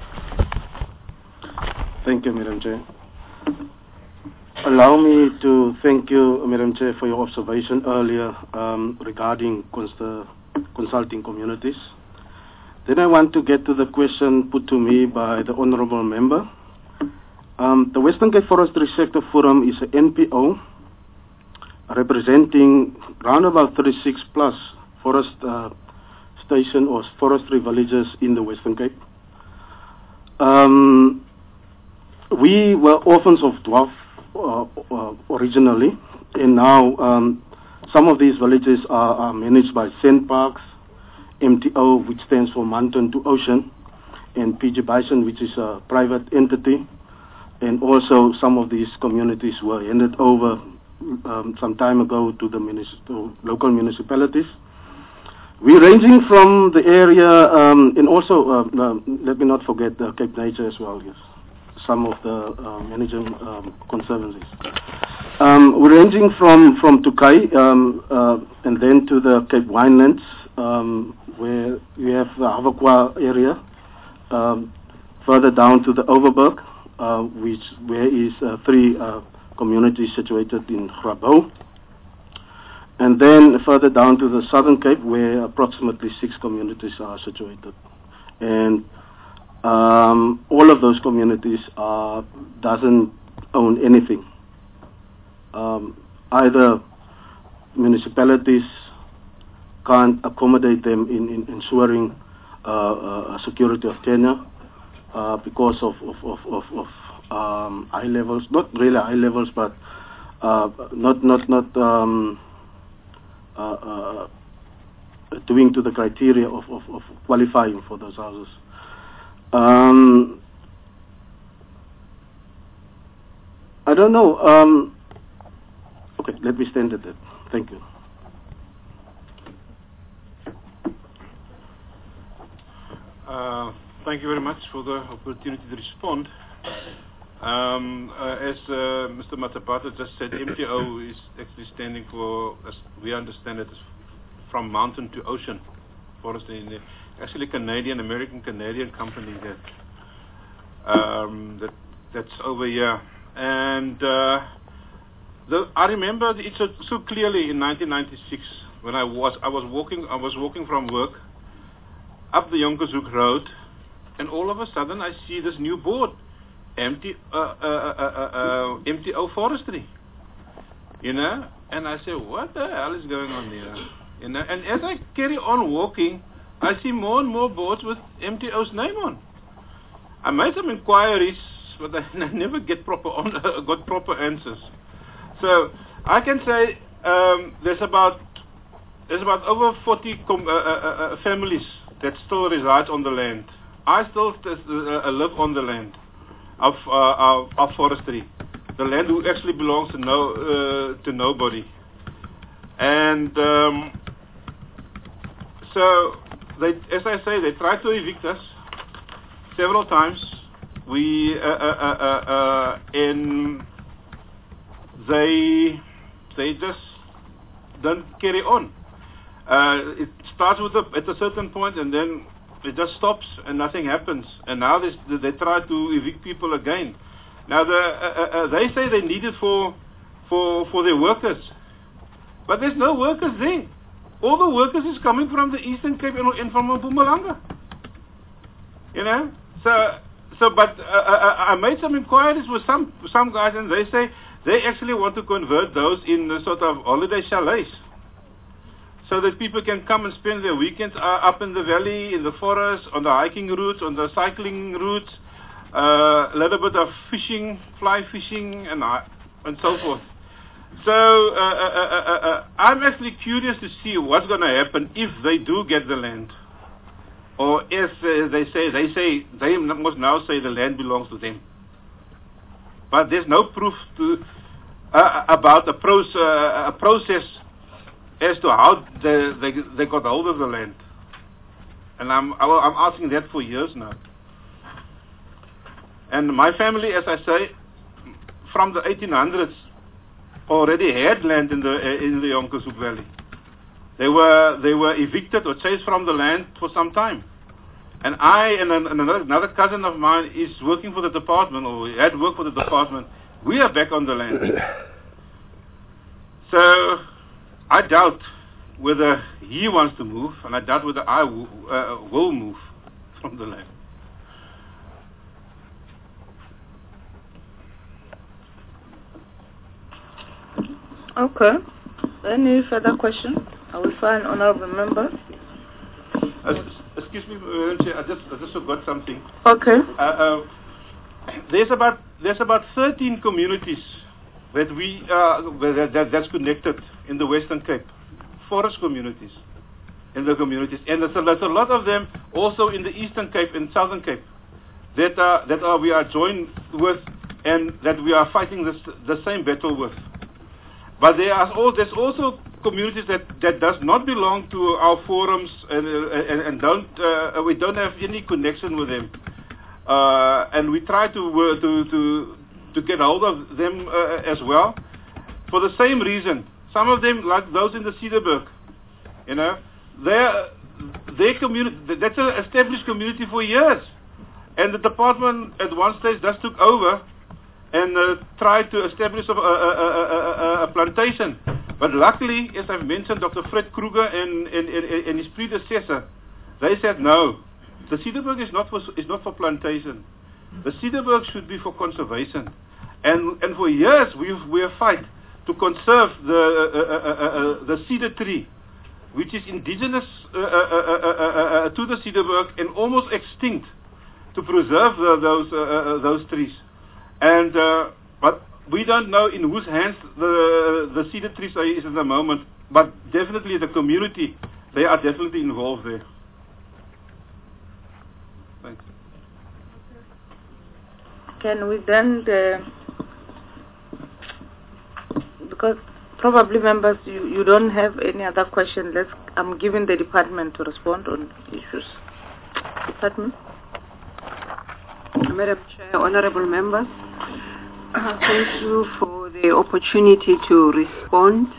Thank you, Madam Chair. Allow me to thank you, Madam Chair, for your observation earlier um, regarding cons- consulting communities. Then I want to get to the question put to me by the honourable member. Um, the Western Cape Forestry Sector Forum is an N P O representing around about thirty-six plus forest uh, station or forestry villages in the Western Cape. Um, we were orphans of dwarf uh, uh, originally, and now um, some of these villages are, are managed by SANParks, M T O, which stands for Mountain to Ocean, and P G Bison, which is a private entity. And also some of these communities were handed over um, some time ago to the municip to local municipalities. We're ranging from the area, um, and also, uh, uh, let me not forget uh, Cape Nature as well, yes, some of the uh, managing um, conservancies. Um, we're ranging from, from Tukai um, uh, and then to the Cape Winelands, um, where we have the Havakwa area, um, further down to the Overberg, uh, which where is uh, three uh, communities situated in Grabouw. And then further down to the Southern Cape, where approximately six communities are situated. And um, all of those communities are, doesn't own anything. Um, either municipalities can't accommodate them in, in ensuring uh, uh, security of tenure uh, because of, of, of, of, of um, high levels, not really high levels, but uh, not, not, not um, uh, uh, doing to the criteria of, of, of qualifying for those houses. Um, I don't know. Um, okay, let me stand at that. Thank you. Uh, thank you very much for the opportunity to respond. Um, uh, as uh, Mister Matapata just said, M T O is actually standing for, as we understand it, from mountain to ocean forestry. In actually, Canadian, American Canadian company that um, that that's over here. And uh, the, I remember it so, so clearly in nineteen ninety-six when I was I was walking I was walking from work up the Jonkershoek Road, and all of a sudden I see this new board, M T, uh, uh, uh, uh, M T O Forestry, you know, and I say, what the hell is going on here, you know? And as I carry on walking, I see more and more boards with M T O's name on. I made some inquiries, but I never get proper on, uh, got proper answers. So I can say um, there's about there's about over forty com uh, uh, uh, families that still reside on the land. I still uh, live on the land of, uh, of, of forestry, the land who actually belongs to no uh, to nobody. And um, so, they, as I say, they tried to evict us several times. We uh, uh, uh, uh, uh, and they they just don't carry on. Uh, it starts with a, at a certain point, and then it just stops, and nothing happens. And now they they try to evict people again. Now the, uh, uh, they say they need it for for for their workers, but there's no workers there. All the workers is coming from the Eastern Cape and, and from Mpumalanga. You know, so so. But uh, uh, I made some inquiries with some some guys, and they say they actually want to convert those in the sort of holiday chalets, so that people can come and spend their weekends uh, up in the valley, in the forest, on the hiking routes, on the cycling routes, uh, a little bit of fishing, fly fishing, and uh, and so forth. So uh, uh, uh, uh, I'm actually curious to see what's going to happen if they do get the land, or if uh, they say they say they must now say the land belongs to them. But there's no proof to uh, about a, proce uh, a process as to how they, they they got hold of the land, and I'm I'm asking that for years now. And my family, as I say, from the eighteen hundreds, already had land in the uh, in the Jonkershoek Valley. They were they were evicted or chased from the land for some time, and I and, an, and another, another cousin of mine is working for the department, or had worked for the department. We are back on the land, so I doubt whether he wants to move, and I doubt whether I w uh, will move. from the land. Okay. Any further questions? I will find honorable member. Uh, excuse me, Madam Chair, I just, I just forgot something. Okay. Uh, uh, there's about there's about thirteen communities that we uh, that, that that's connected in the Western Cape, forest communities, in the communities, and there's a, there's a lot of them also in the Eastern Cape and Southern Cape that are that are we are joined with and that we are fighting this, the same battle with. But there are all, there's also communities that, that does not belong to our forums and uh, and, and don't uh, we don't have any connection with them, uh, and we try to uh, to to to get hold of them uh, as well, for the same reason. Some of them, like those in the Cederberg, you know, their their community, that's an established community for years, and the department at one stage just took over and uh, tried to establish a, a, a, a, a plantation. But luckily, as I've mentioned, Doctor Fred Kruger and, and, and, and his predecessor, they said no. The Cederberg is not for is not for plantation. The Cederberg should be for conservation. And and for years we've we have fight to conserve the uh, uh, uh, uh, the cedar tree, which is indigenous uh, uh, uh, uh, uh, to the Cederberg and almost extinct, to preserve uh, those uh, uh, those trees. And uh, but we don't know in whose hands the the cedar trees are is at the moment. But definitely the community, they are definitely involved there. Thanks. Can we then, uh, because probably members, you, you don't have any other question. Let's. I'm giving the department to respond on issues. Department. Madam Chair, honorable members, uh, thank you for the opportunity to respond.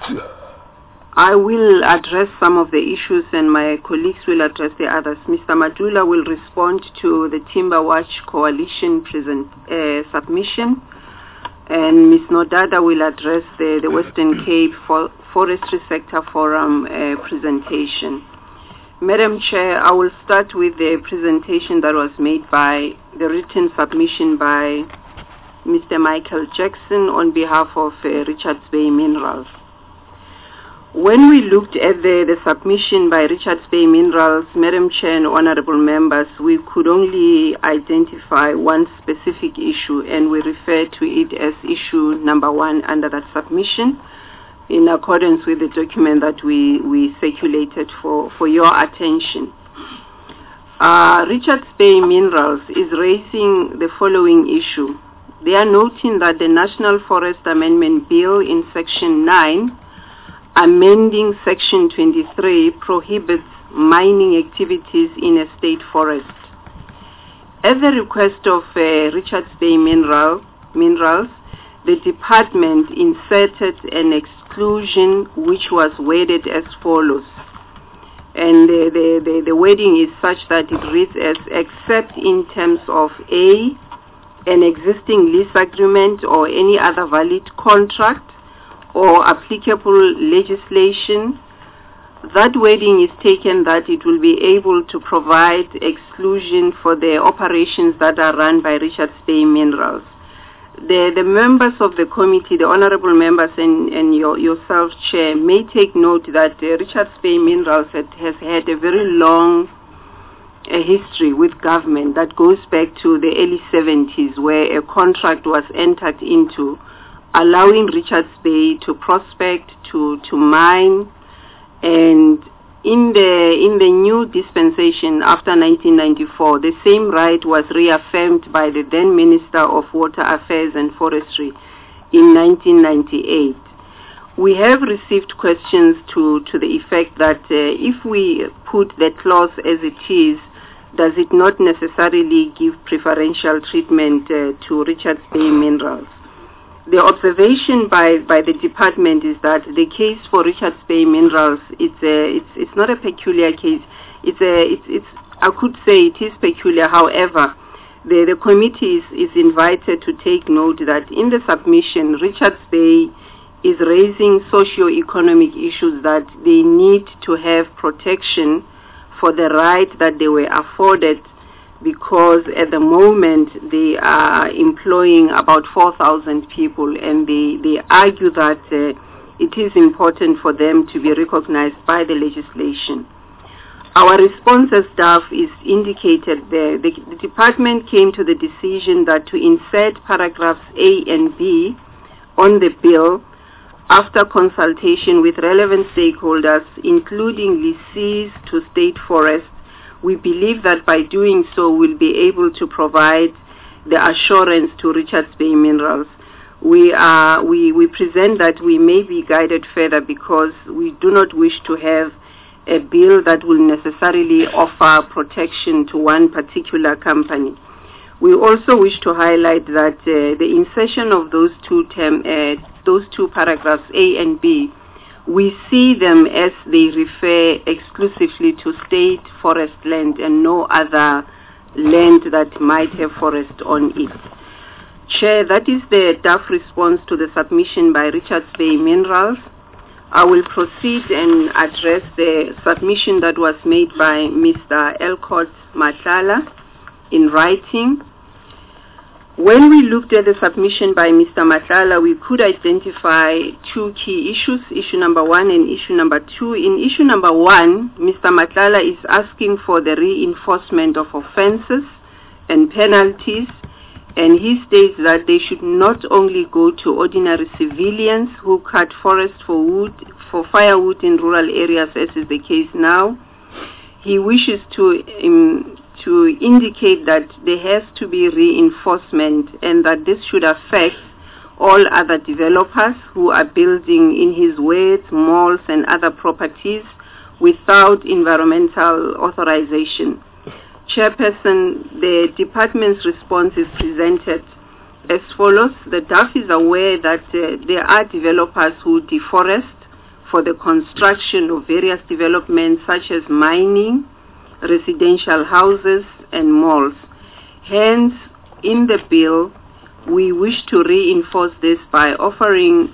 I will address some of the issues and my colleagues will address the others. Mister Madula will respond to the Timber Watch Coalition present, uh, submission, and Miz Nodada will address the, the Western Cape For Forestry Sector Forum uh, presentation. Madam Chair, I will start with the presentation that was made by the written submission by Mister Michael Jackson on behalf of uh, Richards Bay Minerals. When we looked at the, the submission by Richards Bay Minerals, Madam Chair and honorable members, we could only identify one specific issue, and we refer to it as issue number one under that submission, in accordance with the document that we, we circulated for, for your attention. Uh, Richards Bay Minerals is raising the following issue. They are noting that the National Forest Amendment Bill in Section nine, amending Section twenty-three, prohibits mining activities in a state forest. At the request of uh, Richards Bay Mineral, Minerals, the department inserted an exclusion which was worded as follows. And the, the, the, the wording is such that it reads as, except in terms of A, an existing lease agreement or any other valid contract or applicable legislation. That wording is taken that it will be able to provide exclusion for the operations that are run by Richards Bay Minerals. The, the members of the committee, the honorable members and, and your, yourself, Chair, may take note that uh, Richards Bay Minerals had, has had a very long uh, history with government that goes back to the early seventies, where a contract was entered into allowing Richards Bay to prospect, to, to mine, and in the in the new dispensation after nineteen ninety-four, the same right was reaffirmed by the then Minister of Water Affairs and Forestry in nineteen ninety-eight. We have received questions to, to the effect that uh, if we put the clause as it is, does it not necessarily give preferential treatment uh, to Richards Bay Minerals? The observation by, by the department is that the case for Richards Bay Minerals, it's a, it's it's not a peculiar case. It's a it's it's I could say it is peculiar. However, the the committee is, is invited to take note that in the submission, Richards Bay is raising socio-economic issues that they need to have protection for the right that they were afforded, because at the moment they are employing about four thousand people, and they, they argue that uh, it is important for them to be recognized by the legislation. Our response as staff is indicated there. The, the department came to the decision that to insert paragraphs A and B on the bill after consultation with relevant stakeholders, including lessees to state forests. We believe that by doing so, we'll be able to provide the assurance to Richards Bay Minerals. We, are, we, we present that we may be guided further because we do not wish to have a bill that will necessarily offer protection to one particular company. We also wish to highlight that uh, the insertion of those two term, uh, those two paragraphs A and B, we see them as they refer exclusively to state forest land and no other land that might have forest on it. Chair, that is the D A F response to the submission by Richards Bay Minerals. I will proceed and address the submission that was made by Mister Elcott Matlala in writing. When we looked at the submission by Mister Matlala, we could identify two key issues, issue number one and issue number two. In issue number one, Mister Matlala is asking for the reinforcement of offenses and penalties, and he states that they should not only go to ordinary civilians who cut forest for wood, for firewood in rural areas, as is the case now. He wishes to um, to indicate that there has to be reinforcement, and that this should affect all other developers who are building, in his words, malls and other properties without environmental authorization. Chairperson, the department's response is presented as follows. The D A F is aware that uh, there are developers who deforest for the construction of various developments such as mining, residential houses, and malls. Hence, in the bill, we wish to reinforce this by offering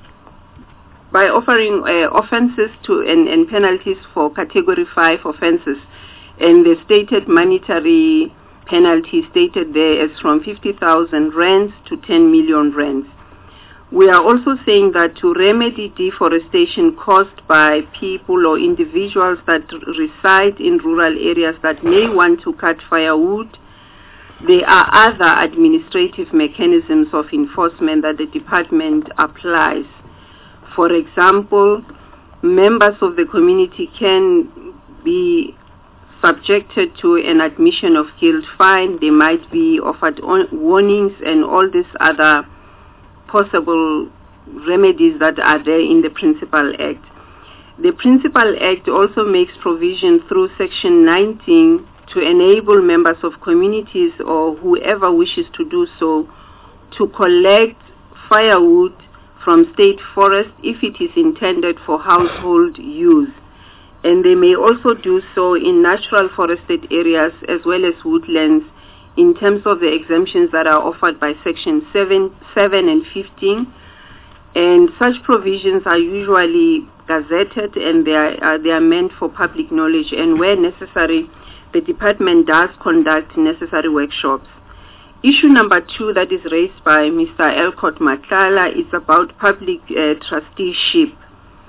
by offering uh, offenses to and, and penalties for category five offenses. And the stated monetary penalty stated there is from fifty thousand rands to ten million rands. We are also saying that to remedy deforestation caused by people or individuals that reside in rural areas that may want to cut firewood, there are other administrative mechanisms of enforcement that the department applies. For example, members of the community can be subjected to an admission of guilt fine. They might be offered warnings and all these other possible remedies that are there in the Principal Act. The Principal Act also makes provision through Section nineteen to enable members of communities or whoever wishes to do so to collect firewood from state forest if it is intended for household use. And they may also do so in natural forested areas as well as woodlands in terms of the exemptions that are offered by Section seven, seven and fifteen. And such provisions are usually gazetted, and they are, uh, they are meant for public knowledge. And where necessary, the department does conduct necessary workshops. Issue number two that is raised by Mister Elcott Matlala is about public uh, trusteeship.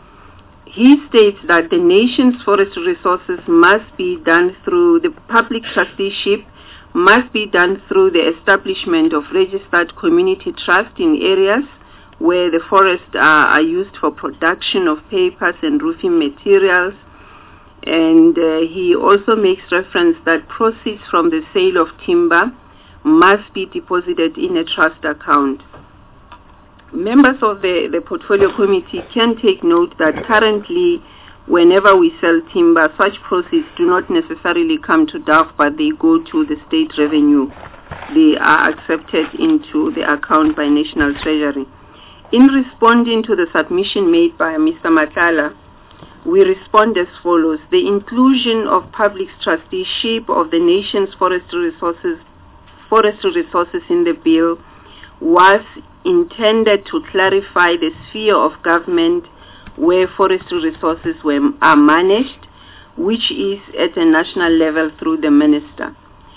He states that the nation's forestry resources must be done through the public trusteeship, must be done through the establishment of registered community trust in areas where the forests are, are used for production of papers and roofing materials. And uh, he also makes reference that proceeds from the sale of timber must be deposited in a trust account. Members of the, the portfolio committee can take note that currently, whenever we sell timber, such proceeds do not necessarily come to D A F, but they go to the state revenue. They are accepted into the account by National Treasury. In responding to the submission made by Mister Matlala, we respond as follows. The inclusion of public trusteeship of the nation's forestry resources, forestry resources in the bill was intended to clarify the sphere of government where forestry resources were, are managed, which is at a national level through the minister.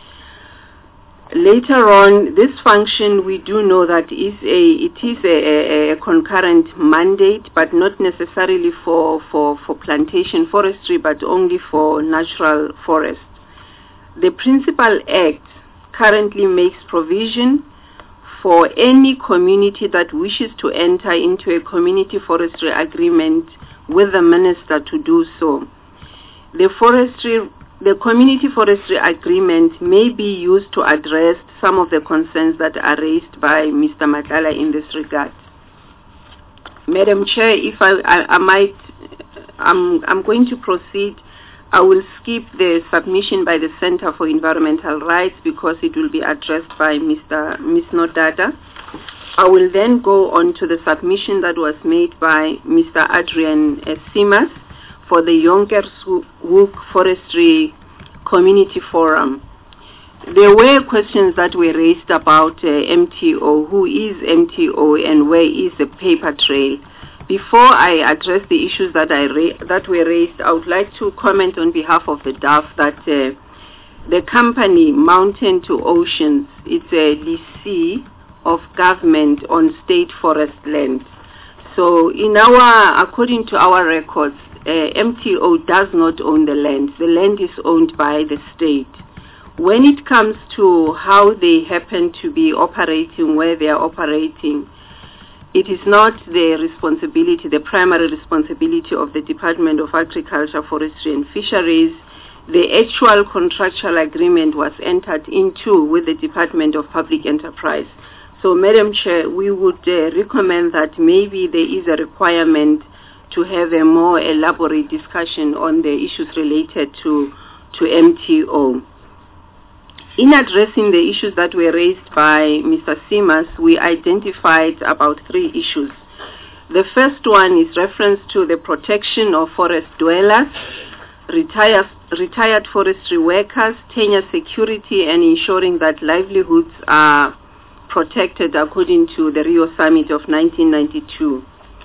Later on, this function, we do know that is a, it is a, a, a concurrent mandate, but not necessarily for, for, for plantation forestry, but only for natural forests. The Principal Act currently makes provision for any community that wishes to enter into a community forestry agreement with the minister to do so. The forestry The community forestry agreement may be used to address some of the concerns that are raised by Mister Matlala in this regard. Madam Chair, if I, I, I might, I'm, I'm going to proceed. I will skip the submission by the Center for Environmental Rights because it will be addressed by Mister Miz Nodada. I will then go on to the submission that was made by Mister Adrian uh, Simas for the Jonkershoek Forestry Community Forum. There were questions that were raised about uh, M T O, who is M T O and where is the paper trail. Before I address the issues that, I ra that were raised, I would like to comment on behalf of the D A F that uh, the company Mountain to Oceans, it's a lessee of government on state forest land. So in our, according to our records, Uh, M T O does not own the land. The land is owned by the state. When it comes to how they happen to be operating, where they are operating, it is not the responsibility, the primary responsibility of the Department of Agriculture, Forestry and Fisheries. The actual contractual agreement was entered into with the Department of Public Enterprise. So, Madam Chair, we would uh, recommend that maybe there is a requirement to have a more elaborate discussion on the issues related to, to M T O. In addressing the issues that were raised by Mister Simas, we identified about three issues. The first one is reference to the protection of forest dwellers, retired, retired forestry workers, tenure security, and ensuring that livelihoods are protected according to the Rio Summit of nineteen ninety-two.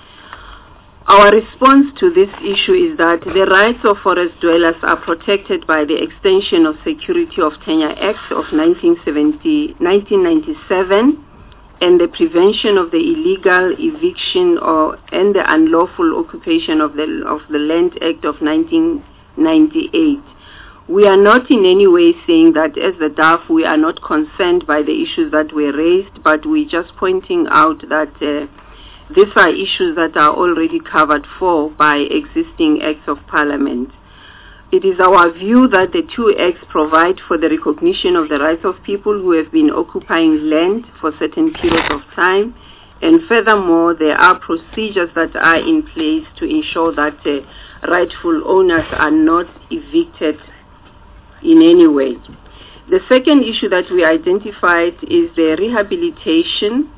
Our response to this issue is that the rights of forest dwellers are protected by the Extension of Security of Tenure Act of nineteen ninety-seven and the Prevention of the Illegal Eviction or and the Unlawful Occupation of the of the Land Act of nineteen ninety-eight. We are not in any way saying that as the D A F we are not concerned by the issues that were raised, but we're just pointing out that uh, these are issues that are already covered for by existing Acts of Parliament. It is our view that the two Acts provide for the recognition of the rights of people who have been occupying land for certain periods of time, and furthermore, there are procedures that are in place to ensure that uh, rightful owners are not evicted in any way. The second issue that we identified is the rehabilitation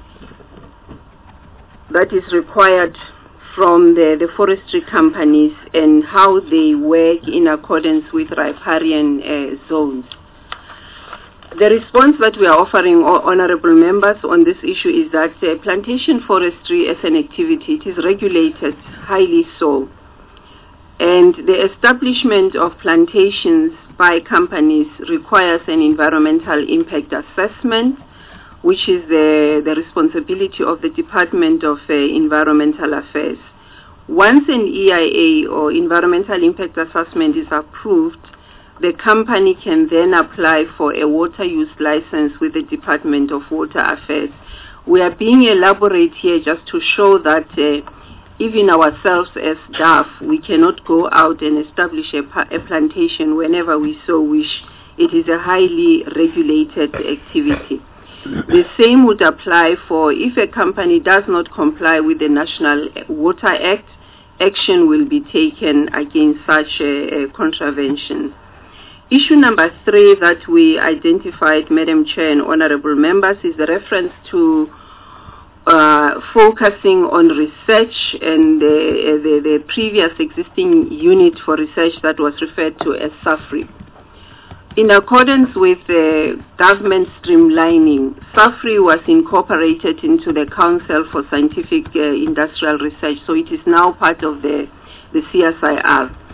that is required from the, the forestry companies and how they work in accordance with riparian uh, zones. The response that we are offering, honorable members, on this issue is that uh, plantation forestry as an activity, it is regulated highly so. And the establishment of plantations by companies requires an environmental impact assessment, which is the, the responsibility of the Department of uh, Environmental Affairs. Once an E I A or Environmental Impact Assessment is approved, the company can then apply for a water use license with the Department of Water Affairs. We are being elaborate here just to show that uh, even ourselves as D A F, we cannot go out and establish a, a plantation whenever we so wish. It is a highly regulated activity. The same would apply for if a company does not comply with the National Water Act, action will be taken against such a, a contravention. Issue number three that we identified, Madam Chair and honorable members, is the reference to uh, focusing on research and the, the, the previous existing unit for research that was referred to as SAFRI. In accordance with the government streamlining, SAFRI was incorporated into the Council for Scientific uh, Industrial Research, so it is now part of the, the C S I R.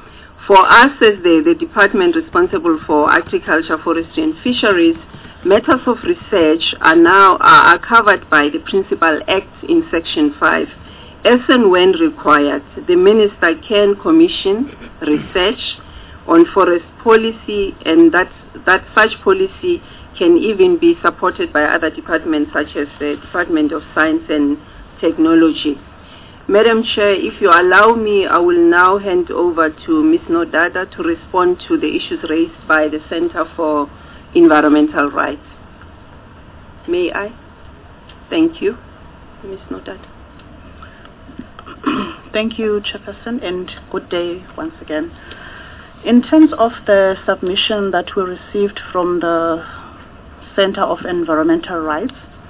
For us as the, the department responsible for agriculture, forestry and fisheries, matters of research are now are, are covered by the Principal Acts in Section five. As and when required, the Minister can commission research on forest policy, and that, that such policy can even be supported by other departments such as the Department of Science and Technology. Madam Chair, if you allow me, I will now hand over to Miz Nodada to respond to the issues raised by the Center for Environmental Rights. May I? Thank you. Miz Nodada. Thank you, Chairperson, and good day once again. In terms of the submission that we received from the Center of Environmental Rights,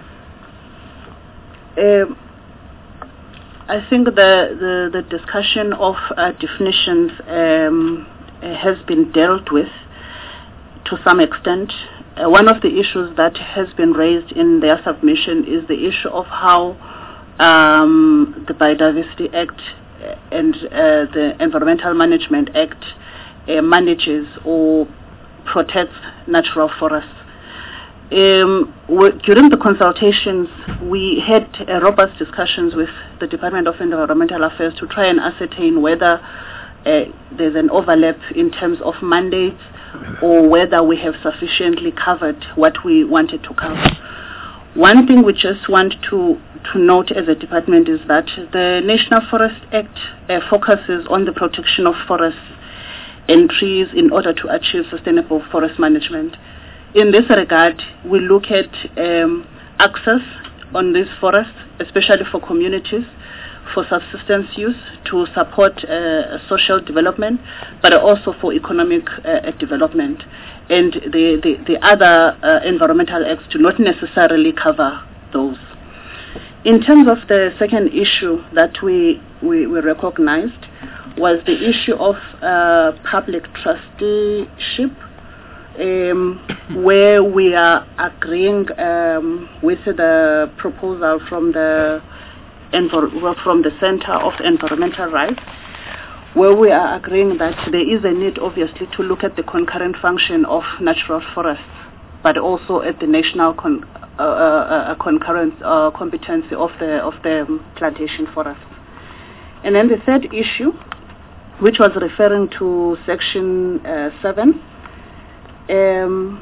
uh, I think the, the, the discussion of uh, definitions um, has been dealt with to some extent. Uh, one of the issues that has been raised in their submission is the issue of how um, the Biodiversity Act and uh, the Environmental Management Act uh, manages or protects natural forests. Um, during the consultations, we had uh, robust discussions with the Department of Environmental Affairs to try and ascertain whether uh, there's an overlap in terms of mandates or whether we have sufficiently covered what we wanted to cover. One thing we just want to, to note as a department is that the National Forest Act uh, focuses on the protection of forests and trees in order to achieve sustainable forest management. In this regard, we look at um, access on these forests, especially for communities, for subsistence use, to support uh, social development, but also for economic uh, development. And the, the, the other uh, environmental acts do not necessarily cover those. In terms of the second issue that we, we, we recognized was the issue of uh, public trusteeship, Um, where we are agreeing um, with the proposal from the from the Center of Environmental Rights, where we are agreeing that there is a need, obviously, to look at the concurrent function of natural forests, but also at the national con uh, uh, concurrent uh, competency of the of the plantation forests. And then the third issue, which was referring to Section uh, seven. Um,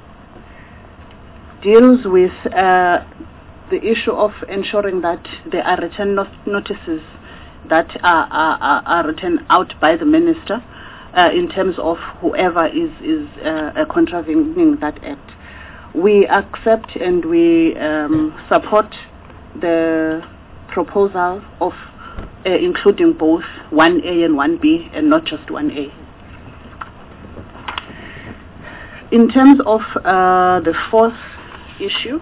deals with uh, the issue of ensuring that there are written not notices that are, are, are written out by the minister uh, in terms of whoever is, is uh, contravening that act. We accept and we um, support the proposal of uh, including both one A and one B and not just one A. In terms of uh, the fourth issue,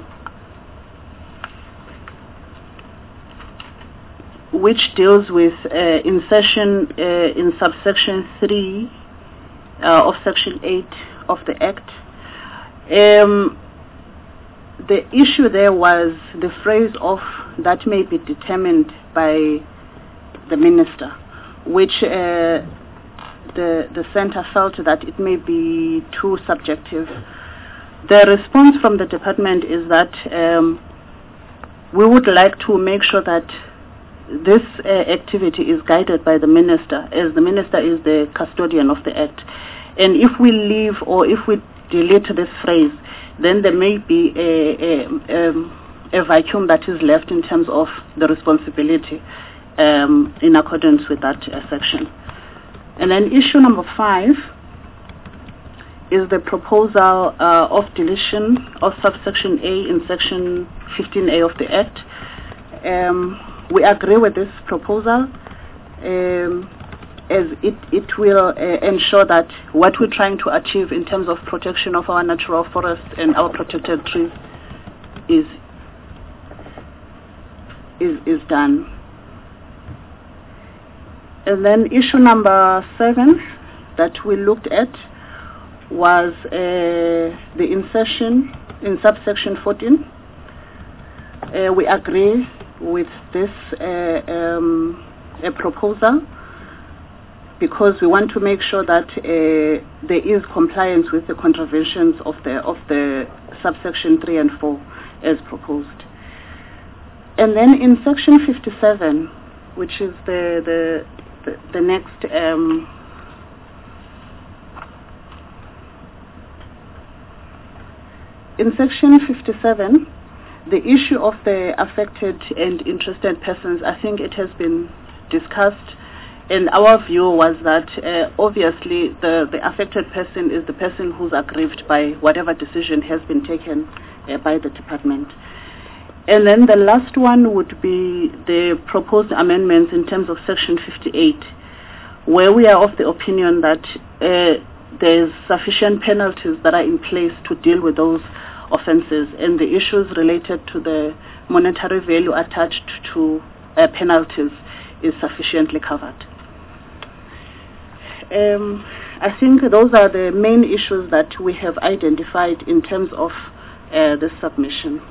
which deals with uh, insertion uh, in subsection three uh, of section eight of the Act, um, the issue there was the phrase of that may be determined by the minister, which uh, The, the center felt that it may be too subjective. The response from the department is that um, we would like to make sure that this uh, activity is guided by the minister, as the minister is the custodian of the act. And if we leave or if we delete this phrase, then there may be a, a, um, a vacuum that is left in terms of the responsibility um, in accordance with that uh, section. And then issue number five is the proposal uh, of deletion of subsection A in section fifteen A of the Act. Um, we agree with this proposal um, as it, it will uh, ensure that what we're trying to achieve in terms of protection of our natural forests and our protected trees is, is, is done. And then issue number seven that we looked at was uh, the insertion in subsection fourteen. Uh, we agree with this uh, um, a proposal because we want to make sure that uh, there is compliance with the contraventions of the of the subsection three and four as proposed. And then in section fifty-seven, which is the the the, the next um, in section fifty-seven, the issue of the affected and interested persons, I think it has been discussed, and our view was that uh, obviously the, the affected person is the person who's aggrieved by whatever decision has been taken uh, by the department. And then the last one would be the proposed amendments in terms of section fifty-eight, where we are of the opinion that uh, there's sufficient penalties that are in place to deal with those offences, and the issues related to the monetary value attached to uh, penalties is sufficiently covered. Um, I think those are the main issues that we have identified in terms of uh, the submission.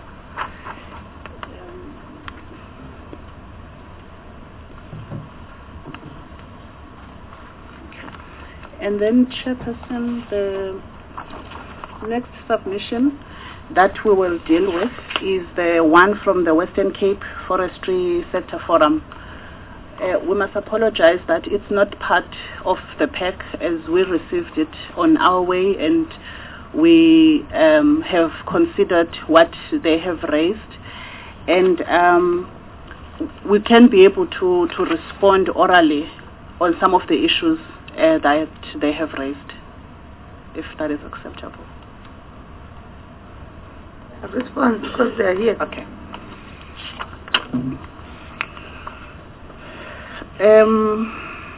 And then, Chairperson, the next submission that we will deal with is the one from the Western Cape Forestry Sector Forum. Uh, we must apologize that it's not part of the pack as we received it on our way, and we um, have considered what they have raised, and um, we can be able to, to respond orally on some of the issues uh, that they have raised, if that is acceptable. A response because they are here. Okay. Um,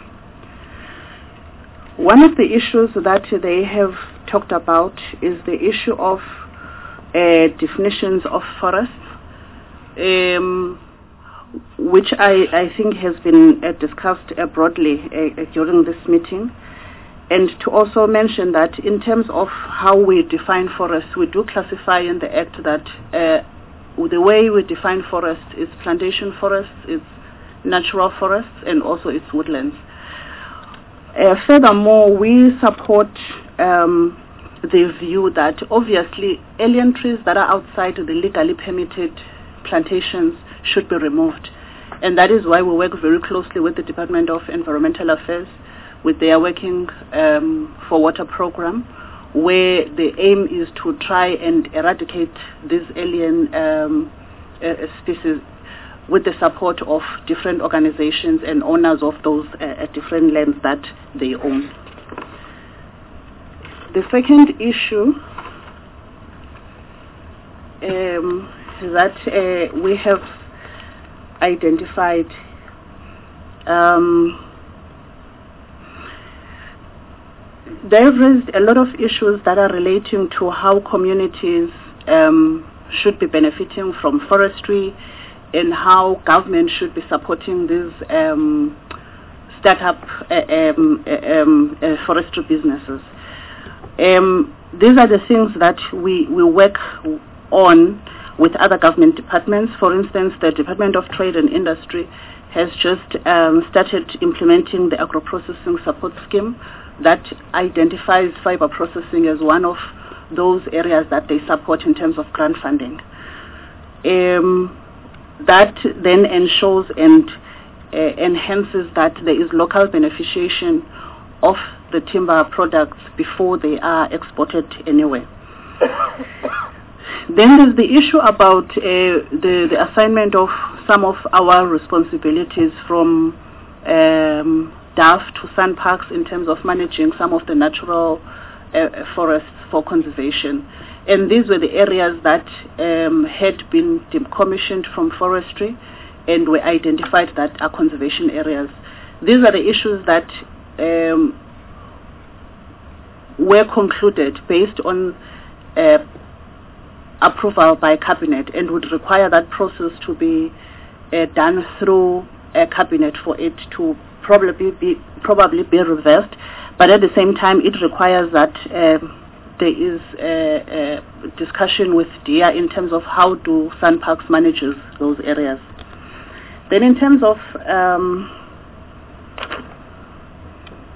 one of the issues that they have talked about is the issue of uh, definitions of forests, um, which I, I think has been uh, discussed uh, broadly uh, during this meeting. And to also mention that in terms of how we define forests, we do classify in the Act that uh, the way we define forests is plantation forests, it's natural forests, and also its woodlands. Uh, furthermore, we support um, the view that obviously alien trees that are outside the legally permitted plantations should be removed. And that is why we work very closely with the Department of Environmental Affairs with their Working um, for Water program, where the aim is to try and eradicate these alien um, uh, species with the support of different organizations and owners of those uh, different lands that they own. The second issue um, that uh, we have identified um, they have raised a lot of issues that are relating to how communities um, should be benefiting from forestry, and how government should be supporting these um, startup uh, um, uh, um, uh, forestry businesses. Um, these are the things that we, we work on with other government departments. For instance, the Department of Trade and Industry has just um, started implementing the agro-processing support scheme that identifies fiber processing as one of those areas that they support in terms of grant funding. Um, that then ensures and uh, enhances that there is local beneficiation of the timber products before they are exported anywhere. Then there's the issue about uh, the, the assignment of some of our responsibilities from um, D A F to SANParks in terms of managing some of the natural uh, forests for conservation. And these were the areas that um, had been decommissioned from forestry and were identified that are conservation areas. These are the issues that um, were concluded based on uh, approval by Cabinet, and would require that process to be uh, done through a Cabinet for it to probably be probably be reversed. But at the same time, it requires that uh, there is a, a discussion with D I A in terms of how do SANParks manages those areas. Then in terms of um,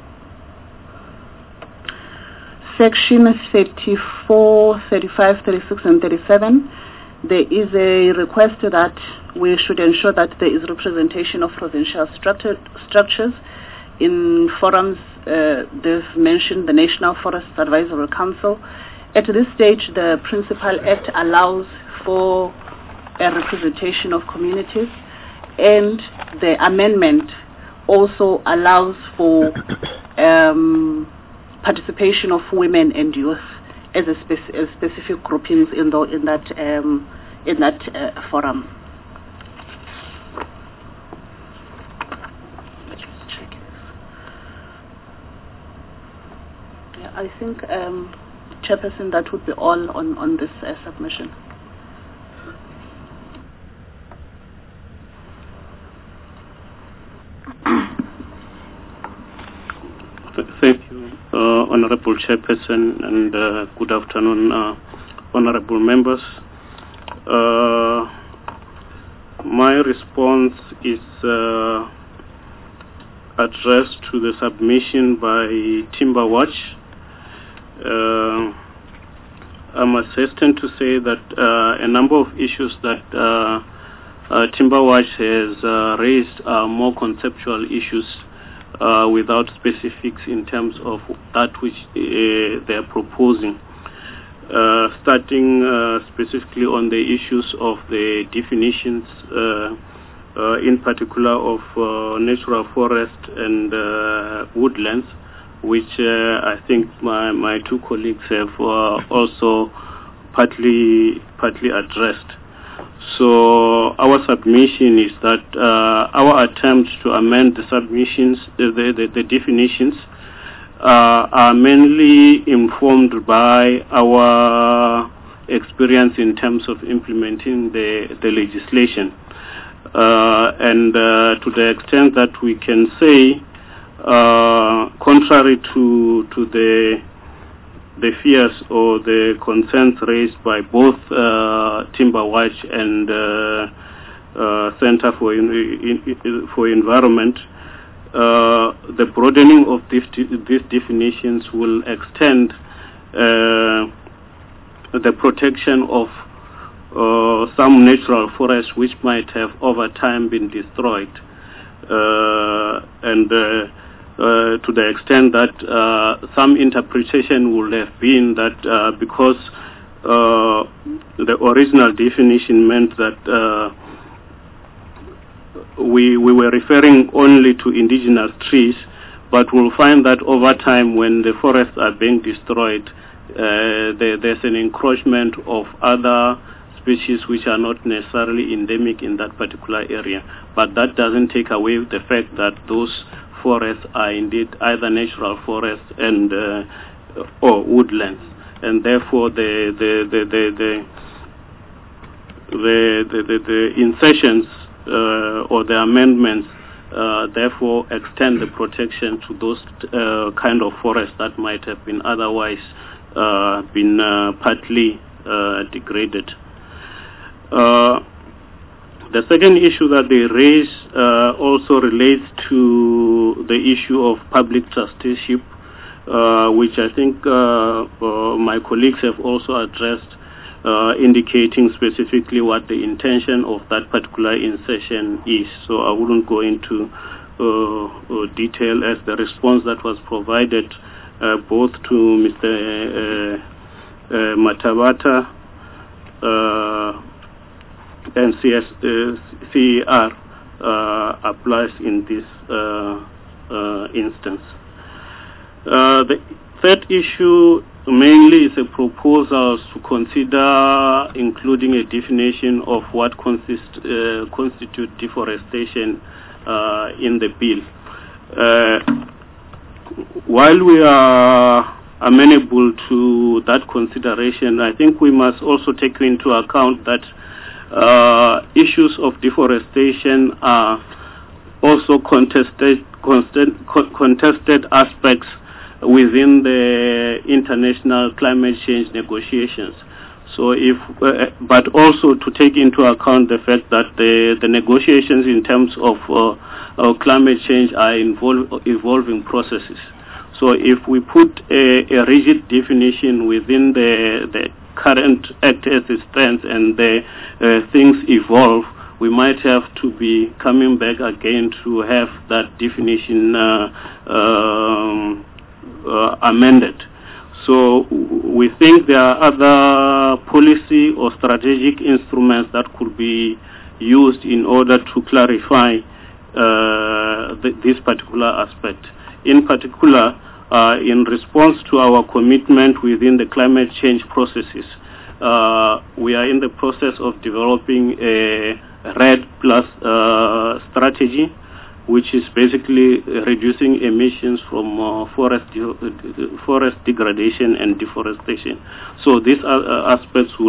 section thirty-four, thirty-five, thirty-six, and thirty-seven, there is a request that we should ensure that there is representation of provincial structure, structures in forums. Uh, they've mentioned the National Forest Advisory Council. At this stage, the Principal Act allows for a representation of communities, and the amendment also allows for um, participation of women and youth as a, speci as specific groupings in, the, in that um, in that uh, forum. Yeah, I think, um, Chairperson, that would be all on on this uh, submission. Thank you, uh, Honorable Chairperson, and uh, good afternoon, uh, Honorable members. Uh, my response is uh, addressed to the submission by Timber Watch. Uh, I'm assistant to say that uh, a number of issues that uh, uh, Timber Watch has uh, raised are more conceptual issues uh, without specifics in terms of that which uh, they are proposing. Uh, starting uh, specifically on the issues of the definitions, uh, uh, in particular of uh, natural forest and uh, woodlands, which uh, I think my, my two colleagues have uh, also partly partly addressed. So our submission is that uh, our attempt to amend the submissions, the, the, the definitions, uh, are mainly informed by our experience in terms of implementing the, the legislation. Uh, and uh, to the extent that we can say, Uh, contrary to to the the fears or the concerns raised by both uh, Timber Watch and uh, uh, Center for in, in, for Environment, uh, the broadening of this, these definitions will extend uh, the protection of uh, some natural forests which might have over time been destroyed, uh, and uh, Uh, to the extent that uh, some interpretation would have been that uh, because uh, the original definition meant that uh, we, we were referring only to indigenous trees, but we'll find that over time when the forests are being destroyed, uh, there, there's an encroachment of other species which are not necessarily endemic in that particular area. But that doesn't take away the fact that those forests are indeed either natural forests and uh, or woodlands, and therefore the the the the the, the, the, the, the insertions uh, or the amendments uh, therefore extend the protection to those uh, kind of forests that might have been otherwise uh, been uh, partly uh, degraded. Uh, The second issue that they raise uh, also relates to the issue of public trusteeship, uh, which I think uh, uh, my colleagues have also addressed, uh, indicating specifically what the intention of that particular insertion is. So I wouldn't go into uh, uh, detail as the response that was provided uh, both to Mister Uh, uh, Matabata uh, and C S, uh, C E R uh, applies in this uh, uh, instance. Uh, the third issue mainly is a proposal to consider including a definition of what consist, uh, constitute deforestation uh, in the bill. Uh, while we are amenable to that consideration, I think we must also take into account that Uh, issues of deforestation are also contested, constant, co contested aspects within the international climate change negotiations. So, if, uh, but also to take into account the fact that the, the negotiations in terms of uh, uh, climate change are involve, evolving processes. So if we put a, a rigid definition within the, the current Act as it stands and the uh, things evolve, we might have to be coming back again to have that definition uh, um, uh, amended. So we think there are other policy or strategic instruments that could be used in order to clarify uh, th this particular aspect. In particular, uh, in response to our commitment within the climate change processes, uh, we are in the process of developing a REDD plus uh, strategy, which is basically reducing emissions from uh, forest, de forest degradation and deforestation. So these uh, aspects will